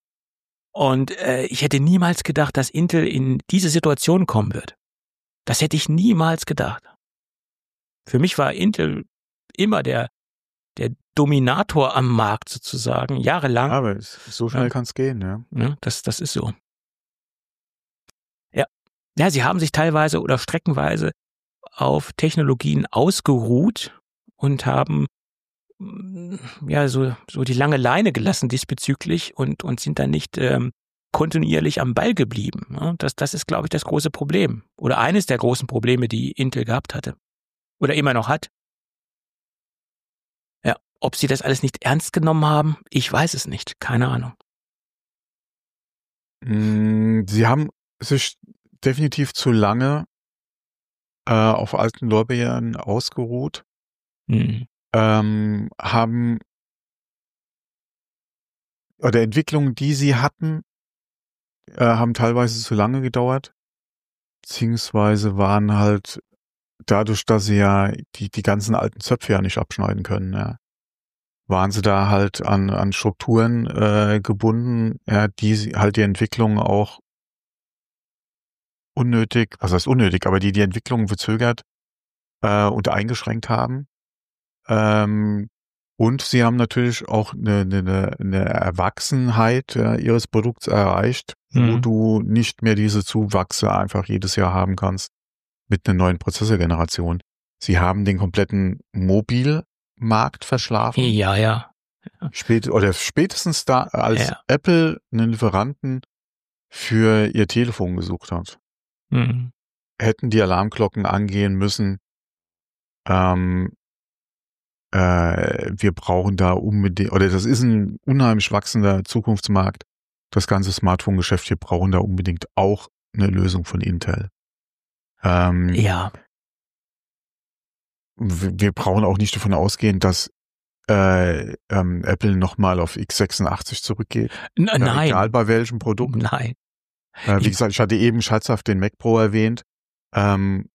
[SPEAKER 3] Und äh, ich hätte niemals gedacht, dass Intel in diese Situation kommen wird. Das hätte ich niemals gedacht. Für mich war Intel immer der, der Dominator am Markt sozusagen, jahrelang.
[SPEAKER 2] Aber es- so schnell
[SPEAKER 3] Ja.
[SPEAKER 2] kann es gehen, ja.
[SPEAKER 3] Ja, das, das ist so. Ja. Ja, sie haben sich teilweise oder streckenweise auf Technologien ausgeruht und haben mm, ja so, so die lange Leine gelassen diesbezüglich und, und sind dann nicht ähm, kontinuierlich am Ball geblieben. Ja, das, das ist, glaube ich, das große Problem. Oder eines der großen Probleme, die Intel gehabt hatte. Oder immer noch hat. Ob sie das alles nicht ernst genommen haben, ich weiß es nicht. Keine Ahnung.
[SPEAKER 2] Sie haben sich definitiv zu lange äh, auf alten Lorbeeren ausgeruht,
[SPEAKER 3] Mhm.
[SPEAKER 2] ähm, haben oder Entwicklungen, die sie hatten, äh, haben teilweise zu lange gedauert, beziehungsweise waren halt dadurch, dass sie ja die, die ganzen alten Zöpfe ja nicht abschneiden können, ja, waren sie da halt an, an Strukturen äh, gebunden, ja, die sie- halt die Entwicklung auch unnötig, was heißt unnötig, aber die die Entwicklung verzögert äh, und eingeschränkt haben. Ähm, und sie haben natürlich auch eine, eine, eine Erwachsenheit äh, ihres Produkts erreicht, wo
[SPEAKER 3] Mhm.
[SPEAKER 2] du nicht mehr diese Zuwachse einfach jedes Jahr haben kannst mit einer neuen Prozessorgeneration. Sie haben den kompletten Mobilmarkt verschlafen.
[SPEAKER 3] Ja, ja.
[SPEAKER 2] Spät, oder spätestens da, als
[SPEAKER 3] Ja.
[SPEAKER 2] Apple einen Lieferanten für ihr Telefon gesucht hat,
[SPEAKER 3] Mhm.
[SPEAKER 2] hätten die Alarmglocken angehen müssen. Ähm, äh, wir brauchen da unbedingt, oder das ist ein unheimlich wachsender Zukunftsmarkt, das ganze Smartphone-Geschäft, wir brauchen da unbedingt auch eine Lösung von Intel. Ähm,
[SPEAKER 3] Ja.
[SPEAKER 2] w- wir brauchen auch nicht davon ausgehen, dass äh, ähm, Apple nochmal auf x sechsundachtzig zurückgeht.
[SPEAKER 3] N
[SPEAKER 2] Ja,
[SPEAKER 3] nein.
[SPEAKER 2] egal bei welchem Produkt.
[SPEAKER 3] Nein.
[SPEAKER 2] Äh, wie
[SPEAKER 3] Ich-
[SPEAKER 2] gesagt, ich hatte eben scherzhaft den Mac Pro erwähnt. Ähm,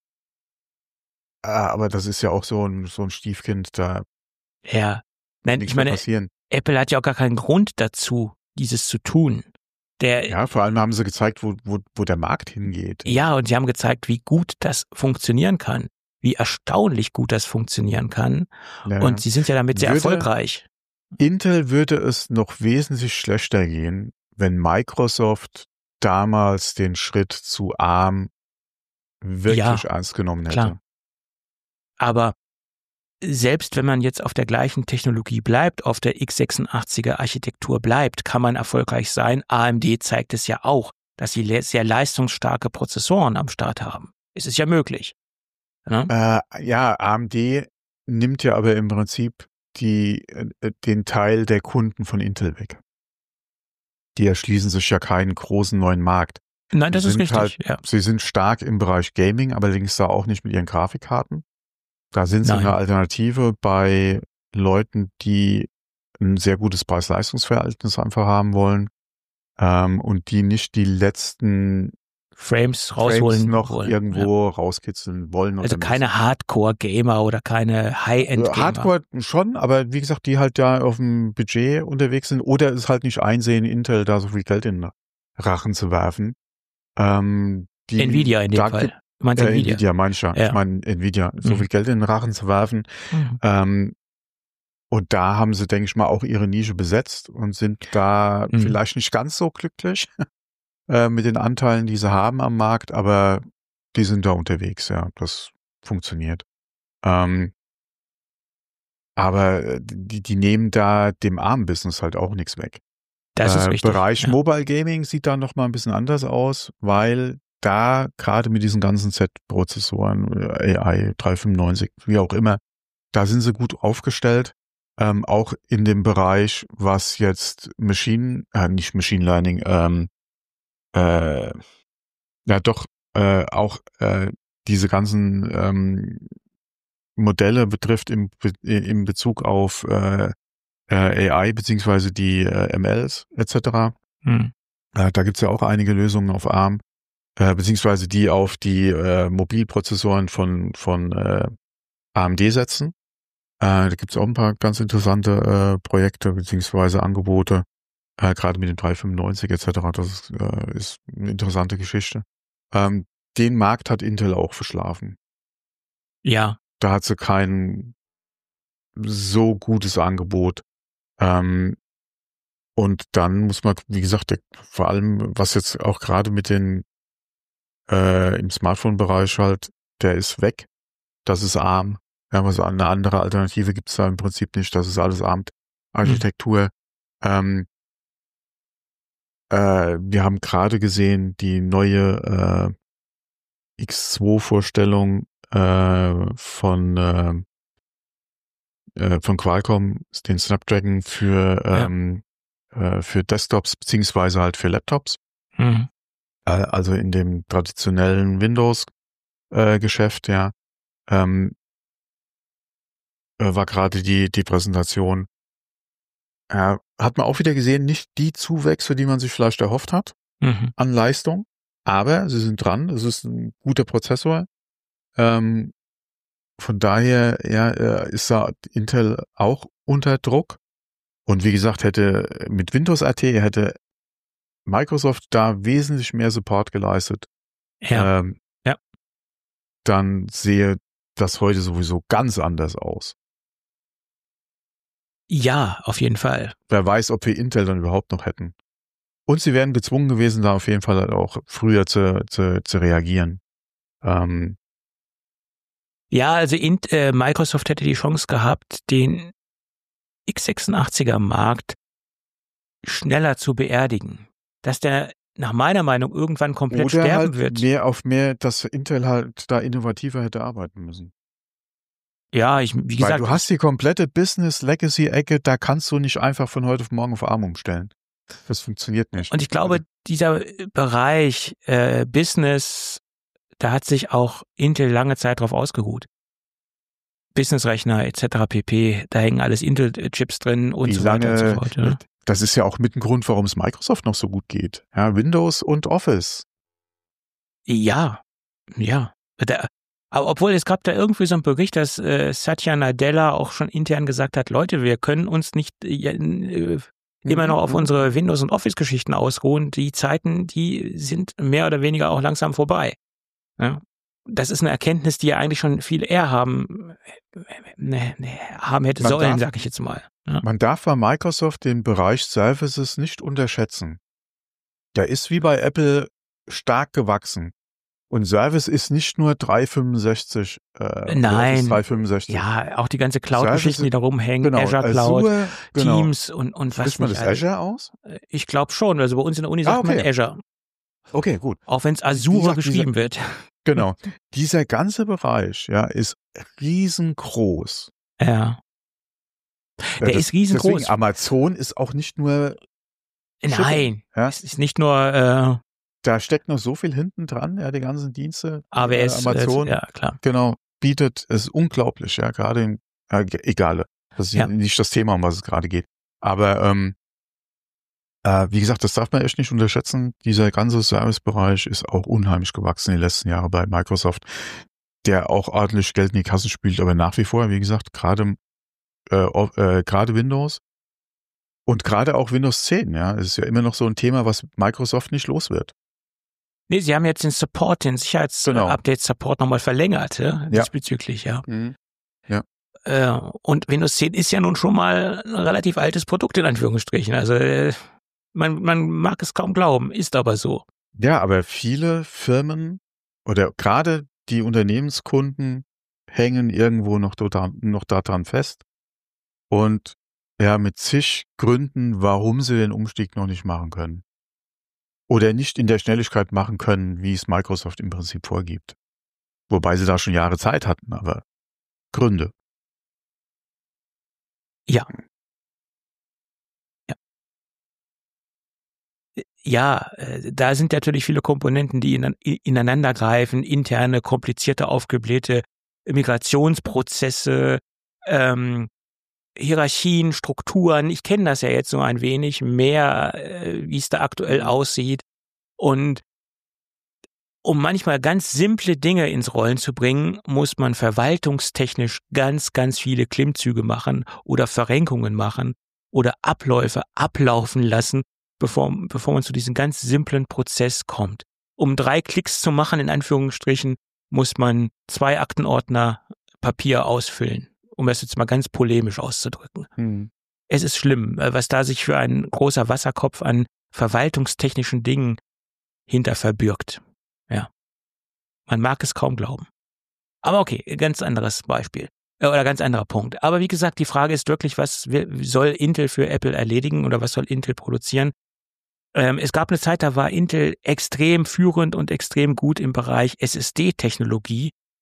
[SPEAKER 2] äh, aber das ist ja auch so ein, so ein Stiefkind, da
[SPEAKER 3] Ja.
[SPEAKER 2] wird
[SPEAKER 3] Nein,
[SPEAKER 2] nichts
[SPEAKER 3] ich
[SPEAKER 2] mehr
[SPEAKER 3] meine,
[SPEAKER 2] passieren.
[SPEAKER 3] Apple hat ja auch gar keinen Grund dazu, dieses zu tun. Der,
[SPEAKER 2] Ja, vor allem haben sie gezeigt, wo, wo, wo der Markt hingeht.
[SPEAKER 3] ja, und sie haben gezeigt, wie gut das funktionieren kann. Wie erstaunlich gut das funktionieren kann.
[SPEAKER 2] Ja.
[SPEAKER 3] Und sie sind ja damit sehr
[SPEAKER 2] Würde-
[SPEAKER 3] erfolgreich.
[SPEAKER 2] Intel würde es noch wesentlich schlechter gehen, wenn Microsoft damals den Schritt zu ARM wirklich
[SPEAKER 3] Ja,
[SPEAKER 2] ernst genommen hätte.
[SPEAKER 3] klar. Aber selbst wenn man jetzt auf der gleichen Technologie bleibt, auf der x sechsundachtziger Architektur bleibt, kann man erfolgreich sein. A M D zeigt es ja auch, dass sie le- sehr leistungsstarke Prozessoren am Start haben. Es ist ja möglich. Ne?
[SPEAKER 2] Äh, ja, A M D nimmt ja aber im Prinzip die, äh, den Teil der Kunden von Intel weg. Die erschließen sich ja keinen großen neuen Markt.
[SPEAKER 3] Nein, das
[SPEAKER 2] Sie
[SPEAKER 3] ist
[SPEAKER 2] sind
[SPEAKER 3] richtig.
[SPEAKER 2] halt-
[SPEAKER 3] Ja.
[SPEAKER 2] Sie sind stark im Bereich Gaming, allerdings da auch nicht mit ihren Grafikkarten. Da sind sie
[SPEAKER 3] Nein.
[SPEAKER 2] eine Alternative bei Leuten, die ein sehr gutes Preis-Leistungs-Verhältnis einfach haben wollen ähm, und die nicht die letzten
[SPEAKER 3] Frames rausholen
[SPEAKER 2] Frames noch
[SPEAKER 3] wollen.
[SPEAKER 2] irgendwo rauskitzeln wollen.
[SPEAKER 3] Ja. Also
[SPEAKER 2] oder
[SPEAKER 3] keine Hardcore-Gamer oder keine High-End-Gamer.
[SPEAKER 2] Hardcore schon, aber wie gesagt, die halt da auf dem Budget unterwegs sind oder es halt nicht einsehen, Intel da so viel Geld in den Rachen zu werfen. Ähm, die,
[SPEAKER 3] Nvidia in dem
[SPEAKER 2] da
[SPEAKER 3] Fall.
[SPEAKER 2] gibt-
[SPEAKER 3] Du meinst
[SPEAKER 2] äh,
[SPEAKER 3] Nvidia?
[SPEAKER 2] Nvidia meine ich ja.
[SPEAKER 3] Ja.
[SPEAKER 2] Ich meine Nvidia, so
[SPEAKER 3] Mhm.
[SPEAKER 2] viel Geld in den Rachen zu werfen.
[SPEAKER 3] Mhm.
[SPEAKER 2] Ähm, und da haben sie, denke ich mal, auch ihre Nische besetzt und sind da
[SPEAKER 3] Mhm.
[SPEAKER 2] vielleicht nicht ganz so glücklich äh, mit den Anteilen, die sie haben am Markt, aber die sind da unterwegs, ja. Das funktioniert. Ähm, aber äh, die, die nehmen da dem ARM-Business halt auch nichts weg.
[SPEAKER 3] Das ist
[SPEAKER 2] Äh,
[SPEAKER 3] richtig.
[SPEAKER 2] Bereich
[SPEAKER 3] ja.
[SPEAKER 2] Mobile Gaming sieht da noch mal ein bisschen anders aus, weil da gerade mit diesen ganzen Z-Prozessoren, äh, A I drei fünfundneunzig, wie auch immer, da sind sie gut aufgestellt. Ähm, auch in dem Bereich, was jetzt Machine, äh, nicht Machine Learning, ähm, äh, ja doch äh, auch äh, diese ganzen ähm, Modelle betrifft im, Be im Bezug auf äh, äh, A I beziehungsweise die äh, M Ls et cetera.
[SPEAKER 3] Mhm.
[SPEAKER 2] Äh, da gibt's ja auch einige Lösungen auf ARM, äh, beziehungsweise die auf die äh, Mobilprozessoren von von äh, A M D setzen. Äh, da gibt's auch ein paar ganz interessante äh, Projekte beziehungsweise Angebote, äh, gerade mit dem drei fünfundneunzig et cetera. Das ist, äh, ist eine interessante Geschichte. Ähm, den Markt hat Intel auch verschlafen.
[SPEAKER 3] Ja,
[SPEAKER 2] Da hat sie kein so gutes Angebot. Ähm, und dann muss man, wie gesagt, der, vor allem, was jetzt auch gerade mit den äh, im Smartphone-Bereich halt, der ist weg. Das ist ARM. Ja, also eine andere Alternative gibt's da im Prinzip nicht. Das ist alles ARM-Architektur. Ähm, äh, wir haben gerade gesehen, die neue äh, X zwei Vorstellung äh, von äh, äh, von Qualcomm, den Snapdragon für, ähm, ja. äh, für Desktops beziehungsweise halt für Laptops.
[SPEAKER 3] Mhm.
[SPEAKER 2] Äh, also in dem traditionellen Windows-Geschäft, äh, ja, ähm, äh, war gerade die, die Präsentation. Äh, hat man auch wieder gesehen, nicht die Zuwächse, die man sich vielleicht erhofft hat
[SPEAKER 3] Mhm.
[SPEAKER 2] an Leistung, aber sie sind dran. Es ist ein guter Prozessor. Ähm, von daher ja, ist da Intel auch unter Druck. Und wie gesagt, hätte mit Windows R T hätte Microsoft da wesentlich mehr Support geleistet.
[SPEAKER 3] Ja.
[SPEAKER 2] Ähm,
[SPEAKER 3] ja.
[SPEAKER 2] Dann sehe das heute sowieso ganz anders aus.
[SPEAKER 3] Ja, auf jeden Fall.
[SPEAKER 2] Wer weiß, ob wir Intel dann überhaupt noch hätten. Und sie wären gezwungen gewesen, da auf jeden Fall halt auch früher zu, zu, zu reagieren. Ähm,
[SPEAKER 3] ja, also in, äh, Microsoft hätte die Chance gehabt, den x sechsundachtziger Markt schneller zu beerdigen. Dass der nach meiner Meinung irgendwann komplett
[SPEAKER 2] oder
[SPEAKER 3] sterben
[SPEAKER 2] halt
[SPEAKER 3] wird.
[SPEAKER 2] mehr auf mehr, dass Intel halt da innovativer hätte arbeiten müssen.
[SPEAKER 3] Ja, ich, wie gesagt.
[SPEAKER 2] Weil du hast die komplette Business-Legacy-Ecke, da kannst du nicht einfach von heute auf morgen auf ARM umstellen. Das funktioniert nicht.
[SPEAKER 3] Und ich glaube,
[SPEAKER 2] also,
[SPEAKER 3] dieser Bereich äh, Business, da hat sich auch Intel lange Zeit drauf ausgeruht. Businessrechner et cetera pp, da hängen alles Intel-Chips drin und so weiter und so fort. Ja.
[SPEAKER 2] Das ist ja auch mit ein Grund, warum es Microsoft noch so gut geht. Ja, Windows und Office.
[SPEAKER 3] Ja, ja. Da, aber obwohl es gab da irgendwie so einen Bericht, dass äh, Satya Nadella auch schon intern gesagt hat, Leute, wir können uns nicht äh, äh, immer noch auf unsere Windows- und Office-Geschichten ausruhen. Die Zeiten, die sind mehr oder weniger auch langsam vorbei. Ja? Das ist eine Erkenntnis, die ja eigentlich schon viel eher haben, ne, ne, haben hätte
[SPEAKER 2] man
[SPEAKER 3] sollen,
[SPEAKER 2] darf,
[SPEAKER 3] sag ich jetzt mal. Ja?
[SPEAKER 2] Man darf bei Microsoft den Bereich Services nicht unterschätzen. Der ist wie bei Apple stark gewachsen. Und Service ist nicht nur dreihundertfünfundsechzig. Äh,
[SPEAKER 3] Nein.
[SPEAKER 2] dreihundertfünfundsechzig.
[SPEAKER 3] Ja, auch die ganze Cloud-Geschichten, die da rumhängen,
[SPEAKER 2] genau,
[SPEAKER 3] Azure Cloud,
[SPEAKER 2] Azure, genau.
[SPEAKER 3] Teams und, und was
[SPEAKER 2] Spricht man
[SPEAKER 3] nicht.
[SPEAKER 2] das Azure aus?
[SPEAKER 3] Ich glaube schon. Also bei uns in der Uni sagt
[SPEAKER 2] ah, okay.
[SPEAKER 3] man Azure.
[SPEAKER 2] Okay, gut.
[SPEAKER 3] Auch wenn es Azure
[SPEAKER 2] gesagt,
[SPEAKER 3] geschrieben
[SPEAKER 2] dieser,
[SPEAKER 3] wird.
[SPEAKER 2] Genau. Dieser ganze Bereich, ja, ist riesengroß.
[SPEAKER 3] Ja. Der
[SPEAKER 2] das,
[SPEAKER 3] ist riesengroß.
[SPEAKER 2] Deswegen Amazon ist auch nicht nur
[SPEAKER 3] Nein,
[SPEAKER 2] ja?
[SPEAKER 3] es ist nicht nur äh,
[SPEAKER 2] da steckt noch so viel hinten dran, ja, die ganzen Dienste.
[SPEAKER 3] A W S,
[SPEAKER 2] äh, Amazon,
[SPEAKER 3] äh, ja klar.
[SPEAKER 2] Genau, bietet, es ist unglaublich, ja, gerade in, äh, egal, das ist ja. nicht das Thema, um was es gerade geht. Aber ähm, äh, wie gesagt, das darf man echt nicht unterschätzen. Dieser ganze Servicebereich ist auch unheimlich gewachsen in den letzten Jahren bei Microsoft, der auch ordentlich Geld in die Kasse spielt, aber nach wie vor, wie gesagt, gerade äh, äh, gerade Windows und gerade auch Windows zehn, ja, es ist ja immer noch so ein Thema, was Microsoft nicht los wird.
[SPEAKER 3] Nee, sie haben jetzt den Support, den Sicherheits-Update-Support nochmal verlängert, ja, diesbezüglich, ja.
[SPEAKER 2] Mhm. Ja.
[SPEAKER 3] Äh, und Windows zehn ist ja nun schon mal ein relativ altes Produkt, in Anführungsstrichen. Also äh, man, man mag es kaum glauben, ist aber so.
[SPEAKER 2] Ja, aber viele Firmen oder gerade die Unternehmenskunden hängen irgendwo noch, dort, noch daran fest und ja, mit zig Gründen, warum sie den Umstieg noch nicht machen können. Oder nicht in der Schnelligkeit machen können, wie es Microsoft im Prinzip vorgibt. Wobei sie da schon Jahre Zeit hatten, aber Gründe.
[SPEAKER 3] Ja. Ja. Ja, da sind natürlich viele Komponenten, die ineinander greifen, interne, komplizierte, aufgeblähte Migrationsprozesse, ähm, Hierarchien, Strukturen. Ich kenne das ja jetzt so ein wenig mehr, äh, wie es da aktuell aussieht. Und um manchmal ganz simple Dinge ins Rollen zu bringen, muss man verwaltungstechnisch ganz, ganz viele Klimmzüge machen oder Verrenkungen machen oder Abläufe ablaufen lassen, bevor, bevor man zu diesem ganz simplen Prozess kommt. Um drei Klicks zu machen, in Anführungsstrichen, muss man zwei Aktenordner Papier ausfüllen, um das jetzt mal ganz polemisch auszudrücken. Hm. Es ist schlimm, was da sich für ein großer Wasserkopf an verwaltungstechnischen Dingen hinter verbirgt. Ja. Man mag es kaum glauben. Aber okay, ganz anderes Beispiel. Oder ganz anderer Punkt. Aber wie gesagt, die Frage ist wirklich, was soll Intel für Apple erledigen oder was soll Intel produzieren? Ähm, es gab eine Zeit, da war Intel extrem führend und extrem gut im Bereich S S D-Technologie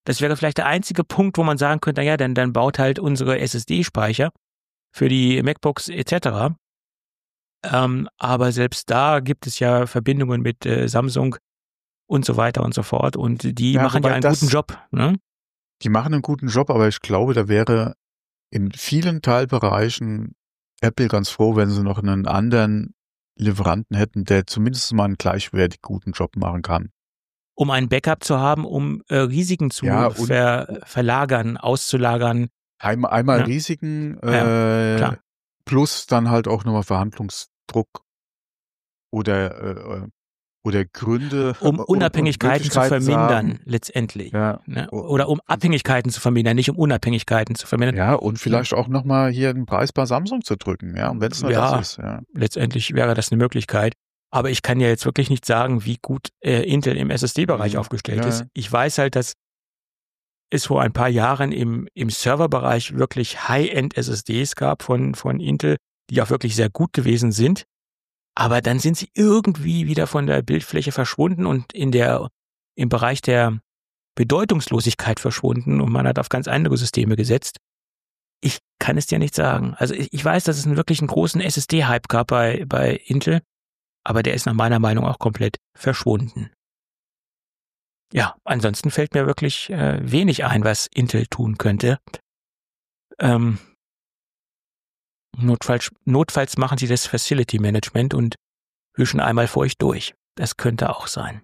[SPEAKER 3] Das wäre vielleicht der einzige Punkt, wo man sagen könnte, naja, dann, dann baut halt unsere S S D-Speicher für die MacBooks et cetera. Ähm, aber selbst da gibt es ja Verbindungen mit äh, Samsung und so weiter und so fort. Und die
[SPEAKER 2] Ja,
[SPEAKER 3] machen ja
[SPEAKER 2] wobei
[SPEAKER 3] einen
[SPEAKER 2] das-
[SPEAKER 3] guten Job. Ne?
[SPEAKER 2] Die machen einen guten Job, aber ich glaube, da wäre in vielen Teilbereichen Apple ganz froh, wenn sie noch einen anderen Lieferanten hätten, der zumindest mal einen gleichwertig guten Job machen kann.
[SPEAKER 3] Um ein Backup zu haben, um äh, Risiken zu
[SPEAKER 2] Ja, und-
[SPEAKER 3] ver verlagern, auszulagern.
[SPEAKER 2] Einmal, einmal
[SPEAKER 3] Ja.
[SPEAKER 2] Risiken
[SPEAKER 3] Ja,
[SPEAKER 2] äh,
[SPEAKER 3] klar.
[SPEAKER 2] plus dann halt auch nochmal Verhandlungsdruck oder äh, oder Gründe,
[SPEAKER 3] Um
[SPEAKER 2] und- und
[SPEAKER 3] Unabhängigkeiten zu
[SPEAKER 2] Möglichkeiten
[SPEAKER 3] vermindern,
[SPEAKER 2] haben.
[SPEAKER 3] letztendlich.
[SPEAKER 2] Ja.
[SPEAKER 3] Ne? Oder um Abhängigkeiten zu vermindern, nicht um Unabhängigkeiten zu vermindern.
[SPEAKER 2] Ja, und vielleicht auch nochmal hier einen Preis bei Samsung zu drücken, ja, wenn es nur
[SPEAKER 3] Ja.
[SPEAKER 2] das ist. Ja.
[SPEAKER 3] Letztendlich wäre das eine Möglichkeit. Aber ich kann ja jetzt wirklich nicht sagen, wie gut äh, Intel im S S D-Bereich
[SPEAKER 2] Mhm.
[SPEAKER 3] aufgestellt
[SPEAKER 2] Ja,
[SPEAKER 3] ist.
[SPEAKER 2] ja.
[SPEAKER 3] Ich weiß halt, dass es vor ein paar Jahren im, im Serverbereich wirklich High-End-S S Ds gab von, von Intel, die auch wirklich sehr gut gewesen sind. Aber dann sind sie irgendwie wieder von der Bildfläche verschwunden und in der, im Bereich der Bedeutungslosigkeit verschwunden und man hat auf ganz andere Systeme gesetzt. Ich kann es dir nicht sagen. Also ich, ich weiß, dass es einen wirklich einen großen S S D-Hype gab bei, bei Intel, aber der ist nach meiner Meinung auch komplett verschwunden. Ja, ansonsten fällt mir wirklich äh, wenig ein, was Intel tun könnte. Ähm, notfalls, notfalls machen sie das Facility Management und wischen einmal feucht durch. Das könnte auch sein.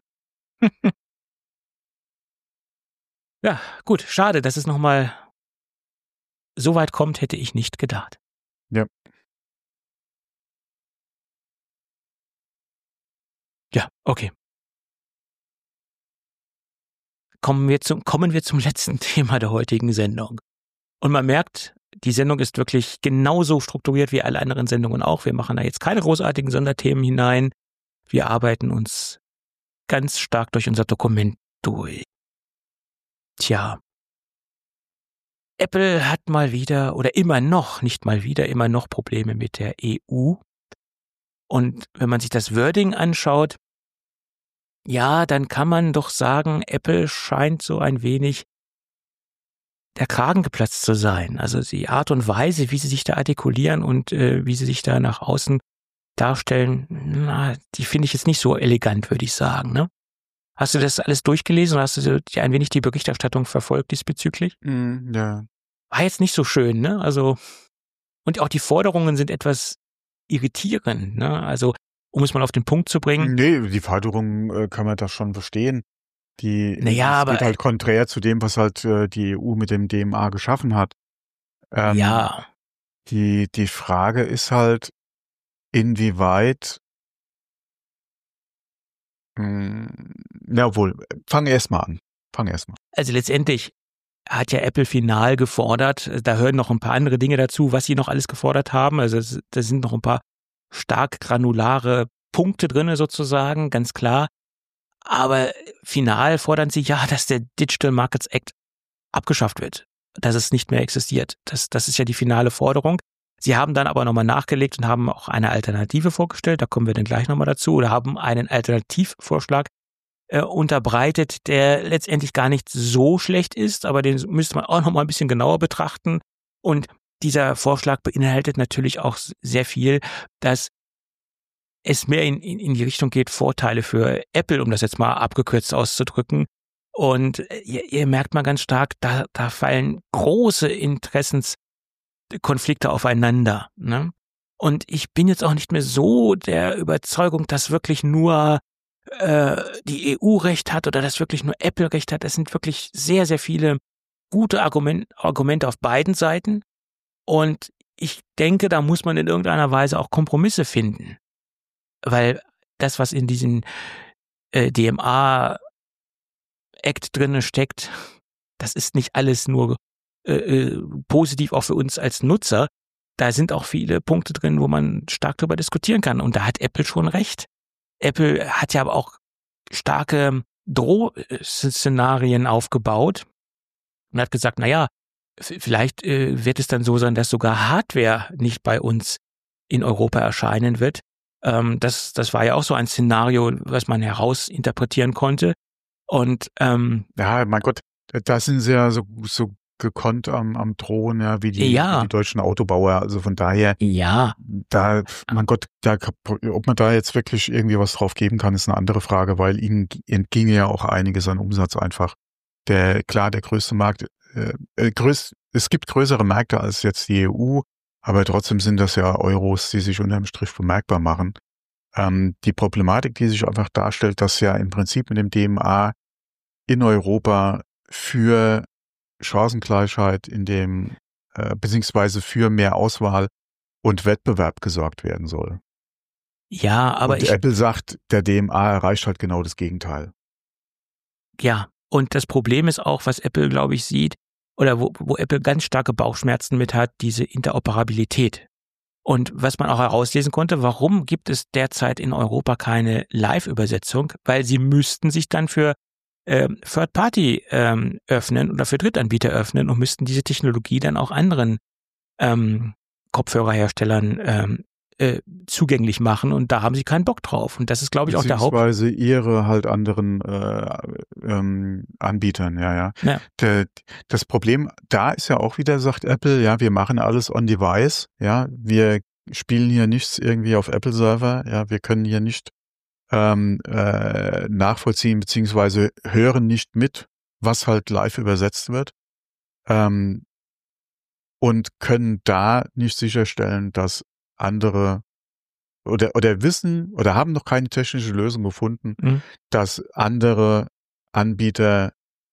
[SPEAKER 3] Ja, gut, schade, dass es nochmal so weit kommt, hätte ich nicht gedacht.
[SPEAKER 2] Ja.
[SPEAKER 3] Ja, okay. Kommen wir zum, kommen wir zum letzten Thema der heutigen Sendung. Und man merkt, die Sendung ist wirklich genauso strukturiert wie alle anderen Sendungen auch. Wir machen da jetzt keine großartigen Sonderthemen hinein. Wir arbeiten uns ganz stark durch unser Dokument durch. Tja. Apple hat mal wieder oder immer noch, nicht mal wieder, immer noch Probleme mit der E U. Und wenn man sich das Wording anschaut, ja, dann kann man doch sagen, Apple scheint so ein wenig der Kragen geplatzt zu sein. Also die Art und Weise, wie sie sich da artikulieren und äh, wie sie sich da nach außen darstellen, na, die finde ich jetzt nicht so elegant, würde ich sagen. Ne? Hast du das alles durchgelesen oder hast du dir ein wenig die Berichterstattung verfolgt diesbezüglich?
[SPEAKER 2] Mhm, ja.
[SPEAKER 3] War jetzt nicht so schön, ne? Also, und auch die Forderungen sind etwas irritierend, ne? Also, um es mal auf den Punkt zu bringen.
[SPEAKER 2] Nee, die Forderung äh, kann man da schon verstehen. Die
[SPEAKER 3] Naja,
[SPEAKER 2] es
[SPEAKER 3] aber-
[SPEAKER 2] geht halt konträr zu dem, was halt äh, die E U mit dem D M A geschaffen hat. Ähm,
[SPEAKER 3] Ja,
[SPEAKER 2] Die, die Frage ist halt, inwieweit, mh, na wohl, fang erst mal an. Fang erst mal.
[SPEAKER 3] also letztendlich hat ja Apple final gefordert, da hören noch ein paar andere Dinge dazu, was sie noch alles gefordert haben. Also es, da sind noch ein paar stark granulare Punkte drinne sozusagen, ganz klar. Aber final fordern sie ja, dass der Digital Markets Act abgeschafft wird, dass es nicht mehr existiert. Das, das ist ja die finale Forderung. Sie haben dann aber nochmal nachgelegt und haben auch eine Alternative vorgestellt, da kommen wir dann gleich nochmal dazu, oder haben einen Alternativvorschlag äh, unterbreitet, der letztendlich gar nicht so schlecht ist, aber den müsste man auch nochmal ein bisschen genauer betrachten. Und dieser Vorschlag beinhaltet natürlich auch sehr viel, dass es mehr in, in, in die Richtung geht, Vorteile für Apple, um das jetzt mal abgekürzt auszudrücken. Und ihr, ihr merkt mal ganz stark, da, da fallen große Interessenskonflikte aufeinander. Ne? Und ich bin jetzt auch nicht mehr so der Überzeugung, dass wirklich nur äh, die E U Recht hat oder dass wirklich nur Apple Recht hat. Es sind wirklich sehr, sehr viele gute Argument, Argumente auf beiden Seiten. Und ich denke, da muss man in irgendeiner Weise auch Kompromisse finden. Weil das, was in diesem äh, D M A-Act drinne steckt, das ist nicht alles nur äh, äh, positiv auch für uns als Nutzer. Da sind auch viele Punkte drin, wo man stark darüber diskutieren kann. Und da hat Apple schon recht. Apple hat ja aber auch starke Drohszenarien aufgebaut und hat gesagt, naja, vielleicht äh, wird es dann so sein, dass sogar Hardware nicht bei uns in Europa erscheinen wird. Ähm, das, das war ja auch so ein Szenario, was man herausinterpretieren konnte. Und ähm,
[SPEAKER 2] Ja, mein Gott, da sind sie ja so, so gekonnt am, am Drohen, ja, wie die,
[SPEAKER 3] Ja.
[SPEAKER 2] wie die deutschen Autobauer. Also von daher,
[SPEAKER 3] Ja,
[SPEAKER 2] da, mein Gott, da, ob man da jetzt wirklich irgendwie was drauf geben kann, ist eine andere Frage, weil ihnen entginge ja auch einiges an Umsatz einfach. Der, klar, der größte Markt, äh, äh, größt, es gibt größere Märkte als jetzt die E U, aber trotzdem sind das ja Euros, die sich unterm Strich bemerkbar machen. Ähm, die Problematik, die sich einfach darstellt, dass ja im Prinzip mit dem D M A in Europa für Chancengleichheit in dem, äh, beziehungsweise für mehr Auswahl und Wettbewerb gesorgt werden soll.
[SPEAKER 3] ja, aber
[SPEAKER 2] und
[SPEAKER 3] ich,
[SPEAKER 2] Apple sagt, der D M A erreicht halt genau das Gegenteil.
[SPEAKER 3] ja, und das Problem ist auch, was Apple, glaube ich, sieht, oder wo, wo Apple ganz starke Bauchschmerzen mit hat, diese Interoperabilität. Und was man auch herauslesen konnte, warum gibt es derzeit in Europa keine Live-Übersetzung? Weil sie müssten sich dann für ähm, Third-Party ähm, öffnen oder für Drittanbieter öffnen und müssten diese Technologie dann auch anderen ähm, Kopfhörerherstellern ähm, äh, zugänglich machen. Und da haben sie keinen Bock drauf. Und das ist, glaube ich, auch der Haupt...
[SPEAKER 2] Beziehungsweise ihre halt anderen äh, ähm, Anbietern, ja, ja.
[SPEAKER 3] Ja.
[SPEAKER 2] Der, das Problem da ist ja auch wieder, sagt Apple, ja, wir machen alles on device, ja, wir spielen hier nichts irgendwie auf Apple-Server, ja, wir können hier nicht ähm, äh, nachvollziehen, beziehungsweise hören nicht mit, was halt live übersetzt wird, ähm, und können da nicht sicherstellen, dass andere oder oder wissen oder haben noch keine technische Lösung gefunden,
[SPEAKER 3] Mhm.
[SPEAKER 2] dass andere Anbieter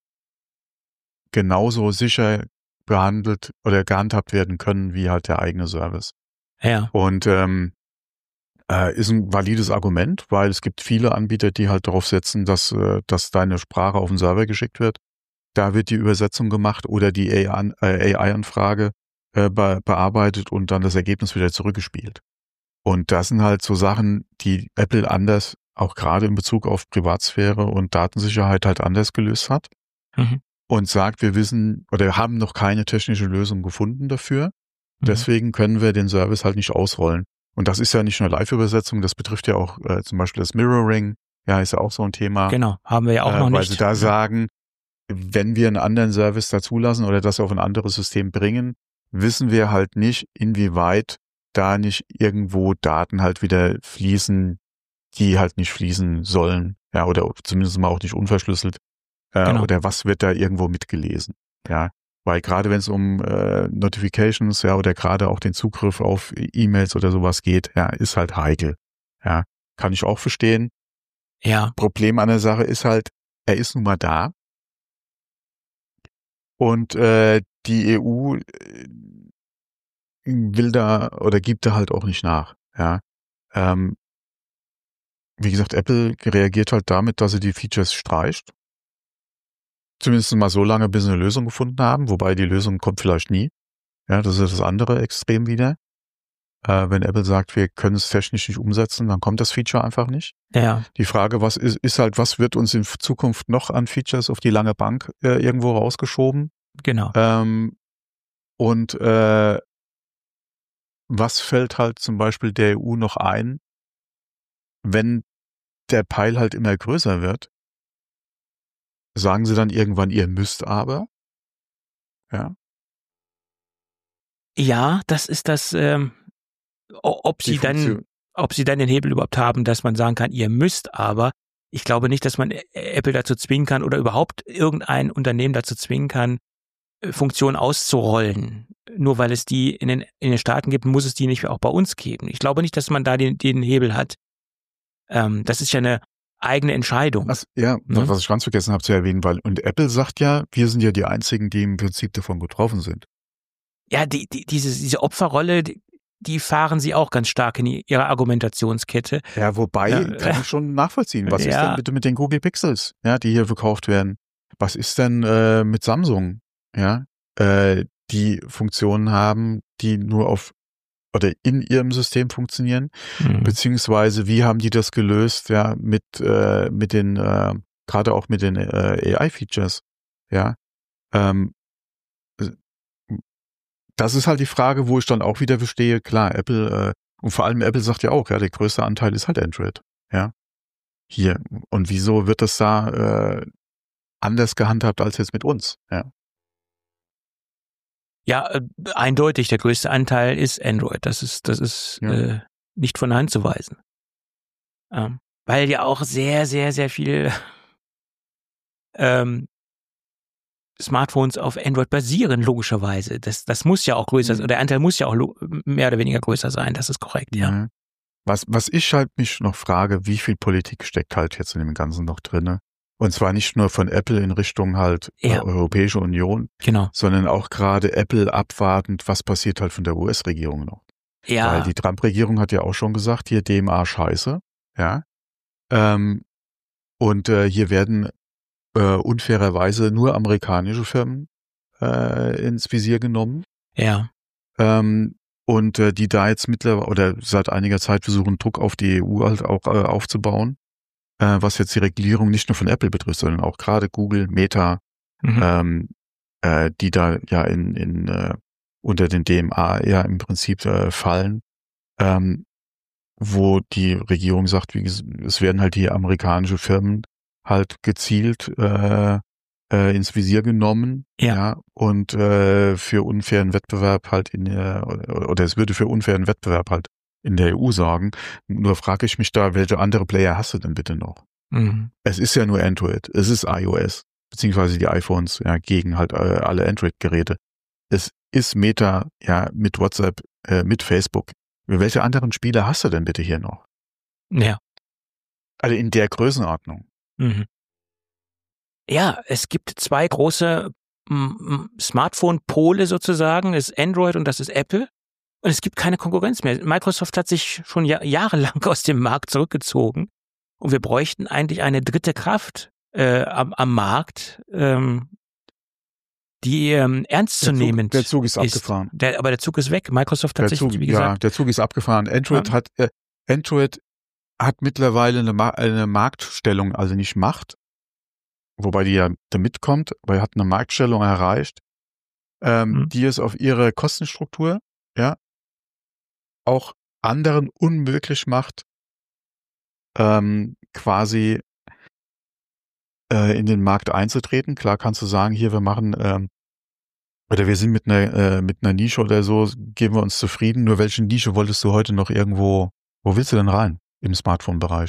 [SPEAKER 2] genauso sicher behandelt oder gehandhabt werden können wie halt der eigene Service.
[SPEAKER 3] Ja.
[SPEAKER 2] Und ähm, äh, ist ein valides Argument, weil es gibt viele Anbieter, die halt darauf setzen, dass äh, dass deine Sprache auf den Server geschickt wird. Da wird die Übersetzung gemacht oder die A I-Anfrage äh, be bearbeitet und dann das Ergebnis wieder zurückgespielt. Und das sind halt so Sachen, die Apple anders, auch gerade in Bezug auf Privatsphäre und Datensicherheit halt anders gelöst hat.
[SPEAKER 3] Mhm.
[SPEAKER 2] Und sagt, wir wissen oder haben noch keine technische Lösung gefunden dafür.
[SPEAKER 3] Mhm.
[SPEAKER 2] Deswegen können wir den Service halt nicht ausrollen. Und das ist ja nicht nur Live-Übersetzung, das betrifft ja auch äh, zum Beispiel das Mirroring. Ja, ist ja auch so ein Thema.
[SPEAKER 3] Genau, haben wir ja auch
[SPEAKER 2] äh,
[SPEAKER 3] noch
[SPEAKER 2] weil
[SPEAKER 3] nicht.
[SPEAKER 2] sie da sagen, wenn wir einen anderen Service dazulassen oder das auf ein anderes System bringen, wissen wir halt nicht, inwieweit da nicht irgendwo Daten halt wieder fließen, die halt nicht fließen sollen, ja, oder zumindest mal auch nicht unverschlüsselt, äh,
[SPEAKER 3] Genau.
[SPEAKER 2] oder was wird da irgendwo mitgelesen, ja, weil gerade wenn es um äh, Notifications, ja, oder gerade auch den Zugriff auf E-Mails oder sowas geht, ja, ist halt heikel, ja, kann ich auch verstehen.
[SPEAKER 3] Ja,
[SPEAKER 2] Problem an der Sache ist halt, er ist nun mal da und äh, die E U äh, will da oder gibt da halt auch nicht nach, ja. Ähm, wie gesagt, Apple reagiert halt damit, dass sie die Features streicht. Zumindest mal so lange, bis sie eine Lösung gefunden haben, wobei die Lösung kommt vielleicht nie. Ja, das ist das andere Extrem wieder. Äh, wenn Apple sagt, wir können es technisch nicht umsetzen, dann kommt das Feature einfach nicht.
[SPEAKER 3] ja,
[SPEAKER 2] Die Frage, was ist, ist halt, was wird uns in Zukunft noch an Features auf die lange Bank äh, irgendwo rausgeschoben?
[SPEAKER 3] genau.
[SPEAKER 2] Ähm, und äh, was fällt halt zum Beispiel der E U noch ein, wenn der Pile halt immer größer wird? Sagen sie dann irgendwann, ihr müsst aber? Ja.
[SPEAKER 3] Ja, das ist das, ähm, o- ob
[SPEAKER 2] Die
[SPEAKER 3] sie dann,
[SPEAKER 2] Funktion.
[SPEAKER 3] ob sie dann den Hebel überhaupt haben, dass man sagen kann, ihr müsst aber. Ich glaube nicht, dass man Ä- Apple dazu zwingen kann oder überhaupt irgendein Unternehmen dazu zwingen kann, äh, Funktionen auszurollen. Nur weil es die in den, in den Staaten gibt, muss es die nicht auch bei uns geben. Ich glaube nicht, dass man da den, den Hebel hat. Ähm, das ist ja eine eigene Entscheidung.
[SPEAKER 2] Was, ja,
[SPEAKER 3] Ne?
[SPEAKER 2] was ich ganz vergessen habe zu erwähnen, weil, und Apple sagt ja, wir sind ja die einzigen, die im Prinzip davon betroffen sind.
[SPEAKER 3] Ja, die, die, diese, diese Opferrolle, die, die fahren sie auch ganz stark in ihrer Argumentationskette.
[SPEAKER 2] Ja, wobei,
[SPEAKER 3] Ja,
[SPEAKER 2] kann
[SPEAKER 3] äh,
[SPEAKER 2] ich schon nachvollziehen. Was ist
[SPEAKER 3] ja.
[SPEAKER 2] denn bitte mit den Google Pixels, ja, die hier verkauft werden? Was ist denn äh, mit Samsung, ja, äh, die Funktionen haben, die nur auf oder in ihrem System funktionieren?
[SPEAKER 3] Mhm.
[SPEAKER 2] Beziehungsweise, wie haben die das gelöst, ja, mit, äh, mit den, äh, gerade auch mit den äh, A I-Features, ja. Ähm, das ist halt die Frage, wo ich dann auch wieder verstehe, klar, Apple, äh, und vor allem Apple sagt ja auch, ja, der größte Anteil ist halt Android, ja. Hier. Und wieso wird das da, äh, anders gehandhabt als jetzt mit uns. Ja,
[SPEAKER 3] ja äh, eindeutig, der größte Anteil ist Android. Das ist, das ist ja. äh, nicht von der Hand zu weisen. Ähm, weil ja auch sehr, sehr, sehr viel ähm, Smartphones auf Android basieren, logischerweise. Das, das muss ja auch größer sein. Mhm. Der Anteil muss ja auch lo- mehr oder weniger größer sein. Das ist korrekt, ja.
[SPEAKER 2] ja. Was, was ich halt mich noch frage, wie viel Politik steckt halt jetzt in dem Ganzen noch drinne? Und zwar nicht nur von Apple in Richtung halt
[SPEAKER 3] ja.
[SPEAKER 2] äh, Europäische Union,
[SPEAKER 3] genau.
[SPEAKER 2] sondern auch gerade Apple abwartend, was passiert halt von der U S-Regierung noch.
[SPEAKER 3] Ja.
[SPEAKER 2] Weil die Trump-Regierung hat ja auch schon gesagt, hier D M A scheiße, ja. Ähm, und äh, hier werden äh, unfairerweise nur amerikanische Firmen äh, ins Visier genommen.
[SPEAKER 3] Ja.
[SPEAKER 2] Ähm, und äh, die da jetzt mittlerweile oder seit einiger Zeit versuchen, Druck auf die E U halt auch äh, aufzubauen, äh, was jetzt die Regulierung nicht nur von Apple betrifft, sondern auch gerade Google, Meta, mhm. ähm, äh, die da ja in, in äh, unter den D M A ja im Prinzip äh, fallen, ähm, wo die Regierung sagt, wie, es werden halt die amerikanische Firmen halt gezielt äh, äh, ins Visier genommen,
[SPEAKER 3] ja,
[SPEAKER 2] ja und äh, für unfairen Wettbewerb halt in der, oder, oder es würde für unfairen Wettbewerb halt in der E U sorgen. Nur frage ich mich da, welche andere Player hast du denn bitte noch?
[SPEAKER 3] Mhm.
[SPEAKER 2] Es ist ja nur Android, es ist iOS, beziehungsweise die iPhones, ja, gegen halt äh, alle Android-Geräte. Es ist Meta, ja, mit WhatsApp, äh, mit Facebook. Welche anderen Spiele hast du denn bitte hier noch?
[SPEAKER 3] Ja.
[SPEAKER 2] Also in der Größenordnung.
[SPEAKER 3] Mhm. Ja, es gibt zwei große m- Smartphone-Pole sozusagen, das ist Android und das ist Apple. Und es gibt keine Konkurrenz mehr. Microsoft hat sich schon ja- jahrelang aus dem Markt zurückgezogen. Und wir bräuchten eigentlich eine dritte Kraft äh, am, am Markt, ähm, die ähm, ernst zu nehmen ist.
[SPEAKER 2] Der Zug ist abgefahren.
[SPEAKER 3] Der, aber der Zug ist weg. Microsoft hat
[SPEAKER 2] der
[SPEAKER 3] sich,
[SPEAKER 2] Zug,
[SPEAKER 3] wie gesagt...
[SPEAKER 2] Ja, der Zug ist abgefahren. Android, ja. hat, äh, Android hat mittlerweile eine, Ma- eine Marktstellung, also nicht Macht, wobei die ja da mitkommt, aber er hat eine Marktstellung erreicht, ähm, mhm. die es auf ihre Kostenstruktur ja auch anderen unmöglich macht, ähm, quasi äh, in den Markt einzutreten. Klar kannst du sagen, hier, wir machen ähm, oder wir sind mit einer äh, mit einer Nische oder so, geben wir uns zufrieden. Nur welche Nische wolltest du heute noch irgendwo, wo willst du denn rein im Smartphone-Bereich?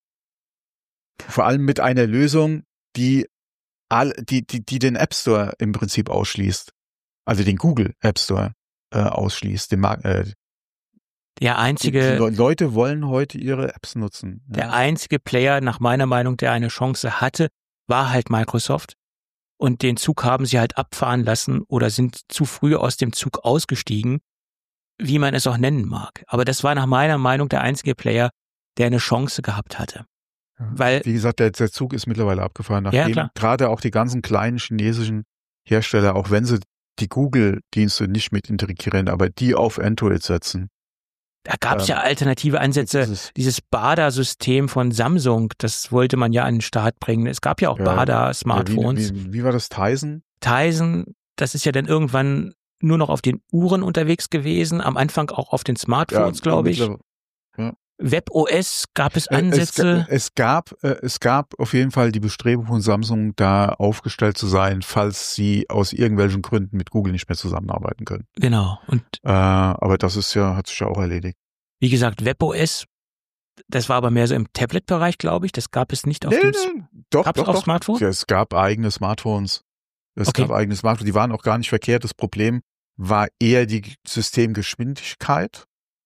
[SPEAKER 2] Vor allem mit einer Lösung, die all, die die die den App Store im Prinzip ausschließt, also den Google App Store äh, ausschließt. Den Mar- äh,
[SPEAKER 3] der einzige
[SPEAKER 2] die, die Leute wollen heute ihre Apps nutzen. Ja.
[SPEAKER 3] Der einzige Player nach meiner Meinung, der eine Chance hatte, war halt Microsoft. Und den Zug haben sie halt abfahren lassen oder sind zu früh aus dem Zug ausgestiegen, wie man es auch nennen mag. Aber das war nach meiner Meinung der einzige Player, der eine Chance gehabt hatte.
[SPEAKER 2] Ja.
[SPEAKER 3] Weil,
[SPEAKER 2] wie gesagt, der, der Zug ist mittlerweile abgefahren, nachdem
[SPEAKER 3] ja,
[SPEAKER 2] gerade auch die ganzen kleinen chinesischen Hersteller, auch wenn sie die Google-Dienste nicht mit integrieren, aber die auf Android setzen.
[SPEAKER 3] Da gab es
[SPEAKER 2] ähm,
[SPEAKER 3] ja alternative Ansätze.
[SPEAKER 2] Dieses,
[SPEAKER 3] Dieses B A D A-System von Samsung, das wollte man ja an den Start bringen. Es gab ja auch
[SPEAKER 2] ja,
[SPEAKER 3] B A D A-Smartphones.
[SPEAKER 2] Ja, wie, wie, wie war das, Tizen?
[SPEAKER 3] Tizen, das ist ja dann irgendwann nur noch auf den Uhren unterwegs gewesen, am Anfang auch auf den Smartphones, ja, glaube ich. Ja. WebOS gab es Ansätze.
[SPEAKER 2] Es, es gab, äh, es gab auf jeden Fall die Bestrebung von Samsung, da aufgestellt zu sein, falls sie aus irgendwelchen Gründen mit Google nicht mehr zusammenarbeiten können.
[SPEAKER 3] Genau. Und
[SPEAKER 2] äh, aber das ist ja, hat sich ja auch erledigt.
[SPEAKER 3] Wie gesagt, WebOS, das war aber mehr so im Tablet-Bereich, glaube ich. Das gab es nicht auf
[SPEAKER 2] nee,
[SPEAKER 3] dem
[SPEAKER 2] nee. Doch,
[SPEAKER 3] Gab's
[SPEAKER 2] doch,
[SPEAKER 3] auf
[SPEAKER 2] doch.
[SPEAKER 3] Smartphone?
[SPEAKER 2] Ja, es gab eigene Smartphones. Es
[SPEAKER 3] okay.
[SPEAKER 2] gab eigene Smartphones. Die waren auch gar nicht verkehrt. Das Problem war eher die Systemgeschwindigkeit.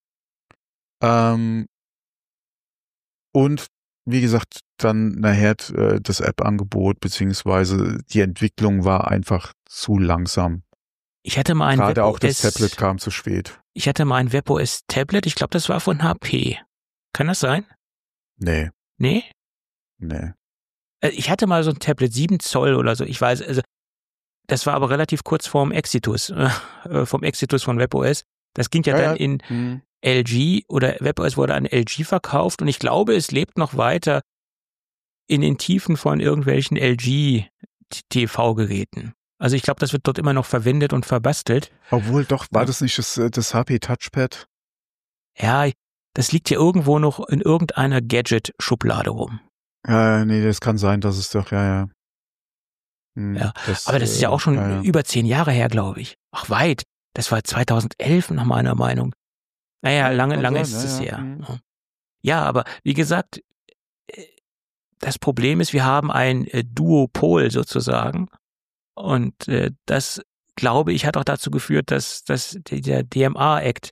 [SPEAKER 2] Ähm, Und wie gesagt, dann nachher äh, das App-Angebot beziehungsweise die Entwicklung war einfach zu langsam.
[SPEAKER 3] Ich hatte mal ein
[SPEAKER 2] Gerade
[SPEAKER 3] WebOS,
[SPEAKER 2] auch das Tablet kam zu spät.
[SPEAKER 3] Ich hatte mal ein WebOS-Tablet, ich glaube, das war von H P. Kann das sein?
[SPEAKER 2] Nee.
[SPEAKER 3] Nee?
[SPEAKER 2] Nee.
[SPEAKER 3] Ich hatte mal so ein Tablet, sieben Zoll oder so, ich weiß, also das war aber relativ kurz vorm Exitus, äh, vom Exitus von WebOS. Das ging ja, ja dann ja. in hm. L G oder WebOS wurde an L G verkauft und ich glaube, es lebt noch weiter in den Tiefen von irgendwelchen L G-T V-Geräten. Also ich glaube, das wird dort immer noch verwendet und verbastelt.
[SPEAKER 2] Obwohl doch, war das nicht das, das H P Touchpad?
[SPEAKER 3] Ja, das liegt ja irgendwo noch in irgendeiner Gadget-Schublade rum.
[SPEAKER 2] Ja, nee, das kann sein, dass es doch, ja, ja. Hm,
[SPEAKER 3] Ja.
[SPEAKER 2] das,
[SPEAKER 3] Aber das ist ja auch schon
[SPEAKER 2] äh, ja, ja.
[SPEAKER 3] über zehn Jahre her, glaube ich. Ach, weit. Das war zweitausendelf nach meiner Meinung. Naja,
[SPEAKER 2] Ja,
[SPEAKER 3] lange,
[SPEAKER 2] kann
[SPEAKER 3] lange
[SPEAKER 2] sein,
[SPEAKER 3] ist es
[SPEAKER 2] ja, ja.
[SPEAKER 3] her.
[SPEAKER 2] Hm.
[SPEAKER 3] Ja, aber wie gesagt, äh, das Problem ist, wir haben ein äh, Duopol sozusagen. Und äh, das, glaube ich, hat auch dazu geführt, dass, dass der D M A-Act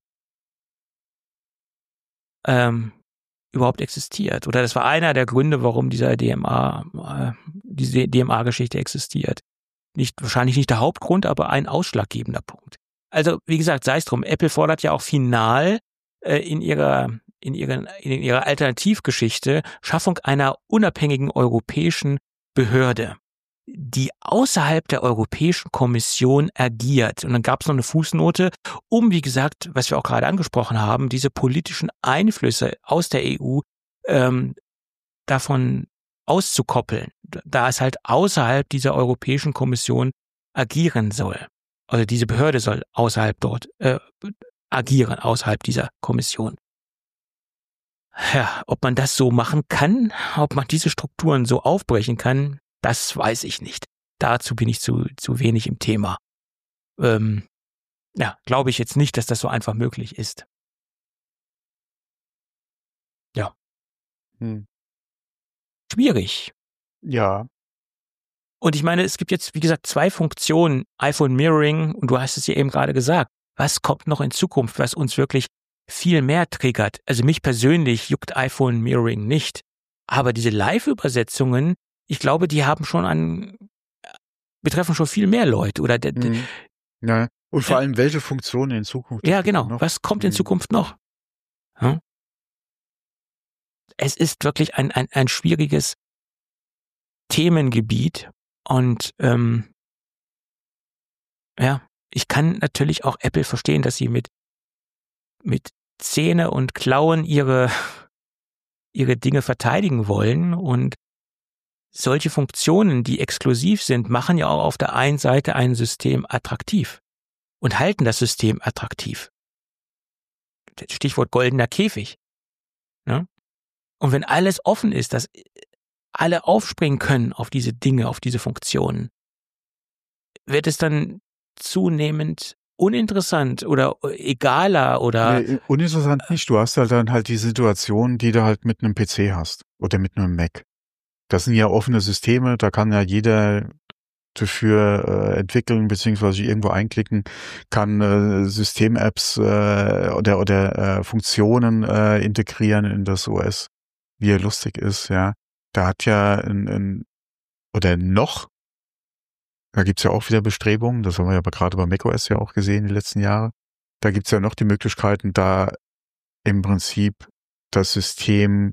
[SPEAKER 3] ähm, überhaupt existiert. Oder das war einer der Gründe, warum dieser D M A, äh, diese D M A-Geschichte existiert. Nicht, wahrscheinlich nicht der Hauptgrund, aber ein ausschlaggebender Punkt. Also, wie gesagt, sei es drum. Apple fordert ja auch final äh, in ihrer, in ihren, in ihrer Alternativgeschichte Schaffung einer unabhängigen europäischen Behörde, die außerhalb der Europäischen Kommission agiert. Und dann gab es noch eine Fußnote, um, wie gesagt, was wir auch gerade angesprochen haben, diese politischen Einflüsse aus der E U ähm, davon auszukoppeln, da es halt außerhalb dieser Europäischen Kommission agieren soll. Also diese Behörde soll außerhalb dort äh, agieren, außerhalb dieser Kommission. Ja, ob man das so machen kann, ob man diese Strukturen so aufbrechen kann, das weiß ich nicht. Dazu bin ich zu, zu wenig im Thema. Ähm, ja, glaube ich jetzt nicht, dass das so einfach möglich ist. Ja.
[SPEAKER 2] Hm.
[SPEAKER 3] Schwierig.
[SPEAKER 2] Ja.
[SPEAKER 3] Und ich meine, es gibt jetzt, wie gesagt, zwei Funktionen, iPhone Mirroring, und du hast es ja eben gerade gesagt. Was kommt noch in Zukunft, was uns wirklich viel mehr triggert? Also mich persönlich juckt iPhone Mirroring nicht. Aber diese Live-Übersetzungen, ich glaube, die haben schon an, betreffen schon viel mehr Leute. Oder de, de,
[SPEAKER 2] Hm. Ja. Und vor
[SPEAKER 3] Ja.
[SPEAKER 2] allem, welche Funktionen in Zukunft?
[SPEAKER 3] ja,
[SPEAKER 2] gibt es
[SPEAKER 3] genau.
[SPEAKER 2] noch?
[SPEAKER 3] Was kommt in
[SPEAKER 2] Hm.
[SPEAKER 3] Zukunft noch? Hm? Es ist wirklich ein, ein, ein schwieriges Themengebiet. Und ähm, ja, ich kann natürlich auch Apple verstehen, dass sie mit, mit Zähne und Klauen ihre, ihre Dinge verteidigen wollen. Und solche Funktionen, die exklusiv sind, machen ja auch auf der einen Seite ein System attraktiv und halten das System attraktiv. Stichwort goldener Käfig. Ne? Und wenn alles offen ist, dass alle aufspringen können auf diese Dinge, auf diese Funktionen, wird es dann zunehmend uninteressant oder egaler oder
[SPEAKER 2] Nee, uninteressant nicht. Du hast halt dann halt die Situation, die du halt mit einem P C hast oder mit einem Mac. Das sind ja offene Systeme, da kann ja jeder dafür äh, entwickeln beziehungsweise irgendwo einklicken, kann äh, System-Apps äh, oder oder äh, Funktionen äh, integrieren in das O S, wie er lustig ist, ja. Da hat ja ein, ein oder noch, da gibt's ja auch wieder Bestrebungen, das haben wir ja aber gerade bei macOS ja auch gesehen die letzten Jahre. Da gibt's ja noch die Möglichkeiten, da im Prinzip das System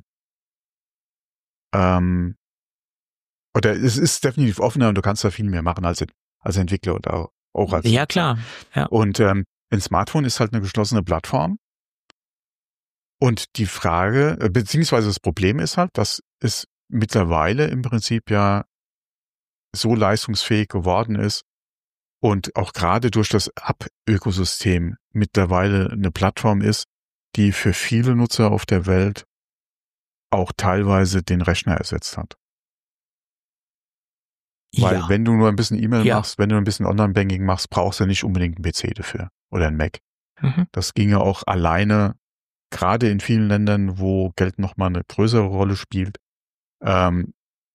[SPEAKER 2] ähm, oder es ist definitiv offener und du kannst da viel mehr machen als, als Entwickler oder auch als
[SPEAKER 3] ja
[SPEAKER 2] Nutzer.
[SPEAKER 3] klar. Ja.
[SPEAKER 2] Und ähm, ein Smartphone ist halt eine geschlossene Plattform. Und die Frage, äh, beziehungsweise das Problem ist halt, dass es mittlerweile im Prinzip ja so leistungsfähig geworden ist und auch gerade durch das App-Ökosystem mittlerweile eine Plattform ist, die für viele Nutzer auf der Welt auch teilweise den Rechner ersetzt hat. Weil
[SPEAKER 3] ja.
[SPEAKER 2] wenn du nur ein bisschen E-Mail
[SPEAKER 3] Ja.
[SPEAKER 2] machst, wenn du ein bisschen Online-Banking machst, brauchst du nicht unbedingt einen P C dafür oder einen Mac.
[SPEAKER 3] Mhm.
[SPEAKER 2] Das ginge auch alleine, gerade in vielen Ländern, wo Geld nochmal eine größere Rolle spielt, ähm,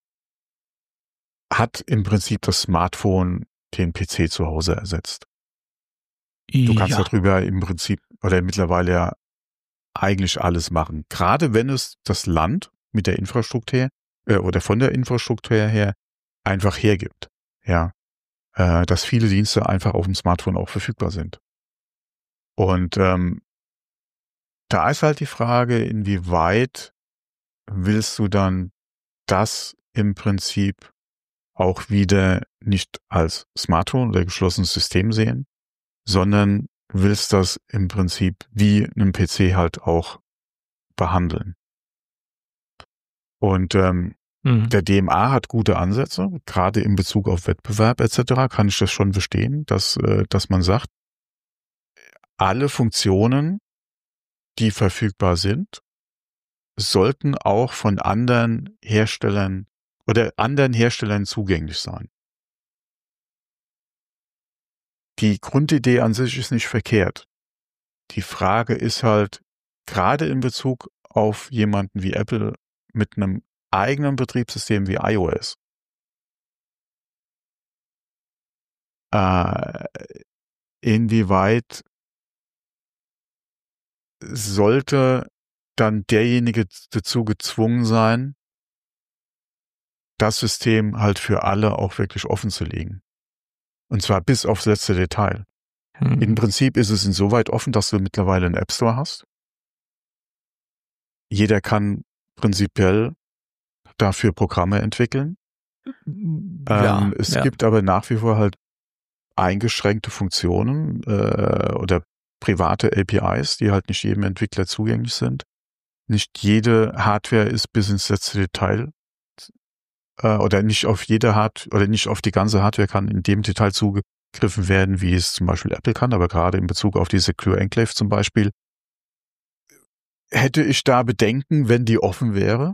[SPEAKER 2] hat im Prinzip das Smartphone den P C zu Hause ersetzt. Du kannst
[SPEAKER 3] ja.
[SPEAKER 2] darüber im Prinzip oder mittlerweile ja eigentlich alles machen. Gerade wenn es das Land mit der Infrastruktur äh, oder von der Infrastruktur her einfach hergibt. Ja, äh, dass viele Dienste einfach auf dem Smartphone auch verfügbar sind. Und ähm, da ist halt die Frage, inwieweit willst du dann das im Prinzip auch wieder nicht als Smartphone oder geschlossenes System sehen, sondern willst das im Prinzip wie einem P C halt auch behandeln. Und ähm,
[SPEAKER 3] Mhm.
[SPEAKER 2] der D M A hat gute Ansätze, gerade in Bezug auf Wettbewerb et cetera kann ich das schon verstehen, dass, äh, dass man sagt, alle Funktionen, die verfügbar sind, sollten auch von anderen Herstellern oder anderen Herstellern zugänglich sein. die Grundidee an sich ist nicht verkehrt. Die Frage ist halt, gerade in Bezug auf jemanden wie Apple mit einem eigenen Betriebssystem wie iOS, äh, inwieweit sollte dann derjenige dazu gezwungen sein, das System halt für alle auch wirklich offen zu legen. Und zwar bis aufs letzte Detail.
[SPEAKER 3] Hm.
[SPEAKER 2] Im Prinzip ist es insoweit offen, dass du mittlerweile einen App Store hast. Jeder kann prinzipiell dafür Programme entwickeln.
[SPEAKER 3] Ja,
[SPEAKER 2] ähm, es
[SPEAKER 3] ja.
[SPEAKER 2] gibt aber nach wie vor halt eingeschränkte Funktionen äh, oder private A P Is, die halt nicht jedem Entwickler zugänglich sind. Nicht jede Hardware ist bis ins letzte Detail äh, oder nicht auf jede Hard oder nicht auf die ganze Hardware kann in dem Detail zugegriffen werden, wie es zum Beispiel Apple kann, aber gerade in Bezug auf die Secure Enclave zum Beispiel hätte ich da Bedenken, wenn die offen wäre.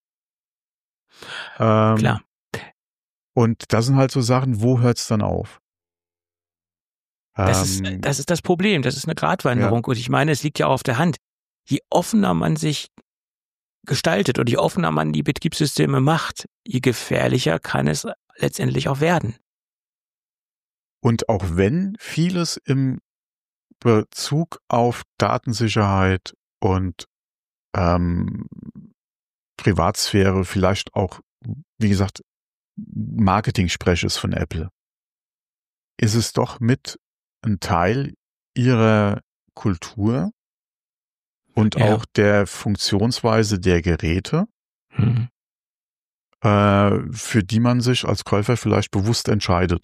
[SPEAKER 2] Ähm,
[SPEAKER 3] Klar.
[SPEAKER 2] Und das sind halt so Sachen, wo hört's dann auf?
[SPEAKER 3] Das ist,
[SPEAKER 2] Ähm,
[SPEAKER 3] das ist das Problem. Das ist eine Gratwanderung. Und ich meine, es liegt ja auch auf der Hand. Je offener man sich gestaltet und je offener man die Betriebssysteme macht, je gefährlicher kann es letztendlich auch werden.
[SPEAKER 2] Und auch wenn vieles im Bezug auf Datensicherheit und ähm, Privatsphäre vielleicht auch, wie gesagt, Marketing-Sprech ist von Apple, ist es doch mit ein Teil ihrer Kultur und
[SPEAKER 3] Ja.
[SPEAKER 2] auch der Funktionsweise der Geräte,
[SPEAKER 3] Hm.
[SPEAKER 2] äh, für die man sich als Käufer vielleicht bewusst entscheidet.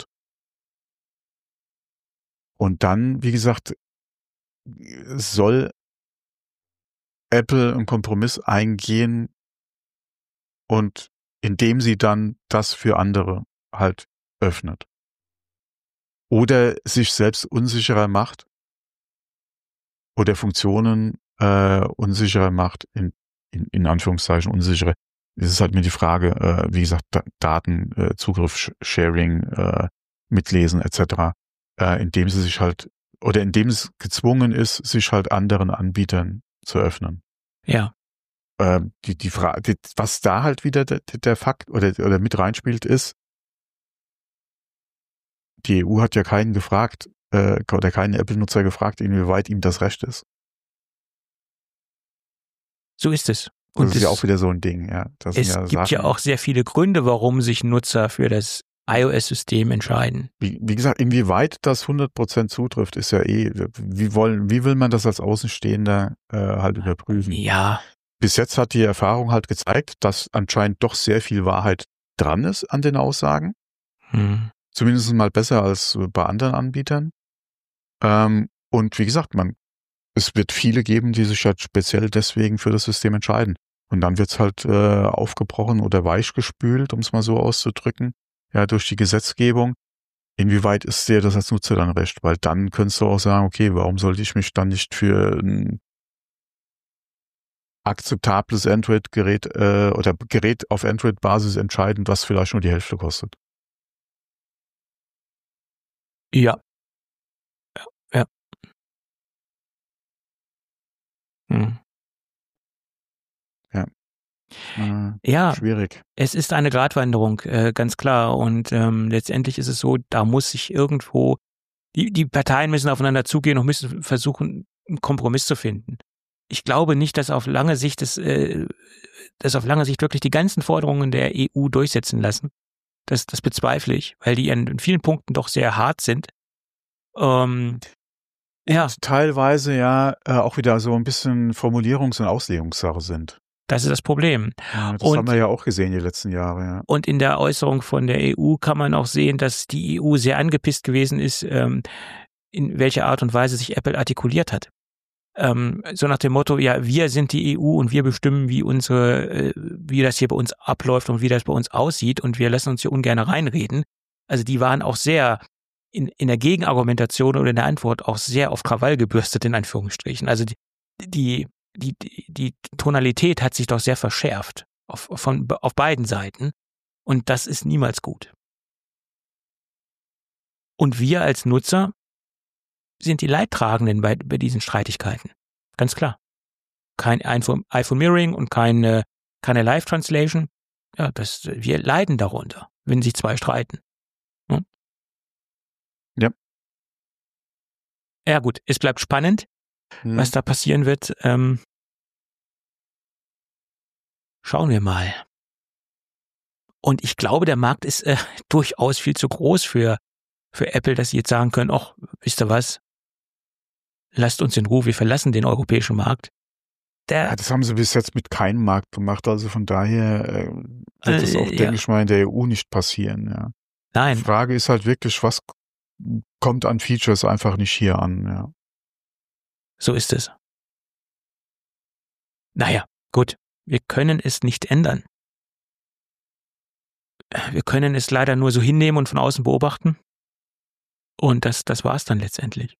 [SPEAKER 2] Und dann, wie gesagt, soll Apple einen Kompromiss eingehen und indem sie dann das für andere halt öffnet. Oder sich selbst unsicherer macht oder Funktionen äh, unsicherer macht, in, in, in Anführungszeichen unsicherer. Es ist halt mir die Frage, äh, wie gesagt, da, Daten, äh, Zugriff, Sharing, äh, Mitlesen et cetera, äh, indem sie sich halt oder indem es gezwungen ist, sich halt anderen Anbietern zu öffnen.
[SPEAKER 3] Ja.
[SPEAKER 2] Äh, die die Frage, was da halt wieder der, der Fakt oder oder mit reinspielt, ist, die E U hat ja keinen gefragt äh, oder keinen Apple-Nutzer gefragt, inwieweit ihm das recht ist.
[SPEAKER 3] So ist es.
[SPEAKER 2] Und
[SPEAKER 3] Und
[SPEAKER 2] das ist ja
[SPEAKER 3] es,
[SPEAKER 2] auch wieder so ein Ding, ja. Das
[SPEAKER 3] es
[SPEAKER 2] sind ja
[SPEAKER 3] gibt
[SPEAKER 2] Sachen,
[SPEAKER 3] ja auch sehr viele Gründe, warum sich Nutzer für das iOS-System entscheiden.
[SPEAKER 2] Wie, wie gesagt, inwieweit das hundert Prozent zutrifft, ist ja eh, wie wollen, wie will man das als Außenstehender äh, halt überprüfen?
[SPEAKER 3] Ja.
[SPEAKER 2] Bis jetzt hat die Erfahrung halt gezeigt, dass anscheinend doch sehr viel Wahrheit dran ist an den Aussagen.
[SPEAKER 3] Hm.
[SPEAKER 2] Zumindest mal besser als bei anderen Anbietern. Ähm, und wie gesagt, man, es wird viele geben, die sich halt speziell deswegen für das System entscheiden. Und dann wird's halt äh, aufgebrochen oder weichgespült, um es mal so auszudrücken, ja, durch die Gesetzgebung. Inwieweit ist dir das als Nutzer dann recht? Weil dann könntest du auch sagen, okay, warum sollte ich mich dann nicht für ein akzeptables Android-Gerät äh, oder Gerät auf Android-Basis entscheiden, was vielleicht nur die Hälfte kostet?
[SPEAKER 3] Ja. Ja. Ja. Hm.
[SPEAKER 2] Ja. Äh,
[SPEAKER 3] Ja,
[SPEAKER 2] schwierig.
[SPEAKER 3] es ist eine Gratwanderung, äh, ganz klar. Und ähm, letztendlich ist es so, da muss sich irgendwo, die, die Parteien müssen aufeinander zugehen und müssen versuchen, einen Kompromiss zu finden. Ich glaube nicht, dass auf lange Sicht das, äh, dass auf lange Sicht wirklich die ganzen Forderungen der E U durchsetzen lassen. Das, das bezweifle ich, weil die in vielen Punkten doch sehr hart sind. Ähm, ja,
[SPEAKER 2] Teilweise ja äh, auch wieder so ein bisschen Formulierungs- und Auslegungssache sind.
[SPEAKER 3] das ist das Problem.
[SPEAKER 2] Ja, das
[SPEAKER 3] Und-
[SPEAKER 2] haben wir ja auch gesehen die letzten Jahre, ja.
[SPEAKER 3] Und in der Äußerung von der E U kann man auch sehen, dass die E U sehr angepisst gewesen ist, ähm, in welcher Art und Weise sich Apple artikuliert hat. Ähm, so nach dem Motto, ja, wir sind die E U und wir bestimmen, wie unsere, äh, wie das hier bei uns abläuft und wie das bei uns aussieht und wir lassen uns hier ungern reinreden. Also die waren auch sehr in, in der Gegenargumentation oder in der Antwort auch sehr auf Krawall gebürstet, in Anführungsstrichen. Also die, die, die, die Tonalität hat sich doch sehr verschärft auf, von, auf beiden Seiten und das ist niemals gut. Und wir als Nutzer sind die Leidtragenden bei, bei diesen Streitigkeiten. Ganz klar. Kein iPhone, iPhone Mirroring und keine, keine Live-Translation. Ja, das, wir leiden darunter, wenn sich zwei streiten. Hm?
[SPEAKER 2] Ja.
[SPEAKER 3] Ja gut, es bleibt spannend, hm. was da passieren wird. Ähm, schauen wir mal. Und ich glaube, der Markt ist äh, durchaus viel zu groß für, für Apple, dass sie jetzt sagen können, ach, wisst ihr was, lasst uns in Ruhe, wir verlassen den europäischen Markt. Der,
[SPEAKER 2] ja, das haben sie bis jetzt mit keinem Markt gemacht, also von daher äh, wird das auch,
[SPEAKER 3] äh,
[SPEAKER 2] denke
[SPEAKER 3] ja.
[SPEAKER 2] ich mal, in der E U nicht passieren. Ja.
[SPEAKER 3] Nein.
[SPEAKER 2] Die Frage ist halt wirklich, was kommt an Features einfach nicht hier an. Ja.
[SPEAKER 3] So ist es. Naja, gut, wir können es nicht ändern. Wir können es leider nur so hinnehmen und von außen beobachten. Und das, das war es dann letztendlich.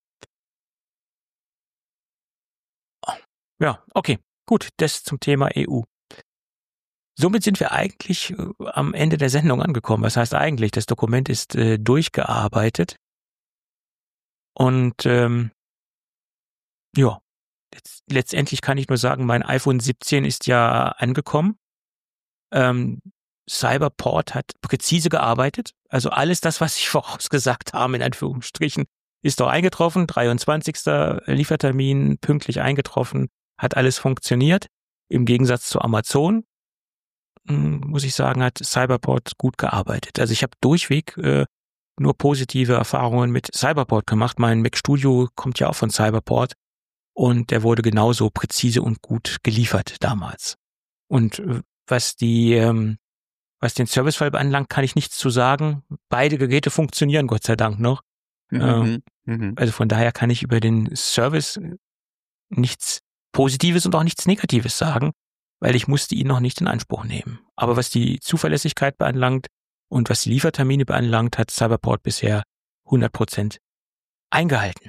[SPEAKER 3] Ja, okay, gut, das zum Thema E U. Somit sind wir eigentlich äh, am Ende der Sendung angekommen. Was heißt eigentlich? Das Dokument ist äh, durchgearbeitet. Und ähm, ja, letzt, letztendlich kann ich nur sagen, mein iPhone siebzehn ist ja angekommen. Ähm, Cyberport hat präzise gearbeitet. Also alles das, was ich vorausgesagt habe, in Anführungsstrichen, ist doch eingetroffen. dreiundzwanzigster Liefertermin, pünktlich eingetroffen, hat alles funktioniert. Im Gegensatz zu Amazon, muss ich sagen, hat Cyberport gut gearbeitet. Also ich habe durchweg äh, nur positive Erfahrungen mit Cyberport gemacht. Mein Mac Studio kommt ja auch von Cyberport und der wurde genauso präzise und gut geliefert damals. Und äh, was die ähm, Was den Servicefall anbelangt, kann ich nichts zu sagen. Beide Geräte funktionieren, Gott sei Dank noch.
[SPEAKER 2] Mhm,
[SPEAKER 3] äh,
[SPEAKER 2] mhm.
[SPEAKER 3] Also von daher kann ich über den Service nichts Positives und auch nichts Negatives sagen, weil ich musste ihn noch nicht in Anspruch nehmen. Aber was die Zuverlässigkeit beanlangt und was die Liefertermine beanlangt, hat Cyberport bisher hundert Prozent eingehalten.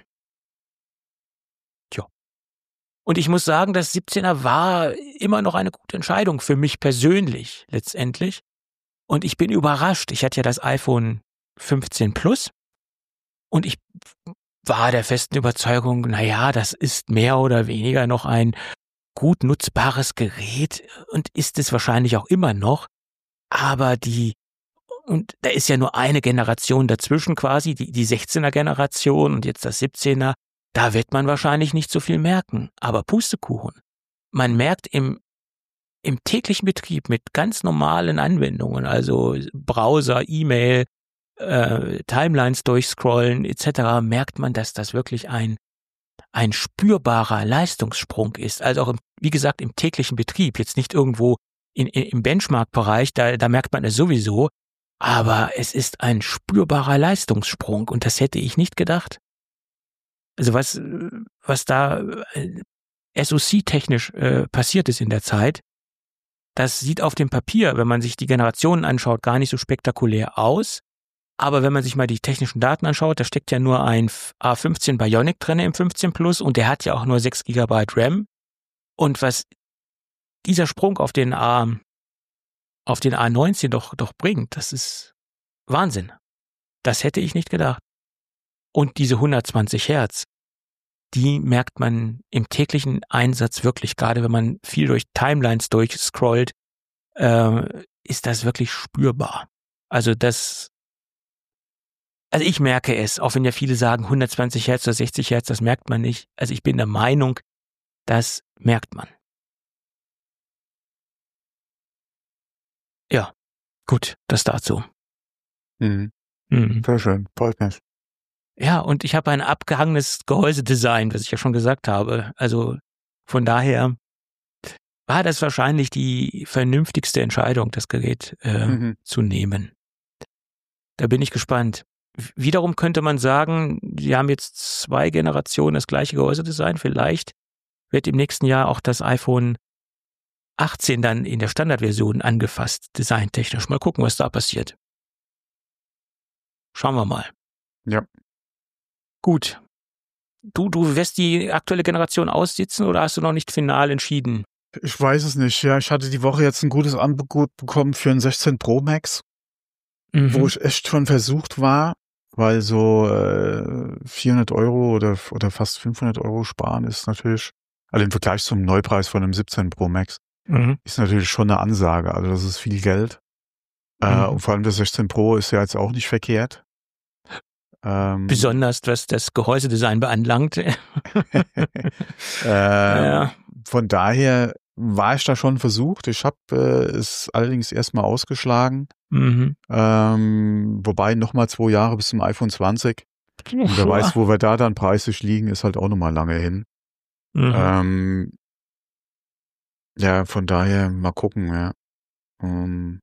[SPEAKER 3] Tja. Und ich muss sagen, das siebzehner war immer noch eine gute Entscheidung für mich persönlich letztendlich. Und ich bin überrascht. Ich hatte ja das iPhone fünfzehn Plus und ich war der festen Überzeugung, naja, das ist mehr oder weniger noch ein gut nutzbares Gerät und ist es wahrscheinlich auch immer noch. Aber die, und da ist ja nur eine Generation dazwischen quasi, die, die sechzehner Generation und jetzt das siebzehner, da wird man wahrscheinlich nicht so viel merken. Aber Pustekuchen. Man merkt im Im täglichen Betrieb mit ganz normalen Anwendungen, also Browser, E-Mail, äh, Timelines durchscrollen et cetera, merkt man, dass das wirklich ein ein spürbarer Leistungssprung ist. Also auch, im, wie gesagt, im täglichen Betrieb, jetzt nicht irgendwo in, in, im Benchmark-Bereich, da, da merkt man es sowieso, aber es ist ein spürbarer Leistungssprung und das hätte ich nicht gedacht. Also was, was da äh, S O C-technisch äh, passiert ist in der Zeit, das sieht auf dem Papier, wenn man sich die Generationen anschaut, gar nicht so spektakulär aus. Aber wenn man sich mal die technischen Daten anschaut, da steckt ja nur ein A fünfzehn Bionic drin im fünfzehn Plus und der hat ja auch nur sechs Gigabyte RAM. Und was dieser Sprung auf den A, auf den A neunzehn doch, doch bringt, das ist Wahnsinn. Das hätte ich nicht gedacht. Und diese hundertzwanzig Hertz, die merkt man im täglichen Einsatz wirklich, gerade wenn man viel durch Timelines durchscrollt, äh, ist das wirklich spürbar. Also das, also ich merke es, auch wenn ja viele sagen hundertzwanzig Hertz oder sechzig Hertz, das merkt man nicht. Also ich bin der Meinung, das merkt man. Ja, gut, das dazu.
[SPEAKER 2] Mhm.
[SPEAKER 3] Mhm.
[SPEAKER 2] Sehr schön, freut mich.
[SPEAKER 3] Ja, und ich habe ein abgehangenes Gehäusedesign, was ich ja schon gesagt habe. Also von daher war das wahrscheinlich die vernünftigste Entscheidung, das Gerät äh, mhm. zu nehmen. Da bin ich gespannt. Wiederum könnte man sagen, wir haben jetzt zwei Generationen das gleiche Gehäusedesign. Vielleicht wird im nächsten Jahr auch das iPhone achtzehn dann in der Standardversion angefasst, designtechnisch. Mal gucken, was da passiert. Schauen wir mal.
[SPEAKER 2] Ja.
[SPEAKER 3] Gut. Du, du wirst die aktuelle Generation aussitzen oder hast du noch nicht final entschieden?
[SPEAKER 2] Ich weiß es nicht. Ja, ich hatte die Woche jetzt ein gutes Angebot bekommen für einen sechzehn Pro Max, mhm. wo ich echt schon versucht war, weil so äh, vierhundert Euro oder, oder fast fünfhundert Euro sparen ist natürlich, also im Vergleich zum Neupreis von einem siebzehn Pro Max,
[SPEAKER 3] Mhm.
[SPEAKER 2] ist natürlich schon eine Ansage. Also das ist viel Geld. Äh,
[SPEAKER 3] Mhm.
[SPEAKER 2] und vor allem das sechzehn Pro ist ja jetzt auch nicht verkehrt. Ähm,
[SPEAKER 3] Besonders was das Gehäusedesign beanlangt.
[SPEAKER 2] ähm,
[SPEAKER 3] Ja.
[SPEAKER 2] Von daher war ich da schon versucht. Ich habe äh, es allerdings erstmal ausgeschlagen.
[SPEAKER 3] Mhm.
[SPEAKER 2] Ähm, wobei nochmal zwei Jahre bis zum iPhone zwanzig. Und wer weiß, wo wir da dann preislich liegen, ist halt auch nochmal lange hin.
[SPEAKER 3] Mhm.
[SPEAKER 2] Ähm, ja, von daher mal gucken, ja. Ähm,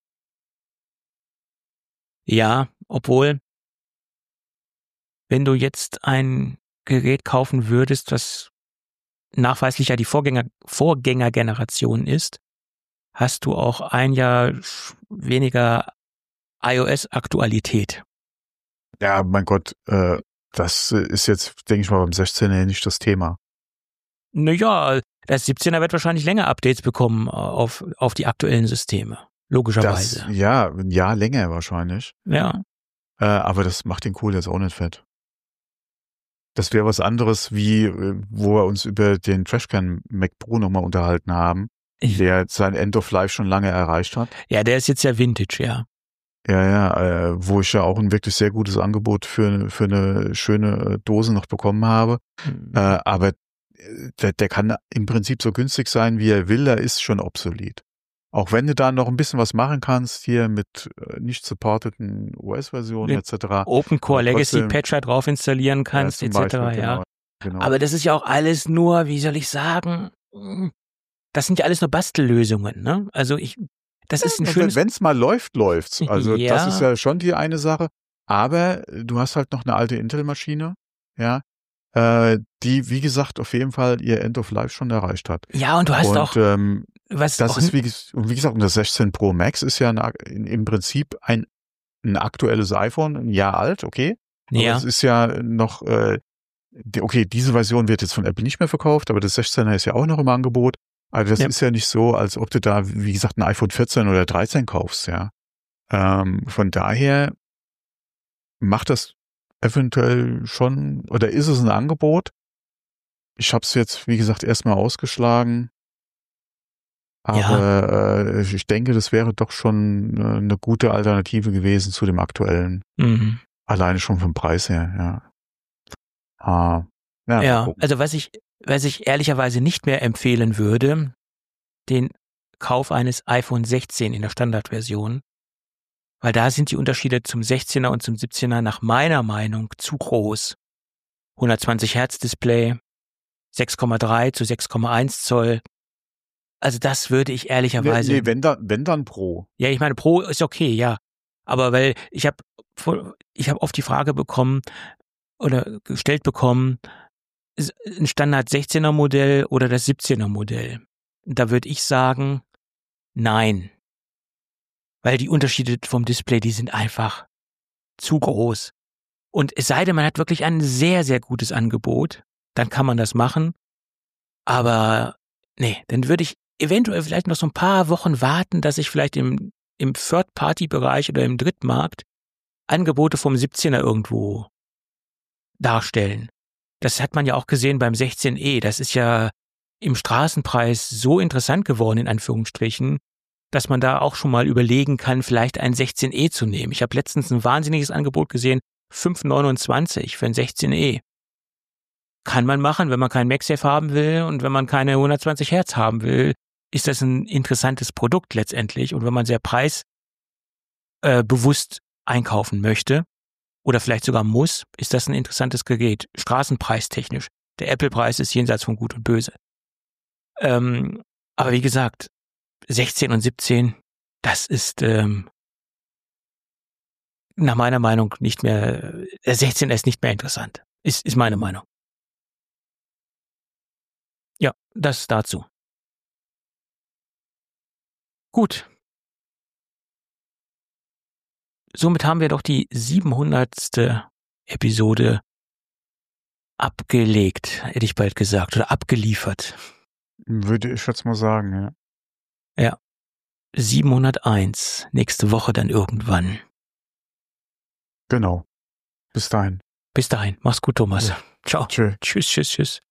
[SPEAKER 3] Ja, obwohl, wenn du jetzt ein Gerät kaufen würdest, was nachweislich ja die Vorgänger, Vorgängergeneration ist, hast du auch ein Jahr sch- weniger iOS-Aktualität.
[SPEAKER 2] ja, mein Gott, äh, das ist jetzt, denke ich mal, beim sechzehner nicht das Thema.
[SPEAKER 3] Naja, das siebzehner wird wahrscheinlich länger Updates bekommen äh, auf, auf die aktuellen Systeme. Logischerweise.
[SPEAKER 2] Das, ja, ein Jahr länger wahrscheinlich.
[SPEAKER 3] Ja.
[SPEAKER 2] Äh, aber das macht den Kohl jetzt auch nicht fett. Das wäre was anderes, wie äh, wo wir uns über den Trashcan Mac Pro nochmal unterhalten haben,
[SPEAKER 3] Ich-
[SPEAKER 2] der sein End of Life schon lange erreicht hat.
[SPEAKER 3] Ja, der ist jetzt ja Vintage, ja.
[SPEAKER 2] Ja, ja, äh, wo ich ja auch ein wirklich sehr gutes Angebot für, für eine schöne äh, Dose noch bekommen habe.
[SPEAKER 3] Mhm.
[SPEAKER 2] Äh, aber äh, der, der kann im Prinzip so günstig sein, wie er will, er ist schon obsolet. Auch wenn du da noch ein bisschen was machen kannst, hier mit äh, nicht supporteten O S-Versionen
[SPEAKER 3] Mit
[SPEAKER 2] et cetera.
[SPEAKER 3] Open Core
[SPEAKER 2] aber
[SPEAKER 3] Legacy
[SPEAKER 2] trotzdem-
[SPEAKER 3] Patcher drauf installieren kannst,
[SPEAKER 2] äh,
[SPEAKER 3] et
[SPEAKER 2] zum
[SPEAKER 3] cetera.
[SPEAKER 2] Beispiel,
[SPEAKER 3] Ja.
[SPEAKER 2] genau, genau.
[SPEAKER 3] Aber das ist ja auch alles nur, wie soll ich sagen, das sind ja alles nur Bastellösungen, ne? Also ich, das ist ein schönes.
[SPEAKER 2] Wenn es mal läuft, läuft's. Also
[SPEAKER 3] Ja.
[SPEAKER 2] das ist ja schon die eine Sache. Aber du hast halt noch eine alte Intel-Maschine, ja, äh, die, wie gesagt, auf jeden Fall ihr End of Life schon erreicht hat.
[SPEAKER 3] Ja, und du hast
[SPEAKER 2] und
[SPEAKER 3] auch,
[SPEAKER 2] ähm,
[SPEAKER 3] was
[SPEAKER 2] das
[SPEAKER 3] auch,
[SPEAKER 2] ist, wie, ges- und wie gesagt, und das sechzehn Pro Max ist ja eine, in, im Prinzip ein, ein aktuelles iPhone, ein Jahr alt, okay. Aber
[SPEAKER 3] ja,
[SPEAKER 2] es ist ja noch, äh, die, okay, diese Version wird jetzt von Apple nicht mehr verkauft, aber das sechzehner ist ja auch noch im Angebot. Also das
[SPEAKER 3] Ja.
[SPEAKER 2] ist ja nicht so, als ob du da, wie gesagt, ein iPhone vierzehn oder dreizehn kaufst, ja. Ähm, von daher macht das eventuell schon, oder ist es ein Angebot? Ich habe es jetzt, wie gesagt, erstmal ausgeschlagen. Aber äh, ich denke, das wäre doch schon äh, eine gute Alternative gewesen zu dem aktuellen.
[SPEAKER 3] mhm.
[SPEAKER 2] Alleine schon vom Preis her, ja. Ah, ja, mal
[SPEAKER 3] Ja,
[SPEAKER 2] gucken.
[SPEAKER 3] also was ich, was ich ehrlicherweise nicht mehr empfehlen würde, den Kauf eines iPhone sechzehn in der Standardversion, weil da sind die Unterschiede zum sechzehner und zum siebzehner nach meiner Meinung zu groß. hundertzwanzig Hertz Display, sechs Komma drei zu sechs Komma eins Zoll. Also das würde ich
[SPEAKER 2] Nee,
[SPEAKER 3] ehrlicherweise.
[SPEAKER 2] nee, wenn dann, wenn dann Pro.
[SPEAKER 3] Ja, ich meine, Pro ist okay, ja. Aber weil ich habe ich habe oft die Frage bekommen oder gestellt bekommen, ist ein Standard sechzehner Modell oder das siebzehner Modell. Da würde ich sagen, nein. Weil die Unterschiede vom Display, die sind einfach zu groß. Und es sei denn, man hat wirklich ein sehr, sehr gutes Angebot, dann kann man das machen. Aber nee, dann würde ich eventuell vielleicht noch so ein paar Wochen warten, dass ich vielleicht im, im Third-Party-Bereich oder im Drittmarkt Angebote vom siebzehner irgendwo darstellen. Das hat man ja auch gesehen beim sechzehn E. Das ist ja im Straßenpreis so interessant geworden, in Anführungsstrichen, dass man da auch schon mal überlegen kann, vielleicht ein sechzehn E zu nehmen. Ich habe letztens ein wahnsinniges Angebot gesehen, fünf neunundzwanzig für ein sechzehn E. Kann man machen, wenn man kein MagSafe haben will und wenn man keine hundertzwanzig Hertz haben will, ist das ein interessantes Produkt letztendlich. Und wenn man sehr preisbewusst äh, einkaufen möchte oder vielleicht sogar muss, ist das ein interessantes Gerät, straßenpreistechnisch. Der Apple-Preis ist jenseits von Gut und Böse. Ähm, aber wie gesagt, sechzehn und siebzehn, das ist ähm, nach meiner Meinung nicht mehr, äh, sechzehn ist nicht mehr interessant. Ist, ist meine Meinung. Ja, das dazu. Gut. Somit haben wir doch die siebenhundertste Episode abgelegt, hätte ich bald gesagt, oder abgeliefert.
[SPEAKER 2] Würde ich jetzt mal sagen, ja.
[SPEAKER 3] Ja. siebenhunderteins. Nächste Woche dann irgendwann.
[SPEAKER 2] Genau. Bis dahin.
[SPEAKER 3] Bis dahin. Mach's gut, Thomas.
[SPEAKER 2] Ja.
[SPEAKER 3] Ciao.
[SPEAKER 2] Tschö.
[SPEAKER 3] Tschüss, tschüss, tschüss.